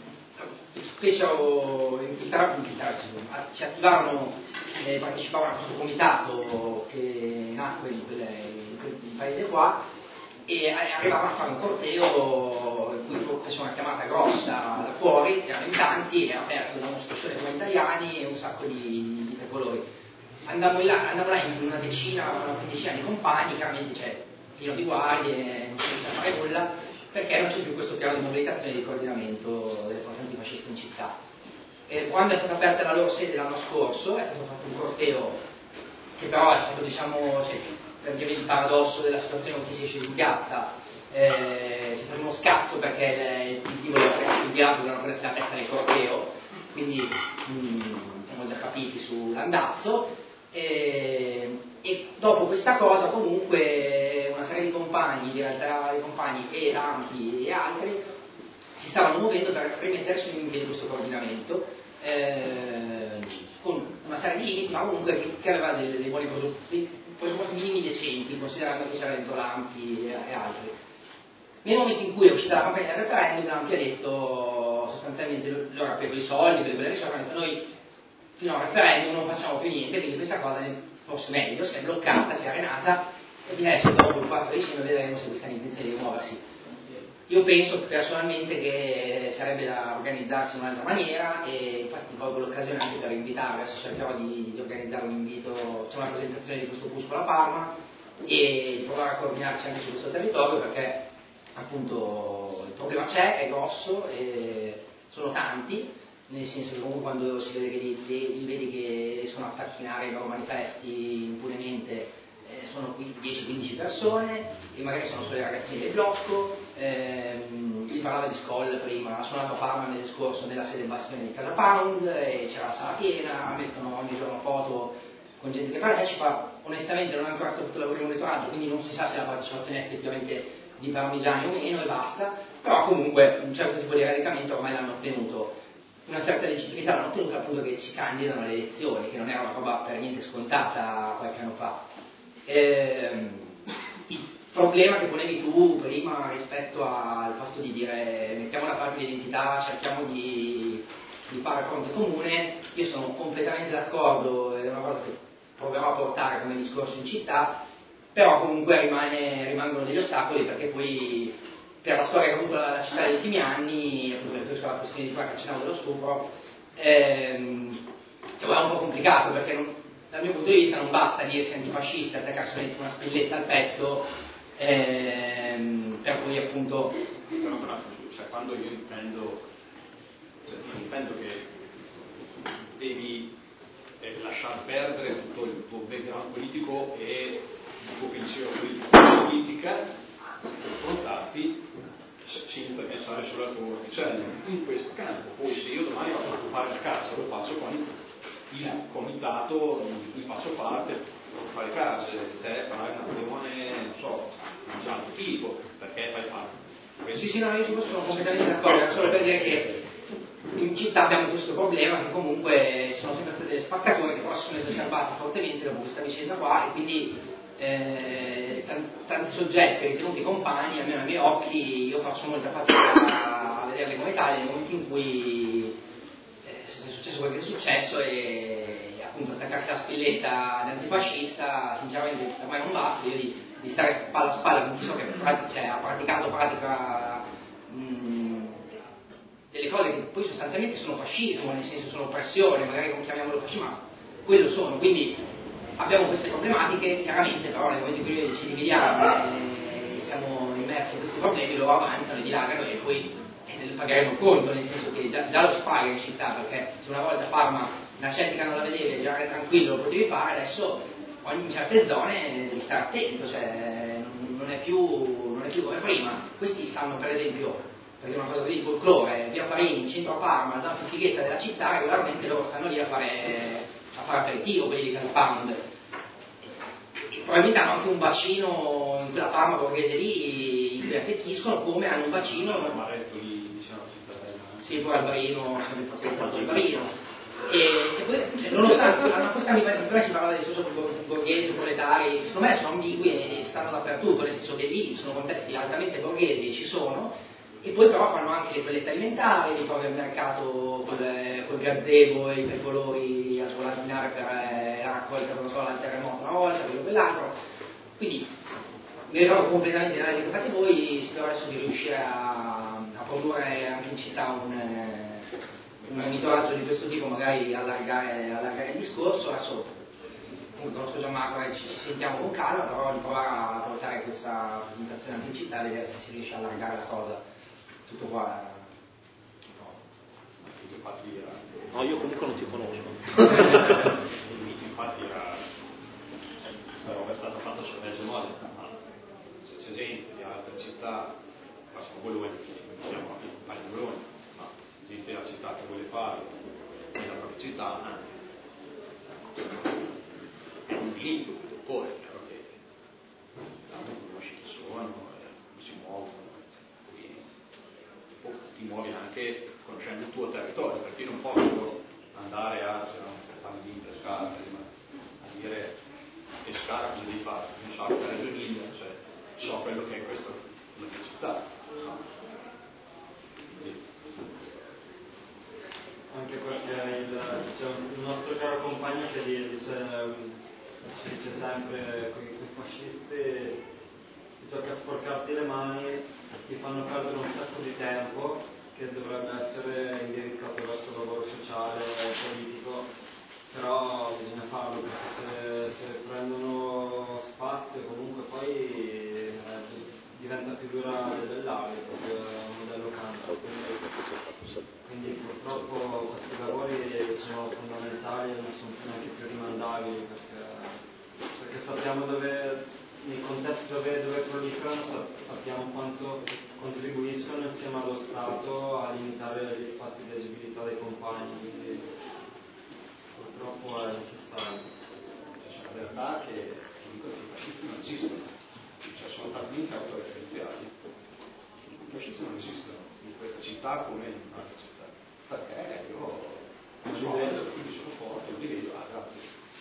Speaker 16: fecero infiltrare, infiltrare, si attivarono, eh, partecipavano a questo comitato che nacque in, quelle, in quel paese qua, e arrivavano a fare un corteo in cui fecero una chiamata grossa da fuori, erano in tanti, era aperto da un'associazione come italiani e un sacco di, di tricolori. Andavamo là, andavamo là in una decina, una quindicina di compagni, chiaramente c'è pieno di guardie, non si riesce a fare nulla, perché non c'è più questo piano di mobilitazione e di coordinamento delle forze antifasciste in città. E quando è stata aperta la loro sede l'anno scorso, è stato fatto un corteo che però è stato, diciamo, cioè, per dire il paradosso della situazione con chi si esce in piazza, eh, c'è stato uno scazzo perché il P D voleva studiare, voleva prendersi la testa del corteo, quindi mh, siamo già capiti sull'andazzo, e, e dopo questa cosa comunque una serie di compagni, di realtà di compagni e Ampi e altri si stavano muovendo per rimettere su in piedi questo coordinamento, eh, con una serie di limiti, ma comunque che, che aveva dei, dei buoni presupposti presupposti minimi decenti, considerando che c'era dentro l'Ampi e, e altri. Nel momento in cui è uscita la campagna del referendum, l'Ampi ha detto sostanzialmente loro ha preso i soldi per quelle risorse, hanno detto noi fino al referendum non facciamo più niente, quindi questa cosa forse meglio, si è bloccata, si è arenata, e adesso dopo il quattro dicembre vedremo se questa intenzione di muoversi. Io penso personalmente che sarebbe da organizzarsi in un'altra maniera, e infatti colgo l'occasione anche per invitare, adesso cercherò di, di organizzare un invito, c'è una presentazione di questo opuscolo a Parma, e di provare a coordinarci anche su questo territorio, perché appunto il problema c'è, è grosso, e sono tanti, nel senso che comunque quando si vede che li, li, li vedi che riescono a tacchinare i loro manifesti impunemente, eh, sono dieci quindici persone, e magari sono solo i ragazzini del blocco. Ehm, si parlava di Skoll prima, sono andato a Parma il mese scorso nella sede Bastione di Casa Pound e c'era la sala piena, mettono ogni giorno foto con gente che partecipa. Onestamente non è ancora stato fatto il lavoro di monitoraggio, quindi non si sa se la partecipazione è effettivamente di parmigiani o meno, e basta, però comunque un certo tipo di radicamento ormai l'hanno ottenuto, una certa legittimità l'hanno ottenuta, appunto che si candidano alle elezioni, che non era una roba per niente scontata qualche anno fa. Ehm, il problema che ponevi tu prima rispetto al fatto di dire mettiamo da parte l'identità, cerchiamo di, di fare fronte comune, io sono completamente d'accordo, è una cosa che proverò a portare come discorso in città, però comunque rimane, rimangono degli ostacoli, perché poi per la storia che ha avuto la, la città negli ultimi anni, appunto riferisco alla questione di prima che accennavo dello stupro, ehm, cioè, è un po' complicato, perché non, dal mio punto di vista non basta dirsi antifascista, attaccarsi una spilletta al petto, ehm, per cui appunto
Speaker 3: però, però cioè, quando io intendo cioè, intendo che devi eh, lasciar perdere tutto il tuo background politico e il tuo pensiero politico e politica, confrontarti senza pensare solo al tuo orticello in questo campo. Poi se io domani vado a occupare la casa, lo faccio con il comitato di cui faccio parte per occupare case, te farai un'azione, non so, di altro tipo, perché fai parte.
Speaker 16: Sì, sì, no, io su questo sono completamente d'accordo, solo per dire che in città abbiamo questo problema, che comunque sono sempre state delle spaccature che però si sono esacerbate fortemente dopo questa vicenda qua, e quindi eh, tanti, tanti soggetti ritenuti compagni, almeno ai miei occhi, io faccio molta fatica a vederli come tali nel momento in cui eh, è successo quello che è successo, e appunto attaccarsi alla spilletta d'antifascista sinceramente ormai non basta. Io di, di stare spalla a spalla con chi so che cioè, ha praticato pratica mh, delle cose che poi sostanzialmente sono fascismo, nel senso sono oppressione, magari non chiamiamolo fascismo, ma quello sono, quindi abbiamo queste problematiche, chiaramente però nel momento in cui ci dividiamo e siamo immersi in questi problemi, loro avanzano e dilagano e poi eh, pagheremo il conto, nel senso che già, già lo si paga in città, perché se una volta Parma la Celtica non la vedevi e girare tranquillo lo potevi fare, adesso in certe zone devi stare attento, cioè non, non, è più, non è più come prima. Questi stanno per esempio, per dire una cosa così, folklore, via Farini, centro a Parma, la zona più fighetta della città, regolarmente loro stanno lì a fare, a fare aperitivo, quelli di Casa Pound. Probabilmente hanno anche un bacino in quella Parma borghese lì, in cui attecchiscono, come hanno un bacino. Sì, poi Albarino, Albarino. E, e poi cioè, non lo sanno, hanno questa prima si parla di socio borghesi, proletari, secondo me sono ambigui e, e stanno dappertutto, nel senso che lì sono contesti altamente borghesi, ci sono, e poi però fanno anche le toilette alimentari, li trovi al mercato col, col gazebo e i pecolori a svolatinare per eh, la raccolta, non so, al terremoto una volta, quello quell'altro. Quindi mi ritrovo completamente l'analisi che fate voi, spero adesso di riuscire a, a produrre anche in città un un monitoraggio di questo tipo, magari allargare, allargare il discorso. Adesso comunque conosco Gianmarco e ci, ci sentiamo con calma, però di provare a portare questa presentazione anche in città e vedere se si riesce a allargare la cosa. Tutto qua.
Speaker 2: No, io comunque non ti conosco.
Speaker 3: Infatti era la roba è stata fatta sul mezzo modo, ma se c'è gente di altre città, passano Bologna, diciamo a Bologna, gente della città che vuole farlo nella propria città, anzi è un inizio, poi è chiaro che tanto conosci chi sono, come si muovono, quindi poi ti muovi anche conoscendo il tuo territorio, perché io non posso andare a, se non parli di Pescara, a dire Pescara cosa devi fare, non so che Reggio Emilia, cioè so quello che è questa la mia città, no?
Speaker 9: Anche perché il, c'è il nostro caro compagno che dice, ci dice sempre con i fascisti ti tocca sporcarti le mani, ti fanno perdere un sacco di tempo che dovrebbe essere indirizzato verso il lavoro sociale e politico, però bisogna farlo perché se, se prendono spazio comunque poi eh, diventa più dura dell'aria proprio il modello Kant. Quindi purtroppo questi lavori sono fondamentali e non sono neanche più rimandabili perché, perché sappiamo dove, nei contesti dove, dove proliferano, sappiamo quanto contribuiscono insieme allo Stato a limitare gli spazi di agibilità dei compagni, quindi purtroppo è necessario.
Speaker 3: C'è la verità che, che dicono che i fascisti non esistono, cioè sono talmente autoreferenziali, i fascisti non esistono in questa città come in un'altra città. Perché io sono bello, quindi sono forte, non li vedo, ah grazie.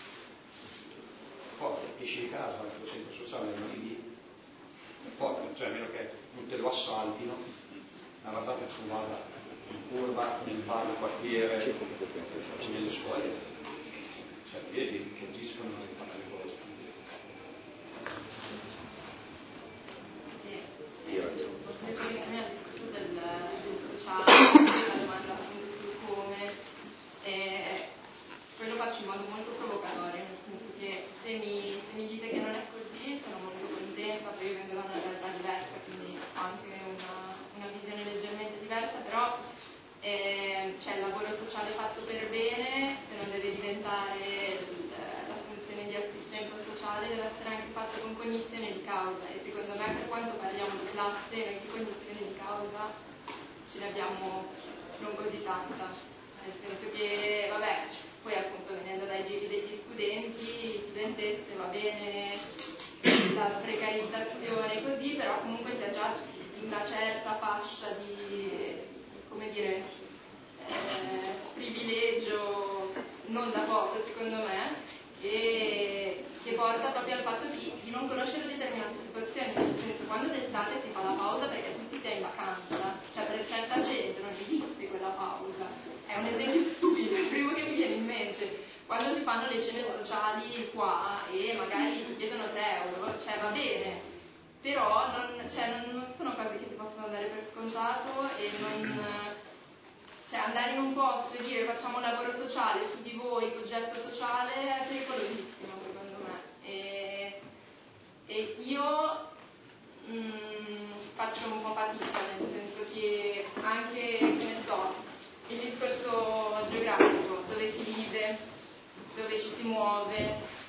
Speaker 3: Forza, esci di casa, vai al centro sociale, non lì, forza, cioè a meno che non te lo assaltino, la basata che tu vada in curva, nel bar del quartiere, nelle scuole, cioè vedi che agiscono e fanno le cose.
Speaker 5: Posso ricollegarmi al discorso del, del sociale, la domanda appunto sul come, eh, poi lo faccio in modo molto provocatorio, nel senso che se mi, se mi dite che non è così sono molto contenta, poi io vengo da una realtà diversa, quindi ho anche una, una visione leggermente diversa, però eh, c'è il lavoro sociale fatto per bene, se non deve diventare il, la funzione di assistenza sociale, deve essere anche fatto con cognizione di causa, e secondo me per quanto parliamo di classe, noi di cognizione di causa ce ne abbiamo non così tanta, nel senso che, vabbè, poi appunto venendo dai giri degli studenti, studentesse, va bene la precarizzazione così, però comunque si ha già una certa fascia di, come dire, eh, privilegio non da poco secondo me, e che porta proprio al fatto di, di non conoscere determinate situazioni, nel senso quando d'estate si fa la pausa perché tutti si è in vacanza, cioè per certa gente non esiste quella pausa, è un esempio stupido, il primo che mi viene in mente, quando si fanno le cene sociali qua e magari ti chiedono tre euro, cioè va bene, però non, cioè, non, non sono cose che si possono dare per scontato e non... Cioè andare in un posto e dire facciamo un lavoro sociale su di voi, soggetto sociale, è pericolosissimo secondo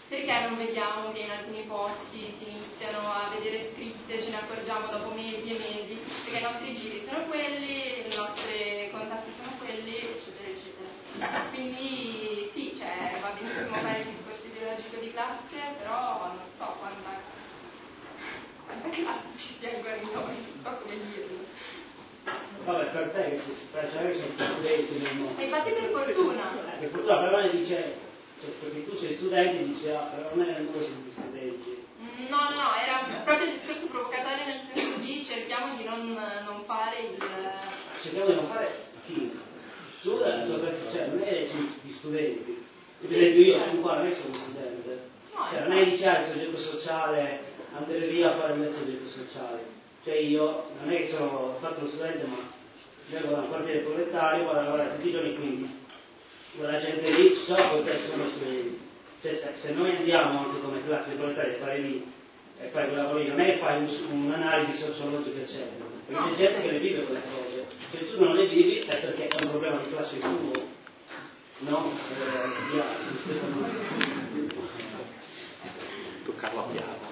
Speaker 17: perché non vediamo che in alcuni posti si iniziano a vedere scritte, ce ne accorgiamo dopo mesi e mesi, perché i nostri giri sono quelli, i nostri contatti sono quelli, eccetera, eccetera. Quindi sì, cioè, va benissimo fare il discorso ideologico di classe, però non so quanta, quanta classe ci sia ancora in noi, non so come dirlo.
Speaker 18: Vabbè, per te che si faccia che sono studenti nel mondo.
Speaker 17: E infatti per fortuna.
Speaker 18: Eh, per fortuna però ne dice, cioè, perché tu sei studente e dici, ah, però non è nel mondo sono studenti.
Speaker 17: No, no, era proprio il discorso provocatorio nel senso di cerchiamo di non, non fare il...
Speaker 18: Cerchiamo di non fare chi? Tu, cioè, non è di studenti. Per esempio io sono qua, non è che sono studente.
Speaker 17: No,
Speaker 18: cioè, non è che dici, ah, il soggetto sociale, andare via a fare il mio soggetto sociale. Cioè io, non è che sono, ho fatto lo studente, ma vengo da un quartiere proletario, vado a lavorare tutti i giorni, quindi quella gente lì so cosa sono i studenti. Cioè, se, se noi andiamo anche come classe proletaria a fare lì e fai quella cosa lì, non è che fai un, un'analisi sociologica, eccetera. Perché c'è gente che le vive quelle cose. Se tu non le vivi è perché è un problema di classe tuo, no? Eh, di altri.
Speaker 1: Toccarlo a piano.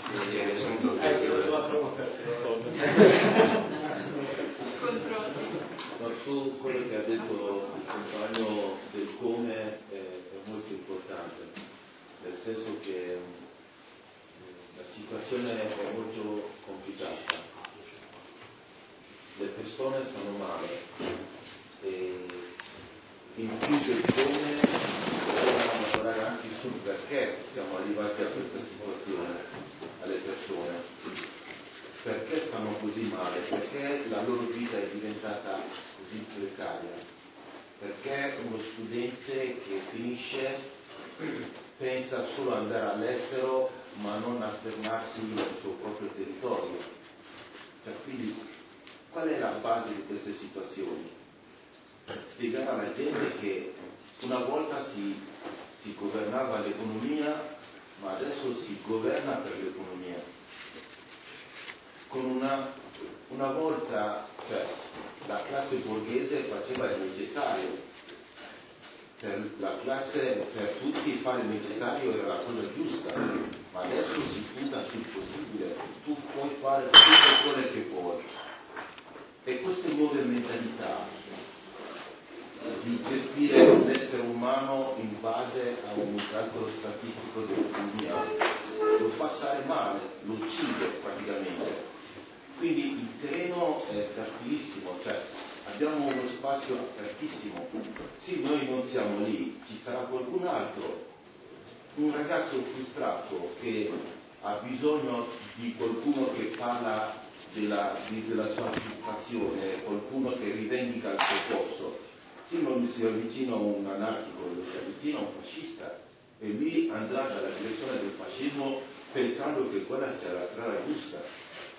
Speaker 12: Ma su quello che ha detto il compagno del come è, è molto importante, nel senso che la situazione è molto complicata, le persone stanno male e in più del come dobbiamo lavorare anche sul perché siamo arrivati a questa situazione alle persone. Perché stanno così male? Perché la loro vita è diventata così precaria? Perché uno studente che finisce pensa solo ad andare all'estero ma non a fermarsi nel suo proprio territorio. Cioè, quindi qual è la base di queste situazioni? Spiegare alla gente che una volta si, si governava l'economia, ma adesso si governa per l'economia. Con una, una volta, cioè, la classe borghese faceva il necessario, per la classe, per tutti fare il necessario era la cosa giusta, ma adesso si punta sul possibile, tu puoi fare tutto quello che puoi. E queste nuove mentalità di gestire l'essere umano in base a un calcolo statistico dell'economia lo fa stare male, lo uccide praticamente. Quindi il terreno è fertilissimo, cioè abbiamo uno spazio apertissimo. Sì, noi non siamo lì, ci sarà qualcun altro, un ragazzo frustrato che ha bisogno di qualcuno che parla della, di, della sua frustrazione, qualcuno che rivendica il suo posto. Sì, non si avvicina a un anarchico, lo si avvicina a un fascista e lui andrà dalla direzione del fascismo pensando che quella sia la strada giusta.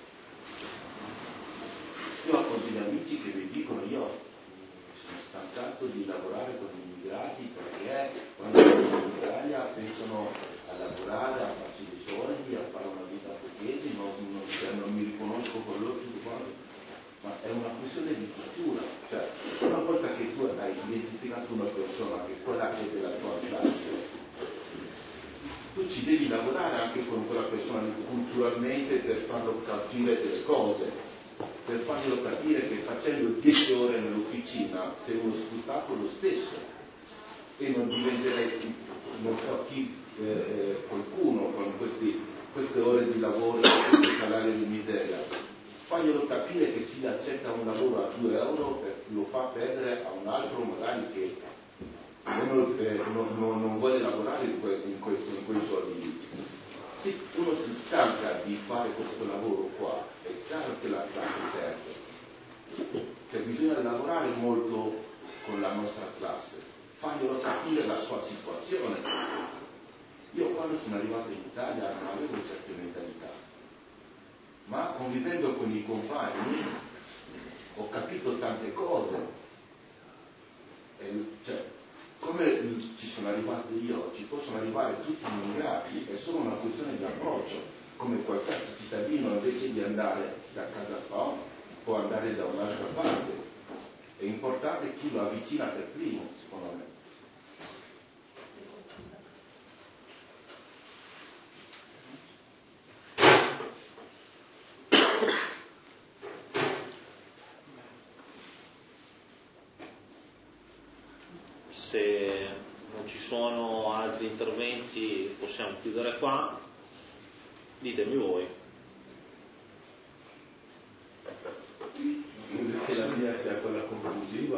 Speaker 12: Io ho degli amici che mi dicono io sono stancato di lavorare con gli immigrati perché quando sono in Italia pensano a lavorare, a farci dei soldi, a fare una vita borghese, non, non, cioè, non mi riconosco con loro tutto quanto. Ma è una questione di cultura, cioè una volta che tu hai identificato una persona che è quella che è della tua classe, tu ci devi lavorare anche con quella persona culturalmente per farlo capire delle cose, per farglielo capire che facendo dieci ore nell'officina sei uno sfruttato lo stesso e non diventerei non so chi eh, qualcuno con questi, queste ore di lavoro e questo salario di miseria. Faglielo capire che se si accetta un lavoro a due euro per, lo fa perdere a un altro magari che non, eh, non, non, non vuole lavorare in, que, in, que, in quei soldi lì. Se uno si stanca di fare questo lavoro qua, è chiaro che la classe perde. Cioè bisogna lavorare molto con la nostra classe, farglielo capire la sua situazione. Io quando sono arrivato in Italia non avevo certe mentalità, ma convivendo con i compagni ho capito tante cose. E, cioè, come ci sono arrivato io, ci possono arrivare tutti gli immigrati, è solo una questione di approccio, come qualsiasi cittadino invece di andare da casa sua può andare da un'altra parte. È importante chi lo avvicina per primo, secondo me.
Speaker 2: se non ci sono altri interventi possiamo chiudere qua. Ditemi voi.
Speaker 12: Che la mia sia quella conclusiva.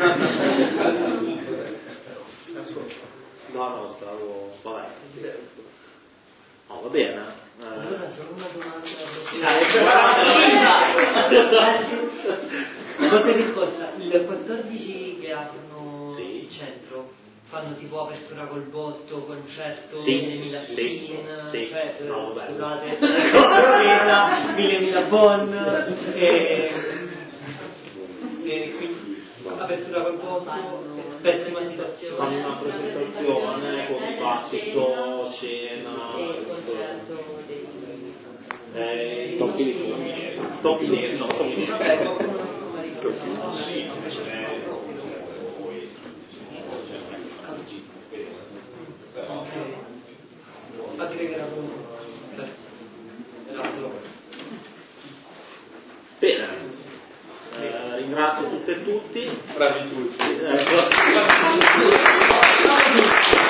Speaker 2: No, no, stavo. Vabbè. No, va bene.
Speaker 18: Allora solo una domanda.
Speaker 2: Sì, dai,
Speaker 18: Qualche risposta. Il quattordici che aprono
Speaker 2: sì.
Speaker 18: il centro fanno tipo apertura col botto, concerto,
Speaker 2: sì,
Speaker 18: millemila
Speaker 2: sì,
Speaker 18: spin,
Speaker 2: sì.
Speaker 18: cioè
Speaker 2: No, vabbè.
Speaker 18: scusate, spesa, millemila bon e, e quindi apertura col botto, pessima situazione.
Speaker 2: Fanno una presentazione con dibattito, cena
Speaker 19: e concerto dei
Speaker 2: eh, tocchi di fuochi, tocchi neri, no, tocchi neri.
Speaker 18: Vabbè, qualcuno insomma ricorda.
Speaker 2: Sì, sì, poi
Speaker 18: aggregherà comunque. Era solo questo.
Speaker 2: Bene, eh, ringrazio tutte e tutti.
Speaker 4: Bravi tutti.
Speaker 2: Eh,